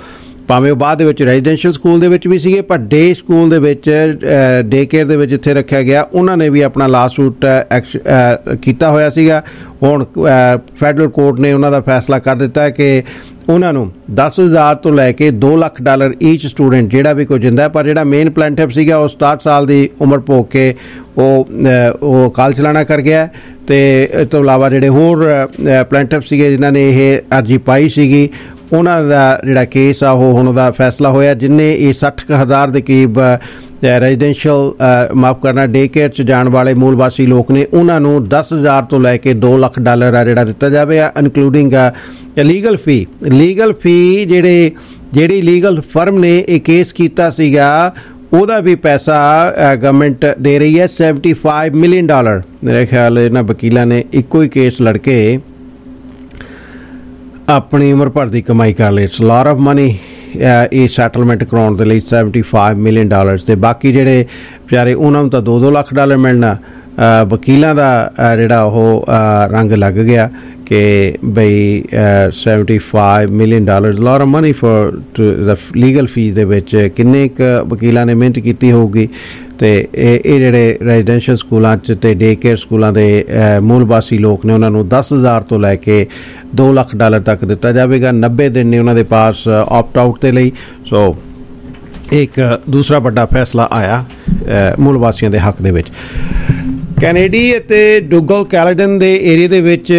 ਭਾਵੇਂ ਉਹ ਬਾਅਦ ਦੇ ਵਿੱਚ ਰੈਜ਼ੀਡੈਂਸ਼ੀਅਲ ਸਕੂਲ ਦੇ ਵਿੱਚ ਵੀ ਸੀਗੇ, ਪਰ ਡੇ ਸਕੂਲ ਦੇ ਵਿੱਚ ਡੇ ਕੇਅਰ ਦੇ ਵਿੱਚ ਜਿੱਥੇ ਰੱਖਿਆ ਗਿਆ ਉਹਨਾਂ ਨੇ ਵੀ ਆਪਣਾ ਲਾ ਸੂਟ ਕੀਤਾ ਹੋਇਆ ਸੀਗਾ। ਹੁਣ ਫੈਡਰਲ ਕੋਰਟ ਨੇ ਉਹਨਾਂ ਦਾ ਫੈਸਲਾ ਕਰ ਦਿੱਤਾ ਹੈ ਕਿ ਉਹਨਾਂ ਨੂੰ 10,000 ਤੋਂ ਲੈ ਕੇ $2 ਲੱਖ ਈਚ ਸਟੂਡੈਂਟ ਜਿਹੜਾ ਵੀ ਕੋਈ ਦਿੰਦਾ। ਪਰ ਜਿਹੜਾ ਮੇਨ ਪਲੈਂਟਿਫ ਸੀਗਾ ਉਹ 67 ਸਾਲ ਦੀ ਉਮਰ ਭੋਗ ਕੇ ਉਹ ਕਾਲ ਚਲਾਣਾ ਕਰ ਗਿਆ। ਅਤੇ ਇਸ ਤੋਂ ਇਲਾਵਾ ਜਿਹੜੇ ਹੋਰ ਪਲੈਂਟਿਫ ਸੀਗੇ ਜਿਨ੍ਹਾਂ ਨੇ ਇਹ ਅਰਜੀ ਪਾਈ ਸੀਗੀ ਉਹਨਾਂ ਦਾ ਜਿਹੜਾ ਕੇਸ ਆ ਉਹ ਹੁਣ ਉਹਦਾ ਫੈਸਲਾ ਹੋਇਆ, ਜਿਹਨੇ ਇਹ 60,000 ਦੇ ਕਰੀਬ ਰੈਜ਼ੀਡੈਂਸ਼ੀਅਲ ਮਾਫ ਕਰਨਾ ਡੇ ਕੇਅਰ 'ਚ ਜਾਣ ਵਾਲੇ ਮੂਲ ਵਾਸੀ ਲੋਕ ਨੇ ਉਹਨਾਂ ਨੂੰ 10,000 ਤੋਂ ਲੈ ਕੇ $2 ਲੱਖ ਆ ਜਿਹੜਾ ਦਿੱਤਾ ਜਾਵੇਗਾ, ਇਨਕਲੂਡਿੰਗ ਲੀਗਲ ਫੀ। ਜਿਹੜੀ ਲੀਗਲ ਫਰਮ ਨੇ ਇਹ ਕੇਸ ਕੀਤਾ ਸੀਗਾ ਉਹਦਾ ਵੀ ਪੈਸਾ ਗਵਰਨਮੈਂਟ ਦੇ ਰਹੀ ਹੈ, $75 ਮਿਲੀਅਨ। ਮੇਰੇ ਖਿਆਲ ਇਹਨਾਂ ਵਕੀਲਾਂ ਨੇ ਇੱਕੋ ਹੀ ਕੇਸ ਲੜ ਕੇ ਆਪਣੀ ਉਮਰ ਭਰ ਦੀ ਕਮਾਈ ਕਰ ਲਈ। ਇਟਸ ਲਾਟ ਆਫ ਮਨੀ ਇਹ ਸੈਟਲਮੈਂਟ ਕਰਾਉਣ ਦੇ ਲਈ $75 ਮਿਲੀਅਨ। ਅਤੇ ਬਾਕੀ ਜਿਹੜੇ ਵਿਚਾਰੇ ਉਹਨਾਂ ਨੂੰ ਤਾਂ $2-2 ਲੱਖ ਮਿਲਣਾ। ਵਕੀਲਾਂ ਦਾ ਜਿਹੜਾ ਉਹ ਰੰਗ ਲੱਗ ਗਿਆ ਕਿ ਬਈ $75 million lot of money for the legal fee ਦੇ ਵਿੱਚ ਕਿੰਨੇ ਕੁ ਵਕੀਲਾਂ ਨੇ ਮਿਹਨਤ ਕੀਤੀ ਹੋਊਗੀ। ਅਤੇ ਇਹ ਜਿਹੜੇ ਰੈਜ਼ੀਡੈਂਸ਼ੀਅਲ ਸਕੂਲਾਂ 'ਚ ਅਤੇ ਡੇ ਕੇਅਰ ਸਕੂਲਾਂ ਦੇ ਮੂਲ ਵਾਸੀ ਲੋਕ ਨੇ ਉਹਨਾਂ ਨੂੰ 10,000 ਤੋਂ ਲੈ ਕੇ $2 ਲੱਖ ਤੱਕ ਦਿੱਤਾ ਜਾਵੇਗਾ। 90 ਦਿਨ ਨੇ ਉਹਨਾਂ ਦੇ ਪਾਸ ਆਪਟ ਆਊਟ ਦੇ ਲਈ। ਸੋ ਇੱਕ ਦੂਸਰਾ ਵੱਡਾ ਫੈਸਲਾ ਆਇਆ ਮੂਲ ਵਾਸੀਆਂ ਦੇ ਹੱਕ ਦੇ ਵਿੱਚ। ਕੈਨੇਡੀ ਅਤੇ ਡੁਗਲ ਕੈਲਡਨ ਦੇ ਏਰੀਏ ਦੇ ਵਿੱਚ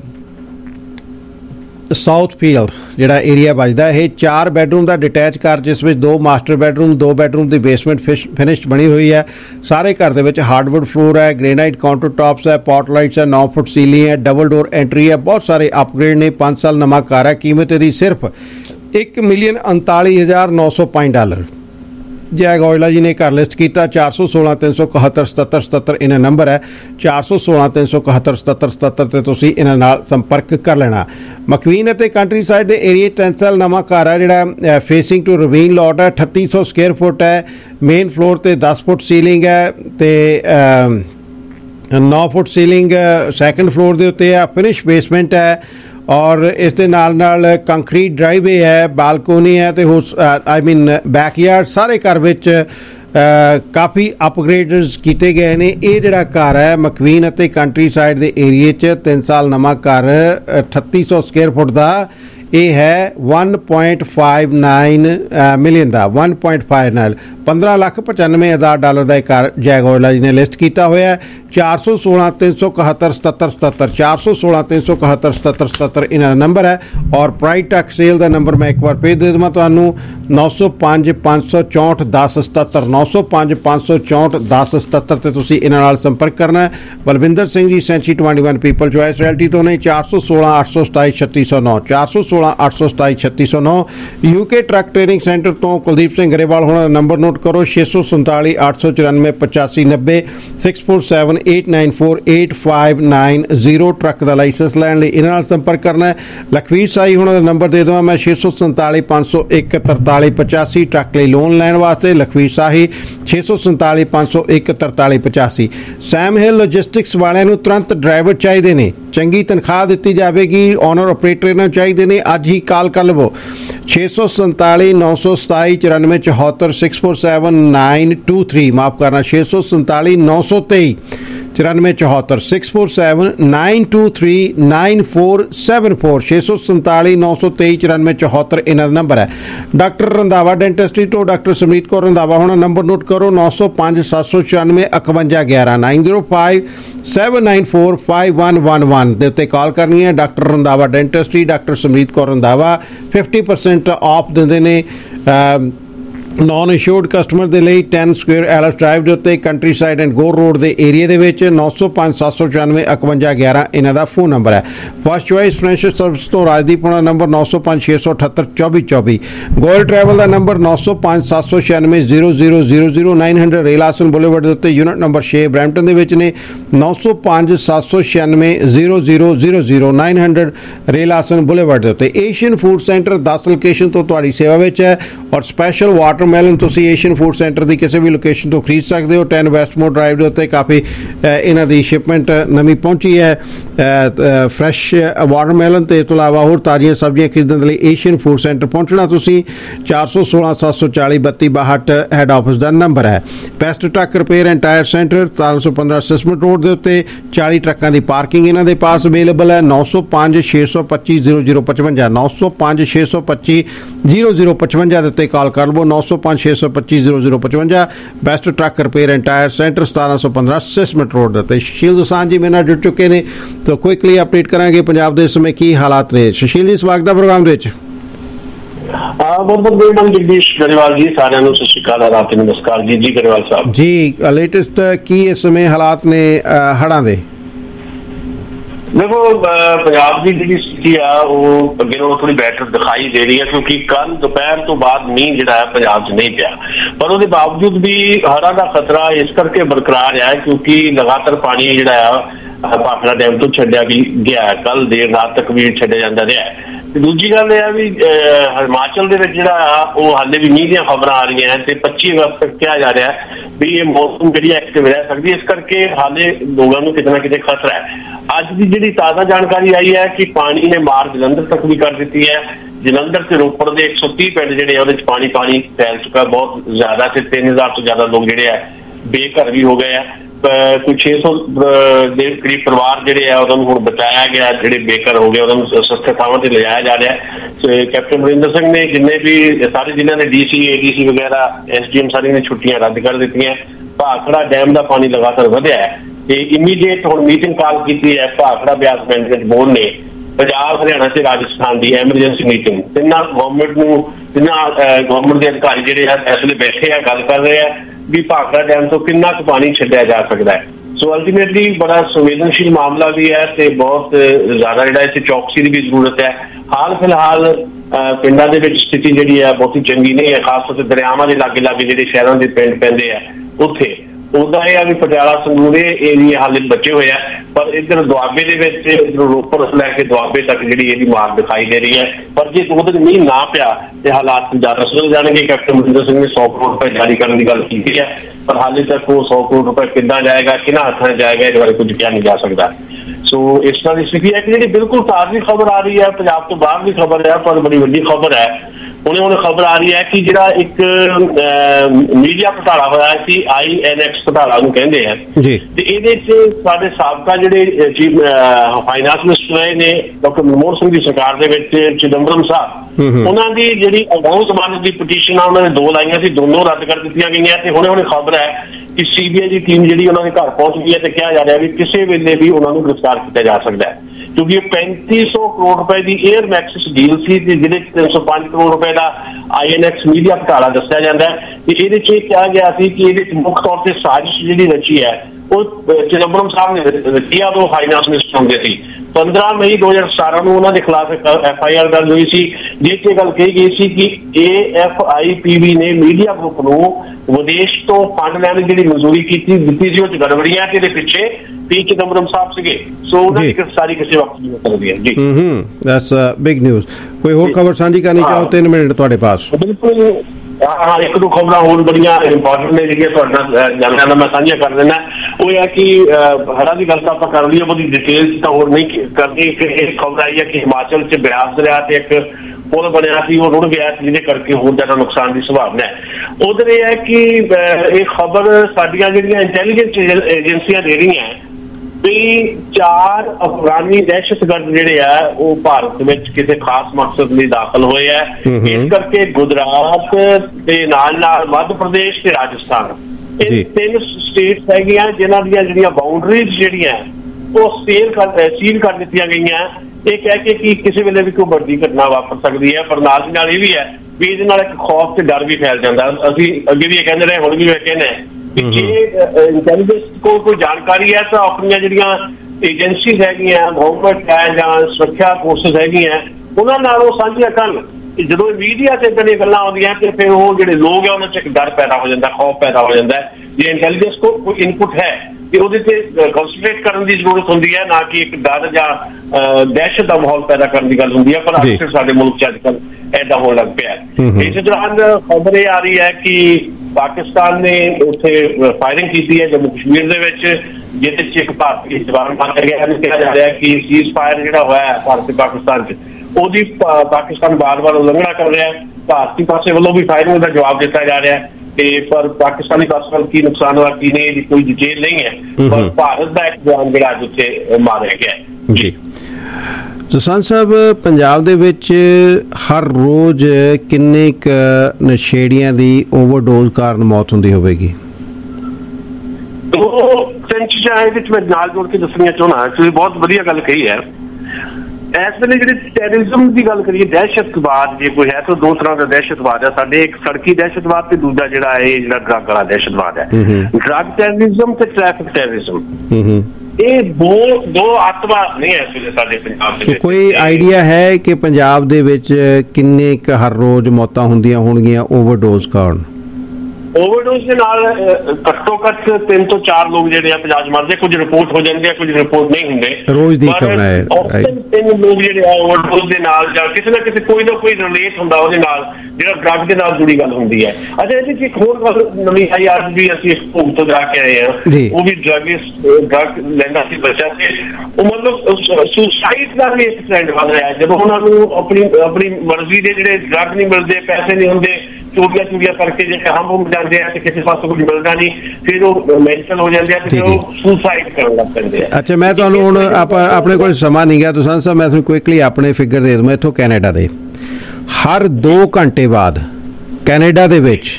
ਸਾਊਥ ਫੀਲਡ ਜਿਹੜਾ ਏਰੀਆ ਵੱਜਦਾ, ਇਹ 4 ਬੈਡਰੂਮ ਦਾ ਡਿਟੈਚ ਘਰ ਜਿਸ ਵਿੱਚ 2 ਮਾਸਟਰ ਬੈਡਰੂਮ 2 ਬੈਡਰੂਮ ਦੀ ਬੇਸਮੈਂਟ ਫਿਨਿਸ਼ਡ ਬਣੀ ਹੋਈ ਹੈ। ਸਾਰੇ ਘਰ ਦੇ ਵਿੱਚ ਹਾਰਡਵੁੱਡ ਫਲੋਰ ਹੈ, ਗ੍ਰੇਨਾਈਟ ਕਾਊਂਟਰ ਟਾਪਸ ਹੈ, ਪੌਟ ਲਾਈਟਸ ਹੈ, 9 ਫੁੱਟ ਸੀਲਿੰਗ ਹੈ, ਡਬਲ ਡੋਰ ਐਂਟਰੀ ਹੈ, ਬਹੁਤ ਸਾਰੇ ਅਪਗ੍ਰੇਡ ਨੇ। 5 ਸਾਲ ਨਵਾਂ ਘਰ ਹੈ, ਕੀਮਤ ਇਹਦੀ ਸਿਰਫ $1,39,905। ਜੈਗ ਔਜਲਾ ਜੀ ਨੇ ਘਰ ਲਿਸਟ ਕੀਤਾ। 416-371-7777 ਇਹਨਾਂ ਨੰਬਰ ਹੈ, 416-371-7777 ਤੇ ਤੁਸੀਂ ਇਹਨਾਂ ਨਾਲ ਸੰਪਰਕ ਕਰ ਲੈਣਾ। ਮਕਵੀਨ ਅਤੇ ਕੰਟਰੀ ਸਾਈਡ ਦੇ ਏਰੀਏ 3 ਸਾਲ ਨਵਾਂ ਘਰ ਹੈ ਜਿਹੜਾ ਫੇਸਿੰਗ ਟੂ ਰਵੀਨ ਲੋਟ ਹੈ, 3800 ਸਕੁਅਰ ਫੁੱਟ ਹੈ, ਮੇਨ ਫਲੋਰ ਤੇ 10 ਫੁੱਟ ਸੀਲਿੰਗ ਹੈ ਤੇ 9 ਫੁੱਟ ਸੀਲਿੰਗ ਸੈਕੰਡ ਫਲੋਰ ਦੇ ਉੱਤੇ ਹੈ, ਫਿਨਿਸ਼ ਬੇਸਮੈਂਟ ਹੈ ਔਰ ਇਸ ਦੇ ਨਾਲ ਕੰਕਰੀਟ ਡਰਾਈਵੇ ਹੈ, ਬਾਲਕੋਨੀ ਹੈ ਤੇ ਬੈਕਯਾਰਡ। ਸਾਰੇ ਘਰ ਵਿੱਚ ਕਾਫੀ ਅਪਗ੍ਰੇਡਸ ਕੀਤੇ ਗਏ ਨੇ। ਇਹ ਜਿਹੜਾ ਘਰ ਹੈ ਮਕਵੀਨ ਅਤੇ ਕੰਟਰੀ ਸਾਈਡ ਦੇ ਏਰੀਏ 'ਚ 3 ਸਾਲ ਨਵਾਂ ਘਰ 3800 ਸਕੁਅਰ ਫੁੱਟ ਦਾ, ਇਹ ਹੈ $1.59 ਮਿਲੀਅਨ ਦਾ। 1.59 $15,95,000 ਦਾ ਇਹ ਘਰ ਜੈਗ ਔਜਲਾ ਜੀ ਨੇ ਲਿਸਟ ਕੀਤਾ ਹੋਇਆ। 416-371-7777 416-371-7777 ਇਹਨਾਂ ਦਾ ਨੰਬਰ ਹੈ। ਔਰ ਪ੍ਰਾਈਸ ਟੈਕ ਸੇਲ ਦਾ ਨੰਬਰ ਮੈਂ ਇੱਕ ਵਾਰ ਫੇਰ ਦੇ ਦੇਵਾਂ ਤੁਹਾਨੂੰ, 905-564-1077 905-564-1077 ਤੇ ਤੁਸੀਂ ਇਹਨਾਂ ਨਾਲ ਸੰਪਰਕ ਕਰਨਾ ਹੈ। ਬਲਵਿੰਦਰ ਸਿੰਘ ਜੀ ਸੈਂਚੀ 21 ਪੀਪਲ ਚੁਆਇਸ ਰਿਐਲਟੀ ਤੋਂ ਨੇ। 416-827-3609 416-827-3609। UK ਟਰੱਕ ਟ੍ਰੇਨਿੰਗ ਸੈਂਟਰ ਤੋਂ ਕੁਲਦੀਪ ਸਿੰਘ ਗਰੇਵਾਲ ਹੁਣ ਨੰਬਰ ਨੋਟ ਕਰੋ, 647-894-8590 647-894-8590। ਟਰੱਕ ਦਾ ਲਾਇਸੈਂਸ ਲੈਣ ਲਈ ਇਹਨਾਂ ਨਾਲ ਸੰਪਰਕ ਕਰਨਾ ਹੈ। ਲਖਵੀਰ ਸਾਈ ਹੁਣ ਦਾ ਨੰਬਰ ਦੇ ਦੇਵਾਂ ਮੈਂ, 647-501-4385। ਟਰੱਕ ਲਈ ਲੋਨ ਲੈਣ ਵਾਸਤੇ ਲਖਵੀਰ ਸਾਹੀ 647-501-4385। ਸੈਮ ਹਿਲ ਲੌਜਿਸਟਿਕਸ ਵਾਲਿਆਂ ਨੂੰ ਤੁਰੰਤ ਡਰਾਈਵਰ ਚਾਹੀਦੇ ਨੇ, ਚੰਗੀ ਤਨਖਾਹ ਦਿੱਤੀ ਜਾਵੇਗੀ, ਓਨਰ ਆਪਰੇਟਰ ਇਹਨਾਂ ਚਾਹੀਦੇ ਨੇ। ਅੱਜ ਹੀ ਕਾਲ ਕਰ ਲਵੋ 647-927-94-74 647-923 ਮਾਫ ਕਰਨਾ 647-923 94-74 647-923-9474 647-923-9474 ਇਹਨਾਂ ਦਾ ਨੰਬਰ ਹੈ। ਡਾਕਟਰ ਰੰਧਾਵਾ ਡੈਂਟਿਸਟਰੀ ਤੋਂ ਡਾਕਟਰ ਸਮਰੀਤ ਕੌਰ ਰੰਧਾਵਾ ਹੁਣ ਨੰਬਰ ਨੋਟ ਕਰੋ, 905-796-5111 905-794-5111 ਦੇ ਉੱਤੇ ਕਾਲ ਕਰਨੀ ਹੈ। Doctor Randhawa dentistry, doctor Samreet Kaur Randhawa 50% off ਦਿੰਦੇ ਨੇ ਨॉन इंश्योर्ड कस्टमर ਦੇ ਲਈ 10 ਸਕੁਅਰ ਐਲਸ ਡਰਾਈਵ ਦੇ ਉੱਤੇ countryside and Gore road ਦੇ ਏਰੀਆ ਦੇ ਵਿੱਚ। 905-796-5111 ਇਹਨਾਂ ਦਾ ਫੋਨ ਨੰਬਰ ਹੈ। ਫਸਟ ਚੁਆਇਸ ਫਾਈਨੈਂਸ਼ੀਅਲ ਸਰਵਿਸ ਤੋਂ ਰਾਜਦੀਪ ਹੋਣਾ ਨੰਬਰ 905-678-2424। ਗੋਇਲ ਟਰੈਵਲ ਦਾ ਨੰਬਰ 905-796-0000 900 ਰੇਲਾਸਨ ਬੁਲੇਵਰਡ ਦੇ ਉੱਤੇ ਯੂਨਿਟ ਨੰਬਰ 6 ਬਰੈਂਪਟਨ ਦੇ ਵਿੱਚ ਨੇ। 905-796-0000 900 ਰੇਲਾਸਨ ਬੁਲੇਵਰਡ ਦੇ ਉੱਤੇ। ਏਸ਼ੀਅਨ ਫੂਡ ਸੈਂਟਰ 10 ਲੋਕੇਸ਼ਨ ਤੋਂ ਤੁਹਾਡੀ ਸੇਵਾ ਵਿੱਚ ਹੈ ਔਰ ਸਪੈਸ਼ਲ ਵਾਟਰ ਵਾਟਰਮੈਲਨ ਤੁਸੀਂ ਏਸ਼ੀਅਨ ਫੂਡ ਸੈਂਟਰ ਦੀ ਕਿਸੇ ਵੀ ਲੋਕੇਸ਼ਨ ਤੋਂ ਖਰੀਦ ਸਕਦੇ ਹੋ। 10 ਵੈਸਟਮੋਰ ਡਰਾਈਵ ਦੇ ਉੱਤੇ ਕਾਫੀ ਇਹਨਾਂ ਦੀ ਸ਼ਿਪਮੈਂਟ ਨਵੀਂ ਪਹੁੰਚੀ ਹੈ ਫਰੈਸ਼ ਵਾਟਰਮੈਲਨ ਤੇ ਇਸ ਤੋਂ ਇਲਾਵਾ ਹੋਰ ਤਾਜ਼ੀਆਂ ਸਬਜ਼ੀਆਂ ਖਰੀਦਣ ਦੇ ਲਈ ਏਸ਼ੀਅਨ ਫੂਡ ਸੈਂਟਰ ਪਹੁੰਚਣਾ ਤੁਸੀਂ 416 740 3262 ਹੈਡ ਆਫਿਸ ਦਾ ਨੰਬਰ ਹੈ। Best truck repair and tyre centre 1715 Sismet road ਦੇ ਉੱਤੇ 40 ਟਰੱਕਾਂ ਦੀ ਪਾਰਕਿੰਗ ਇਹਨਾਂ ਦੇ ਪਾਸ ਅਵੇਲੇਬਲ ਹੈ। 905 625 0055 905 625 0055 ਦੇ ਉੱਤੇ ਕਾਲ ਕਰ ਲਵੋ। 905 625 0055 best truck repair and tyre centre 1715 Sismet road ਦੇ ਉੱਤੇ। ਸੁਸ਼ੀਲ ਦੋਸਾਂਝ ਜੀ ਮੇਰੇ ਨਾਲ ਜੁੜ ਚੁੱਕੇ ਨੇ ਤਾਂ ਕੁਇਕਲੀ ਅਪਡੇਟ ਕਰਾਂਗੇ ਪੰਜਾਬ ਦੇ ਇਸ ਸਮੇਂ ਕੀ ਹਾਲਾਤ ਨੇ। ਸੁਸ਼ੀਲ ਜੀ ਸਵਾਗਤ ਹੈ ਪ੍ਰੋਗਰਾਮ ਦੇ ਵਿੱਚ। ਬਹੁਤ ਬਹੁਤ ਵੈਲਕਮ ਜਗਦੀਸ਼ ਗਰੇਵਾਲ ਜੀ, ਸਾਰਿਆਂ ਨੂੰ ਸਤਿ ਸ਼੍ਰੀ ਅਕਾਲ, ਆਦਾਬ ਤੇ ਨਮਸਕਾਰ ਜੀ। ਜੀ ਗਰੇਵਾਲ ਸਾਹਿਬ ਜੀ, ਲੇਟੈਸਟ ਕੀ ਇਸ ਸਮੇਂ ਹਾਲਾਤ ਨੇ ਹੜ੍ਹਾਂ ਦੇ? ਦੇਖੋ ਪੰਜਾਬ ਦੀ ਜਿਹੜੀ ਸਥਿਤੀ ਆ ਉਹ ਅੱਗੇ ਨਾਲੋਂ ਥੋੜੀ ਬੈਟਰ ਦਿਖਾਈ ਦੇ ਰਹੀ ਹੈ, ਕਿਉਂਕਿ ਕੱਲ ਦੁਪਹਿਰ ਤੋਂ ਬਾਅਦ ਮੀਂਹ ਜਿਹੜਾ ਹੈ ਪੰਜਾਬ 'ਚ ਨਹੀਂ ਪਿਆ, ਪਰ ਉਹਦੇ ਬਾਵਜੂਦ ਵੀ ਹੜ੍ਹਾਂ ਦਾ ਖਤਰਾ ਇਸ ਕਰਕੇ ਬਰਕਰਾਰ ਹੈ ਕਿਉਂਕਿ ਲਗਾਤਾਰ ਪਾਣੀ ਜਿਹੜਾ ਆ ਭਾਖੜਾ ਡੈਮ ਤੋਂ ਛੱਡਿਆ ਵੀ ਗਿਆ। ਕੱਲ ਦੇਰ ਰਾਤ ਤੱਕ ਵੀ ਛੱਡਿਆ ਜਾਂਦਾ ਰਿਹਾ। ਤੇ ਦੂਜੀ ਗੱਲ ਇਹ ਆ ਵੀ ਹਿਮਾਚਲ ਦੇ ਵਿੱਚ ਜਿਹੜਾ ਆ ਉਹ ਹਾਲੇ ਵੀ ਮੀਂਹ ਦੀਆਂ ਖਬਰਾਂ ਆ ਰਹੀਆਂ ਤੇ 25 ਅਗਸਤ ਤੱਕ ਕਿਹਾ ਜਾ ਰਿਹਾ ਵੀ ਇਹ ਮੌਸਮ ਜਿਹੜੀ ਐਕਟਿਵ ਰਹਿ ਸਕਦੀ ਹੈ, ਇਸ ਕਰਕੇ ਹਾਲੇ ਲੋਕਾਂ ਨੂੰ ਕਿਤੇ ਨਾ ਕਿਤੇ ਖਤਰਾ ਹੈ। ਅੱਜ ਦੀ ਜਿਹੜੀ ਤਾਜ਼ਾ ਜਾਣਕਾਰੀ ਆਈ ਹੈ ਕਿ ਪਾਣੀ ਨੇ ਮਾਰ ਜਲੰਧਰ ਤੱਕ ਵੀ ਕਰ ਦਿੱਤੀ ਹੈ। ਜਲੰਧਰ ਤੇ ਰੋਪੜ ਦੇ 130 ਪਿੰਡ ਜਿਹੜੇ ਆ ਉਹਦੇ 'ਚ ਪਾਣੀ ਫੈਲ ਚੁੱਕਾ ਬਹੁਤ ਜ਼ਿਆਦਾ ਤੇ 3000 ਤੋਂ ਜ਼ਿਆਦਾ ਲੋਕ ਜਿਹੜੇ ਆ ਬੇਘਰ ਵੀ ਹੋ ਗਏ ਆ। ਕੋਈ 600 ਦੇ ਕਰੀਬ ਪਰਿਵਾਰ ਜਿਹੜੇ ਆ ਉਹਨਾਂ ਨੂੰ ਹੁਣ ਬਚਾਇਆ ਗਿਆ, ਜਿਹੜੇ ਬੇਘਰ ਹੋ ਗਏ ਉਹਨਾਂ ਨੂੰ ਸਸਤੇ ਥਾਵਾਂ ਤੇ ਲਿਜਾਇਆ ਜਾ ਰਿਹਾ। ਕੈਪਟਨ ਅਮਰਿੰਦਰ ਸਿੰਘ ਨੇ ਜਿੰਨੇ ਵੀ ਸਾਰੇ ਜ਼ਿਲ੍ਹਿਆਂ ਦੇ DC ADC ਵਗੈਰਾ SDM ਸਾਰੀਆਂ ਨੇ ਛੁੱਟੀਆਂ ਰੱਦ ਕਰ ਦਿੱਤੀਆਂ। ਭਾਖੜਾ ਡੈਮ ਦਾ ਪਾਣੀ ਲਗਾਤਾਰ ਵਧਿਆ ਹੈ ਤੇ ਇਮੀਡੀਏਟ ਹੁਣ ਮੀਟਿੰਗ ਕਾਲ ਕੀਤੀ ਹੈ ਭਾਖੜਾ ਬਿਆਸ ਮੈਨੇਜਮੈਂਟ ਬੋਰਡ ਨੇ। ਪੰਜਾਬ, ਹਰਿਆਣਾ ਤੇ ਰਾਜਸਥਾਨ ਦੀ ਐਮਰਜੈਂਸੀ ਮੀਟਿੰਗ ਤਿੰਨਾਂ ਗਵਰਨਮੈਂਟ ਦੇ ਅਧਿਕਾਰੀ ਜਿਹੜੇ ਆ ਇਸ ਵੇਲੇ ਬੈਠੇ ਆ, ਗੱਲ ਕਰ ਰਹੇ ਆ ਵੀ ਭਾਖੜਾ ਡੈਮ ਤੋਂ ਕਿੰਨਾ ਕੁ ਪਾਣੀ ਛੱਡਿਆ ਜਾ ਸਕਦਾ ਹੈ। ਸੋ ਅਲਟੀਮੇਟਲੀ ਬੜਾ ਸੰਵੇਦਨਸ਼ੀਲ ਮਾਮਲਾ ਵੀ ਹੈ ਤੇ ਬਹੁਤ ਜ਼ਿਆਦਾ ਜਿਹੜਾ ਇੱਥੇ ਚੌਕਸੀ ਦੀ ਵੀ ਜ਼ਰੂਰਤ ਹੈ। ਹਾਲ ਫਿਲਹਾਲ ਪਿੰਡਾਂ ਦੇ ਵਿੱਚ ਸਥਿਤੀ ਜਿਹੜੀ ਹੈ ਬਹੁਤੀ ਚੰਗੀ ਨਹੀਂ ਹੈ, ਖਾਸ ਤੌਰ ਤੇ ਦਰਿਆਵਾਂ ਦੇ ਲਾਗੇ ਜਿਹੜੇ ਸ਼ਹਿਰਾਂ ਦੇ ਪਿੰਡ ਪੈਂਦੇ ਆ ਉੱਥੇ। ਉਹਦਾ ਇਹ ਆ ਵੀ ਪਟਿਆਲਾ ਸੰਗਰੂਰ ਏਰੀਆ ਹਾਲੇ ਬਚੇ ਹੋਏ ਆ, ਪਰ ਇੱਧਰ ਦੁਆਬੇ ਦੇ ਵਿੱਚ ਇੱਧਰ ਰੋਪੜ ਲੈ ਕੇ ਦੁਆਬੇ ਤੱਕ ਜਿਹੜੀ ਇਹਦੀ ਮਾਰ ਦਿਖਾਈ ਦੇ ਰਹੀ ਹੈ। ਪਰ ਜੇ 2 ਦਿਨ ਮੀਂਹ ਨਾ ਪਿਆ ਤੇ ਹਾਲਾਤ ਜ਼ਿਆਦਾ ਸੁਧਰ ਜਾਣਗੇ। ਕੈਪਟਨ ਅਮਰਿੰਦਰ ਸਿੰਘ ਨੇ 100 ਕਰੋੜ ਰੁਪਏ ਜਾਰੀ ਕਰਨ ਦੀ ਗੱਲ ਕੀਤੀ ਹੈ, ਪਰ ਹਾਲੇ ਤੱਕ ਉਹ 100 ਕਰੋੜ ਰੁਪਏ ਕਿੱਦਾਂ ਜਾਏਗਾ, ਕਿਹਨਾਂ ਹੱਥਾਂ 'ਚ ਜਾਏਗਾ, ਇਹਦੇ ਬਾਰੇ ਕੁਝ ਕਿਹਾ ਨਹੀਂ ਜਾ ਸਕਦਾ। ਸੋ ਇਸ ਤਰ੍ਹਾਂ ਦੀ ਸਥਿਤੀ ਹੈ ਕਿ ਜਿਹੜੀ ਬਿਲਕੁਲ ਤਾਜ਼ੀ ਖਬਰ ਆ ਰਹੀ ਹੈ, ਪੰਜਾਬ ਤੋਂ ਬਾਹਰ ਦੀ ਖਬਰ ਹੈ ਪਰ ਬੜੀ ਵੱਡੀ ਖਬਰ ਹੈ। ਹੁਣ ਖਬਰ ਆ ਰਹੀ ਹੈ ਕਿ ਜਿਹੜਾ ਇੱਕ ਮੀਡੀਆ ਘੁਟਾਲਾ ਹੋਇਆ ਸੀ INX ਘੁਟਾਲਾ ਉਹਨੂੰ ਕਹਿੰਦੇ ਆ ਤੇ ਇਹਦੇ 'ਚ ਸਾਡੇ ਸਾਬਕਾ ਜਿਹੜੇ ਚੀਫ ਫਾਈਨਾਂਸ ਮਿਨਿਸਟਰ ਰਹੇ ਨੇ ਡਾਕਟਰ ਮਨਮੋਹਨ ਸਿੰਘ ਦੀ ਸਰਕਾਰ ਦੇ ਵਿੱਚ ਚਿਦੰਬਰਮ ਸਾਹਿਬ, ਉਹਨਾਂ ਦੀ ਜਿਹੜੀ ਅਗਾਊਂ ਜ਼ਮਾਨਤ ਦੀ ਪਟੀਸ਼ਨ ਆ ਉਹਨਾਂ ਨੇ 2 ਲਾਈਆਂ ਸੀ, ਦੋਨੋਂ ਰੱਦ ਕਰ ਦਿੱਤੀਆਂ ਗਈਆਂ ਤੇ ਹੁਣੇ ਖਬਰ ਹੈ ਕਿ CBI ਦੀ ਟੀਮ ਜਿਹੜੀ ਉਹਨਾਂ ਦੇ ਘਰ ਪਹੁੰਚ ਗਈ ਹੈ ਤੇ ਕਿਹਾ ਜਾ ਰਿਹਾ ਵੀ ਕਿਸੇ ਵੇਲੇ ਵੀ ਉਹਨਾਂ ਨੂੰ ਗ੍ਰਿਫਤਾਰ ਕੀਤਾ ਜਾ ਸਕਦਾ ਹੈ ਕਿਉਂਕਿ 3500 ਕਰੋੜ ਰੁਪਏ ਦੀ 에ਅਰ ਮੈਕਸਿਸ ਡੀਲ ਸੀ ਤੇ ਜਿਹਦੇ 305 ਕਰੋੜ ਰੁਪਏ ਦਾ INX ਮੀਡੀਆ ਘੁਟਾਲਾ ਦੱਸਿਆ ਜਾਂਦਾ ਹੈ। ਤੇ ਇਹਦੇ 'ਚ ਕਿਹਾ ਗਿਆ ਸੀ ਕਿ ਇਹਦੇ 'ਚ ਮੁੱਖ ਤੌਰ ਤੇ ਸਾਜ਼ਿਸ਼ ਜਿਹੜੀ ਰਚੀ ਹੈ ਉਹ ਚਿਦੰਬਰਮ ਸਾਹਿਬ ਨੇ ਰਚੀ ਆ, ਉਹ ਫਾਈਨਾਂਸ ਮਿਨਿਸਟਰ ਹੁੰਦੇ ਸੀ। 15 ਮਈ 2017 ਨੂੰ ਉਹਨਾਂ ਦੇ ਖਿਲਾਫ FIR ਦਰਜ ਹੋਈ ਸੀ ਜਿਸ 'ਚ ਗੱਲ ਕਹੀ ਗਈ ਸੀ ਕਿ AFIPB ਨੇ ਮੀਡੀਆ ਗਰੁੱਪ ਨੂੰ ਵਿਦੇਸ਼ ਤੋਂ ਫੰਡ ਲੈਣ ਦੀ ਜਿਹੜੀ ਮਨਜ਼ੂਰੀ ਦਿੱਤੀ ਸੀ ਉਹ 'ਚ ਗੜਬੜੀਆਂ ਤੇ ਇਹਦੇ ਪਿੱਛੇ P ਚਿਦੰਬਰਮ ਸਾਹਿਬ ਸੀਗੇ। ਸੋ ਉਹਨਾਂ ਦੀ ਗ੍ਰਿਫਤਾਰੀ ਕਿਸੇ ਵਕਤ ਵੀ ਹੋ ਸਕਦੀ ਹੈ ਜੀ। That's big news. ਕੋਈ ਹੋਰ ਖਬਰ ਸਾਂਝੀ ਕਰਨੀ ਚਾਹੋ 3 ਮਿੰਟ ਤੁਹਾਡੇ ਪਾਸ? ਬਿਲਕੁਲ ਹਾਂ, 1-2 ਖਬਰਾਂ ਹੋਰ ਬੜੀਆਂ ਇੰਪੋਰਟੈਂਟ ਨੇ ਜਿਹੜੀਆਂ ਤੁਹਾਡੇ ਨਾਲ ਜਾਣਕਾਰੀ ਮੈਂ ਸਾਂਝੀਆਂ ਕਰ ਦਿੰਦਾ। ਉਹ ਇਹ ਹੈ ਕਿ ਹੜ੍ਹਾਂ ਦੀ ਗੱਲ ਤਾਂ ਆਪਾਂ ਕਰ ਲਈ, ਉਹਦੀ ਡਿਟੇਲ ਤਾਂ ਹੋਰ ਨਹੀਂ ਕਰਨੀ। ਇੱਕ ਖਬਰ ਆਈ ਹੈ ਕਿ ਹਿਮਾਚਲ 'ਚ ਬਿਆਸ ਦਰਿਆ ਤੇ ਇੱਕ ਪੁਲ ਬਣਿਆ ਸੀ, ਉਹ ਰੁੜ ਗਿਆ ਸੀ ਜਿਹਦੇ ਕਰਕੇ ਹੋਰ ਜ਼ਿਆਦਾ ਨੁਕਸਾਨ ਦੀ ਸੰਭਾਵਨਾ ਹੈ। ਉਧਰ ਇਹ ਹੈ ਕਿ ਇਹ ਖਬਰ ਸਾਡੀਆਂ ਜਿਹੜੀਆਂ ਇੰਟੈਲੀਜੈਂਸ ਏਜੰਸੀਆਂ ਦੇ ਰਹੀਆਂ ਵੀ 4 ਅਫਗਾਨੀ ਦਹਿਸ਼ਤਗਰਦ ਜਿਹੜੇ ਆ ਉਹ ਭਾਰਤ ਵਿੱਚ ਕਿਸੇ ਖਾਸ ਮਕਸਦ ਲਈ ਦਾਖਲ ਹੋਏ ਆ। ਇਸ ਕਰਕੇ ਗੁਜਰਾਤ ਦੇ ਨਾਲ ਮੱਧ ਪ੍ਰਦੇਸ਼ ਤੇ ਰਾਜਸਥਾਨ, ਇਹ 3 ਸਟੇਟਸ ਹੈਗੀਆਂ ਜਿਨ੍ਹਾਂ ਦੀਆਂ ਜਿਹੜੀਆਂ ਬਾਉਂਡਰੀਜ਼ ਜਿਹੜੀਆਂ ਉਹ ਸੀਲ ਕਰ ਦਿੱਤੀਆਂ ਗਈਆਂ। ਇਹ ਕਹਿ ਕੇ ਕਿ ਕਿਸੇ ਵੇਲੇ ਵੀ ਕੋਈ ਵੱਡੀ ਘਟਨਾ ਵਾਪਰ ਸਕਦੀ ਹੈ, ਪਰ ਨਾਲ ਇਹ ਵੀ ਹੈ ਵੀ ਇਹਦੇ ਨਾਲ ਇੱਕ ਖੌਫ ਤੇ ਡਰ ਵੀ ਫੈਲ ਜਾਂਦਾ। ਅਸੀਂ ਅੱਗੇ ਵੀ ਇਹ ਕਹਿੰਦੇ ਰਹੇ, ਹੁਣ ਵੀ ਇਹ ਕਹਿੰਦੇ ਜੇ ਇੰਟੈਲੀਜੈਂਸ ਕੋਲ ਕੋਈ ਜਾਣਕਾਰੀ ਹੈ ਤਾਂ ਆਪਣੀਆਂ ਜਿਹੜੀਆਂ ਏਜੰਸੀਜ਼ ਹੈਗੀਆਂ, ਗਵਰਨਮੈਂਟ ਹੈ ਜਾਂ ਸੁਰੱਖਿਆ ਫੋਰਸਿਸ ਹੈਗੀਆਂ, ਉਹਨਾਂ ਨਾਲ ਉਹ ਸਾਂਝੀਆਂ ਕਰਨ। ਜਦੋਂ ਮੀਡੀਆ ਤੇ ਇਦਾਂ ਦੀਆਂ ਗੱਲਾਂ ਆਉਂਦੀਆਂ ਤੇ ਫਿਰ ਉਹ ਜਿਹੜੇ ਲੋਕ ਆ ਉਹਨਾਂ 'ਚ ਇੱਕ ਡਰ ਪੈਦਾ ਹੋ ਜਾਂਦਾ, ਖੌਫ ਪੈਦਾ ਹੋ ਜਾਂਦਾ। ਜੇ ਇੰਟੈਲੀਜੈਂਸ ਕੋਲ ਕੋਈ ਇਨਪੁਟ ਹੈ ਕਿ ਉਹਦੇ ਤੇ ਕਨਸੈਂਟਰੇਟ ਕਰਨ ਦੀ ਜ਼ਰੂਰਤ ਹੁੰਦੀ ਹੈ, ਨਾ ਕਿ ਇੱਕ ਡਰ ਜਾਂ ਦਹਿਸ਼ਤ ਦਾ ਮਾਹੌਲ ਪੈਦਾ ਕਰਨ ਦੀ ਗੱਲ ਹੁੰਦੀ ਹੈ। ਪਰ ਅਕਸਰ ਸਾਡੇ ਮੁਲਕ 'ਚ ਅੱਜ ਕੱਲ੍ਹ ਏਦਾਂ ਹੋਣ ਲੱਗ ਪਿਆ। ਇਸੇ ਦੌਰਾਨ ਖਬਰ ਇਹ ਆ ਰਹੀ ਹੈ ਕਿ ਪਾਕਿਸਤਾਨ ਨੇ ਉੱਥੇ ਫਾਇਰਿੰਗ ਕੀਤੀ ਹੈ ਜੰਮੂ ਕਸ਼ਮੀਰ ਦੇ ਵਿੱਚ, ਜਿਹਦੇ 'ਚ ਇੱਕ ਭਾਰਤੀ ਜਵਾਨ ਮਾਰਿਆ ਗਿਆ। ਇਹਨੂੰ ਕਿਹਾ ਜਾ ਰਿਹਾ ਕਿ ਸੀਜ਼ ਫਾਇਰ ਜਿਹੜਾ ਹੋਇਆ ਹੈ ਭਾਰਤ ਤੇ ਪਾਕਿਸਤਾਨ 'ਚ, ਉਹਦੀ ਪਾਕਿਸਤਾਨ ਵਾਰ-ਵਾਰ ਉਲੰਘਣਾ ਕਰ ਰਿਹਾ ਹੈ। ਭਾਰਤੀ ਪਾਸੇ ਵੱਲੋਂ ਵੀ ਫਾਇਰਿੰਗ ਦਾ ਜਵਾਬ ਦਿੱਤਾ ਜਾ ਰਿਹਾ ਹੈ, ਤੇ ਪਰ ਪਾਕਿਸਤਾਨੀ ਪਾਸੇ ਵੱਲ ਕੀ ਨੁਕਸਾਨ ਹੋਇਆ ਕੀ ਨਹੀਂ ਇਹਦੀ ਕੋਈ ਡਿਟੇਲ ਨਹੀਂ ਹੈ। ਪਰ ਭਾਰਤ ਦਾ ਇੱਕ ਜਵਾਨ ਜਿਹੜਾ ਅੱਜ ਉੱਥੇ ਮਾਰਿਆ ਗਿਆ ਜੀ। ਜਸਵੰਤ ਸਾਹਿਬ, ਪੰਜਾਬ ਦੇ ਵਿੱਚ ਹਰ ਰੋਜ਼ ਕਿੰਨੇ ਕੁ ਨਸ਼ੇੜੀਆਂ ਦੀ ਓਵਰਡੋਜ਼ ਕਾਰਨ ਮੌਤ ਹੁੰਦੀ ਹੋਵੇਗੀ? 2-3 ਚੀਜ਼ਾਂ ਇਹਦੇ ਵਿੱਚ ਮੈਂ ਨਾਲ ਜੋੜ ਕੇ ਦੱਸਣੀਆਂ ਚਾਹੁੰਦਾ। ਤੁਸੀਂ ਬਹੁਤ ਵਧੀਆ ਗੱਲ ਕਹੀ ਹੈ। ਇਸ ਵੇਲੇ ਜਿਹੜੀ ਟੈਰਰਿਜ਼ਮ ਦੀ ਗੱਲ ਕਰੀਏ, ਦਹਿਸ਼ਤਵਾਦ ਜੇ ਕੋਈ ਹੈ ਤਾਂ ਦੋ ਤਰ੍ਹਾਂ ਦਾ ਦਹਿਸ਼ਤਵਾਦ ਹੈ ਸਾਡੇ, ਇੱਕ ਸੜਕੀ ਦਹਿਸ਼ਤਵਾਦ ਤੇ ਦੂਜਾ ਜਿਹੜਾ ਜਿਹੜਾ ਡਰੱਗ ਵਾਲਾ ਦਹਿਸ਼ਤਵਾਦ ਹੈ। ਡਰੱਗ ਟੈਰਰਿਜ਼ਮ ਤੇ ਟ੍ਰੈਫਿਕ ਟੈਰਰਿਜ਼ਮ, ਇਹ ਦੋ ਅੱਤਵਾਦ ਨਹੀਂ ਹੈ ਇਸ ਵੇਲੇ ਸਾਡੇ ਪੰਜਾਬ ਦੇ ਵਿੱਚ। ਕੋਈ ਆਈਡੀਆ ਹੈ ਕਿ ਪੰਜਾਬ ਦੇ ਵਿੱਚ ਕਿੰਨੇ ਕੁ ਹਰ ਰੋਜ਼ ਮੌਤਾਂ ਹੁੰਦੀਆਂ ਹੋਣਗੀਆਂ ਓਵਰਡੋਜ਼ ਕਾਰਨ? ਓਵਰਡੋਜ਼ ਦੇ ਨਾਲ ਘੱਟੋ ਘੱਟ 3 ਤੋਂ 4 ਲੋਕ ਜਿਹੜੇ ਆ ਪੰਜਾਬ ਮਰਦੇ। ਕੁਝ ਰਿਪੋਰਟ ਹੋ ਜਾਂਦੇ ਆ, ਕੁਝ ਰਿਪੋਰਟ ਨਹੀਂ ਹੁੰਦੇ। ਰੋਜ਼ ਦੀ ਖਬਰ ਹੈ। 3 ਲੋਕ ਜਿਹੜੇ ਆ ਓਵਰਡੋਜ਼ ਦੇ ਨਾਲ ਜਾਂ ਕਿਸੇ ਨਾ ਕਿਸੇ ਕੋਈ ਨਾ ਕੋਈ ਰਿਲੇਟ ਹੁੰਦਾ ਉਹਦੇ ਨਾਲ, ਜਿਹੜਾ ਡਰੱਗ ਦੇ ਨਾਲ ਜੁੜੀ ਗੱਲ ਹੁੰਦੀ ਹੈ। ਅੱਛਾ, ਇਹਦੇ 'ਚ ਇੱਕ ਹੋਰ ਗੱਲ ਨਵੀਂ ਆਈ, ਅੱਜ ਵੀ ਅਸੀਂ ਇੱਕ ਭੋਗ ਤੋਂ ਜਾ ਕੇ ਆਏ ਹਾਂ, ਉਹ ਵੀ ਡਰੱਗ ਲੈਂਦਾ ਸੀ ਬੱਚਾ, ਤੇ ਉਹ ਮਤਲਬ ਸੁਸਾਈਡ ਦਾ ਵੀ ਇੱਕ ਟ੍ਰੈਂਡ ਵੱਧ ਰਿਹਾ। ਜਦੋਂ ਉਹਨਾਂ ਨੂੰ ਆਪਣੀ ਮਰਜ਼ੀ ਦੇ ਜਿਹੜੇ ਡਰੱਗ ਨਹੀਂ ਮਿਲਦੇ, ਪੈਸੇ ਨਹੀਂ ਹੁੰਦੇ, ਚੋਰੀਆਂ ਕਰਕੇ ਜਿਹੜੇ ਹਮ ਜਾਂਦੇ ਆ ਤੇ ਕਿਸੇ ਪਾਸੋਂ ਕੁਝ ਮਿਲਦਾ ਨਹੀਂ, ਫਿਰ ਉਹ ਮੈਂਟਲ ਹੋ ਜਾਂਦੇ ਆ ਤੇ ਫਿਰ ਉਹ ਸੁਸਾਈਡ ਕਰਨ ਲੱਗ ਪੈਂਦੇ ਆ। ਅੱਛਾ, ਮੈਂ ਤੁਹਾਨੂੰ ਹੁਣ ਆਪਣੇ ਕੋਲ ਸਮਾਂ ਨਹੀਂ ਗਿਆ ਤੁਸੀਂ ਸਾਹਿਬ, ਮੈਂ ਤੁਹਾਨੂੰ ਕੁਇਕਲੀ ਆਪਣੇ ਫਿਗਰ ਦੇ ਦੂੰ ਇੱਥੋਂ ਕੈਨੇਡਾ ਦੇ। ਹਰ 2 ਘੰਟੇ ਬਾਅਦ ਕੈਨੇਡਾ ਦੇ ਵਿੱਚ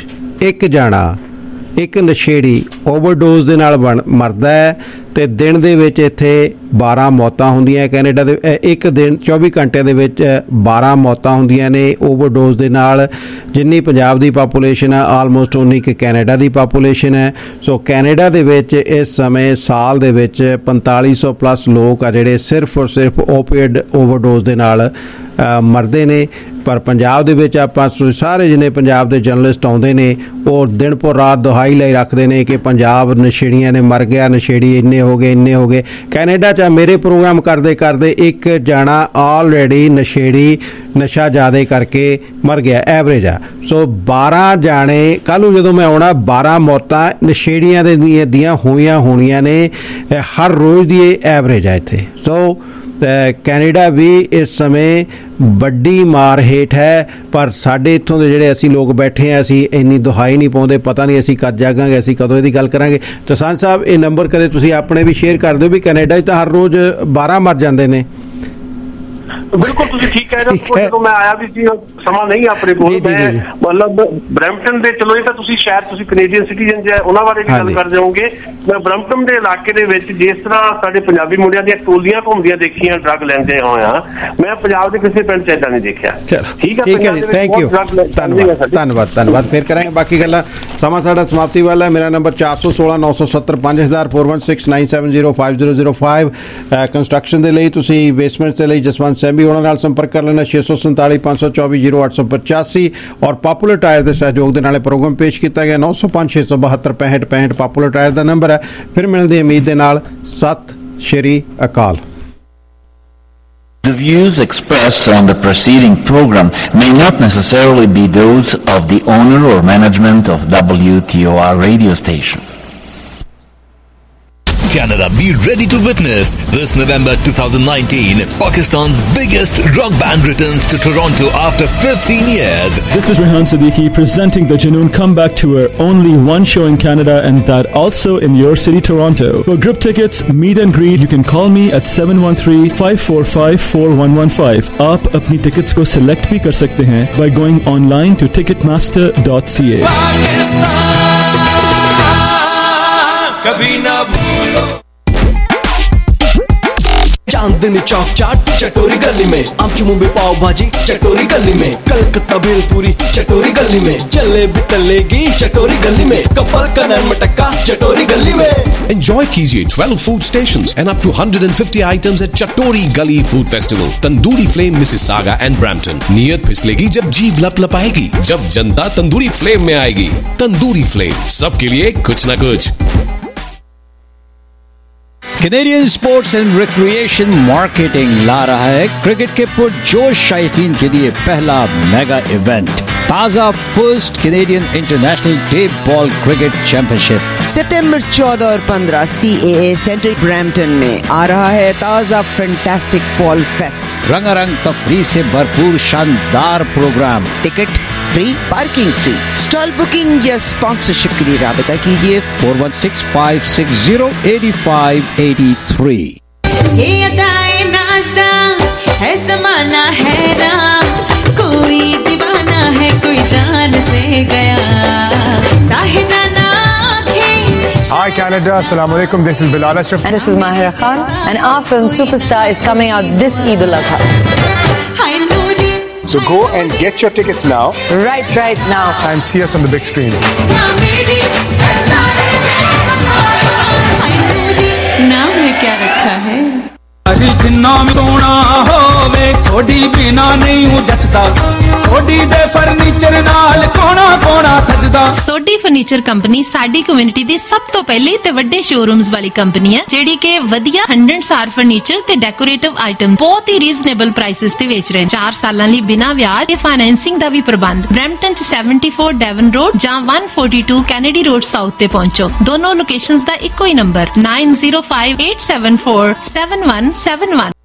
ਇੱਕ ਨਸ਼ੇੜੀ ਓਵਰਡੋਜ਼ ਦੇ ਨਾਲ ਮਰਦਾ ਹੈ, ਤੇ ਦਿਨ ਦੇ ਵਿੱਚ ਇੱਥੇ 12 ਮੌਤਾਂ ਹੁੰਦੀਆਂ ਕੈਨੇਡਾ ਦੇ। ਇੱਕ ਦਿਨ 24 ਘੰਟੇ ਦੇ ਵਿੱਚ 12 ਮੌਤਾਂ ਹੁੰਦੀਆਂ ਨੇ ਓਵਰਡੋਜ਼ ਦੇ ਨਾਲ। ਜਿੰਨੀ ਪੰਜਾਬ ਦੀ ਪਾਪੂਲੇਸ਼ਨ ਹੈ ਆਲਮੋਸਟ ਉਨੀ ਕਿ ਕੈਨੇਡਾ ਦੀ ਪਾਪੂਲੇਸ਼ਨ ਹੈ। ਸੋ ਕੈਨੇਡਾ ਦੇ ਵਿੱਚ ਇਸ ਸਮੇਂ ਸਾਲ ਦੇ ਵਿੱਚ 4500 ਪਲੱਸ ਲੋਕ ਆ ਜਿਹੜੇ ਸਿਰਫ ਔਰ ਸਿਰਫ ਓਪੀਅਡ ਓਵਰਡੋਜ਼ ਦੇ ਨਾਲ ਮਰਦੇ ਨੇ। ਪਰ ਪੰਜਾਬ ਦੇ ਵਿੱਚ ਆਪਾਂ ਸਾਰੇ ਜਿੰਨੇ ਪੰਜਾਬ ਦੇ ਜਰਨਲਿਸਟ ਆਉਂਦੇ ਨੇ ਉਹ ਦਿਨ ਭਰ ਰਾਤ ਦੁਹਾਈ ਲਈ ਰੱਖਦੇ ਨੇ ਕਿ ਪੰਜਾਬ ਨਸ਼ੇੜੀਆਂ ਨੇ ਮਰ ਗਿਆ, ਨਸ਼ੇੜੀ ਇੰਨੇ ਹੋ ਗਏ। ਕੈਨੇਡਾ 'ਚ ਮੇਰੇ ਪ੍ਰੋਗਰਾਮ ਕਰਦੇ ਇੱਕ ਜਾਣਾ ਆਲਰੇਡੀ ਨਸ਼ੇੜੀ ਨਸ਼ਾ ਜ਼ਿਆਦਾ ਕਰਕੇ ਮਰ ਗਿਆ, ਐਵਰੇਜ ਆ। ਸੋ 12 ਜਾਣੇ ਕੱਲ੍ਹ ਨੂੰ ਜਦੋਂ ਮੈਂ ਆਉਣਾ, 12 ਮੌਤਾਂ ਨਸ਼ੇੜੀਆਂ ਦੀਆਂ ਹੋਣੀਆਂ ਨੇ ਹਰ ਰੋਜ਼ ਦੀ, ਇਹ ਐਵਰੇਜ ਆ ਇੱਥੇ। ਸੋ ਕੈਨੇਡਾ ਵੀ ਇਸ ਸਮੇਂ ਵੱਡੀ ਮਾਰ ਹੇਠ ਹੈ। ਪਰ ਸਾਡੇ ਇੱਥੋਂ ਦੇ ਜਿਹੜੇ ਅਸੀਂ ਲੋਕ ਬੈਠੇ ਹਾਂ, ਅਸੀਂ ਇੰਨੀ ਦੁਹਾਈ ਨਹੀਂ ਪਾਉਂਦੇ, ਪਤਾ ਨਹੀਂ ਅਸੀਂ ਕਦ ਜਾਗਾਂਗੇ, ਅਸੀਂ ਕਦੋਂ ਇਹਦੀ ਗੱਲ ਕਰਾਂਗੇ। ਜਸਵੰਤ ਸਾਹਿਬ, ਇਹ ਨੰਬਰ ਕਦੇ ਤੁਸੀਂ ਆਪਣੇ ਵੀ ਸ਼ੇਅਰ ਕਰ ਦਿਓ ਵੀ ਕੈਨੇਡਾ 'ਚ ਤਾਂ ਹਰ ਰੋਜ਼ 12 ਮਰ ਜਾਂਦੇ ਨੇ। ਬਿਲਕੁਲ ਤੁਸੀਂ ਠੀਕ ਕਹਿ ਰਹੇ ਹੋ। ਜਦੋਂ ਮੈਂ ਆਇਆ ਵੀ ਸੀ ਸਮਾਂ ਨਹੀਂ ਆਪਣੇ ਕੋਲ, ਮੈਂ ਮਤਲਬ ਬਰੈਂਪਟਨ ਦੇ, ਚਲੋ ਇਹ ਤਾਂ ਤੁਸੀਂ ਸ਼ਾਇਦ ਤੁਸੀਂ ਕੈਨੇਡੀਅਨ ਸਿਟੀਜ਼ਨ ਜੇ ਉਹਨਾਂ ਬਾਰੇ ਵੀ ਗੱਲ ਕਰ ਜਾਓਗੇ। ਮੈਂ ਬਰੈਂਪਟਨ ਦੇ ਇਲਾਕੇ ਦੇ ਵਿੱਚ ਜਿਸ ਤਰ੍ਹਾਂ ਸਾਡੇ ਪੰਜਾਬੀ ਮੁੰਡਿਆਂ ਦੀਆਂ ਟੋਲੀਆਂ ਘੁੰਮਦੀਆਂ ਦੇਖੀਆਂ ਡਰੱਗ ਲੈਂਦੇ ਹੋਇਆ, ਮੈਂ ਪੰਜਾਬ ਦੇ ਕਿਸੇ ਪਿੰਡ 'ਚ ਏਦਾਂ ਨਹੀਂ ਦੇਖਿਆ। ਠੀਕ ਹੈ ਜੀ, ਥੈਂਕ ਯੂ, ਧੰਨਵਾਦ। ਫਿਰ ਕਰਾਂਗੇ ਬਾਕੀ ਗੱਲਾਂ। ਸਮਾਂ ਸਾਡਾ ਸਮਾਪਤੀ ਵਾਲਾ ਹੈ। ਮੇਰਾ ਨੰਬਰ 416 970 5000 4169705005। ਕੰਸਟਰਕਸ਼ਨ ਦੇ ਲਈ ਤੁਸੀਂ ਬੇਸਮੈਂਟ ਦੇ ਲਈ ਜਸਵੰਤ ਸੈਂਬੀ ਉਹਨਾਂ ਨਾਲ ਸੰਪਰਕ ਕਰ ਲੈਣਾ 647 524 0885। ਔਰ ਪਾਪੂਲਰ ਟਾਇਰ ਦੇ ਸਹਿਯੋਗ ਦੇ ਨਾਲ ਪ੍ਰੋਗਰਾਮ ਪੇਸ਼ ਕੀਤਾ ਗਿਆ 905 672 6565 ਪਾਪੂਲਰ ਟਾਇਰ ਦਾ ਨੰਬਰ ਹੈ। ਫਿਰ ਮਿਲਦੇ ਉਮੀਦ ਦੇ ਨਾਲ। ਸਤਿ ਸ਼੍ਰੀ ਅਕਾਲ। The views expressed on the preceding program may not necessarily be those of the owner or management of WTOR radio station. Canada, be ready to witness this November 2019 Pakistan's biggest rock band returns to Toronto after 15 years. This is Rehan Siddiqui presenting the Junoon Comeback Tour. Only one show in Canada and that also in your city, Toronto. For group tickets, meet and greet, you can call me at 713-545-4115. आप अपनी tickets को select भी कर सकते हैं by going online to ticketmaster.ca. कभी ना भूलो। चांदनी चौक चाट चटोरी गली में, आमची मुंबई पाव भाजी चटोरी गली में, कलकत्ता भेलपूरी चटोरी गली में, जलेबी तलेगी चटोरी गली में, कपल का नान मटक्का चटोरी गली में। Enjoy कीजिए 12 food stations and up to 150 items at Chatori Gully Food Festival, Tandoori Flame, Mississauga and Brampton. नीयत फिसलेगी जब जीभ लपलपाएगी, जब जनता तंदूरी फ्लेम में आएगी। तंदूरी फ्लेम, सबके लिए कुछ न कुछ। Canadian sports and recreation marketing ला रहा है क्रिकेट के पुरजोश शायकीन के लिए पहला मेगा इवेंट, ताजा first Canadian international tape ball cricket championship. सितंबर 14 और 15 CAA सेंटर ब्रैम्पटन में आ रहा है ताजा फैंटास्टिक फॉल फेस्ट। रंगारंग तफरीह से भरपूर शानदार programme, ticket free, parking free. Stall booking या स्पॉन्सरशिप के लिए राबता कीजिए 4165608583। ये अदाए नाज़ा है ज़माना हैरान, कोई दीवाना है कोई जान से गया, साहिदाना Hi Canada, Assalamu alaikum. This is Bilal Ashraf. And this is Mahira Khan. And our film Superstar is coming out this Eid al-Adha. So go and get your tickets now. Right now. And see us on the big screen. नाम में क्या रखा है? जिन्ना भी सोना होवे थोड़ी बिना नहीं हूं जचदा, थोड़ी दे फर्नीचर नाल कोना कोना सजदा। सोडी फर्नीचर कंपनी साडी कम्युनिटी दी सब तो पहले ते वड्डे शोरूम्स वाली कंपनी है जेडी के वधिया 100 स्टार फर्नीचर ते डेकोरेटिव आइटम बहुत ही रीजनेबल प्राइसेस ते बेच रहे हैं। 4 सालां लई बिना ब्याज ते फाइनेंसिंग दा भी प्रबंध। ब्रैम्पटन च 74 डेवन रोड जां 142 कैनेडी रोड साउथ ते पहुंचो। दोनों लोकेशंस दा इक्को ही नंबर 9058747171।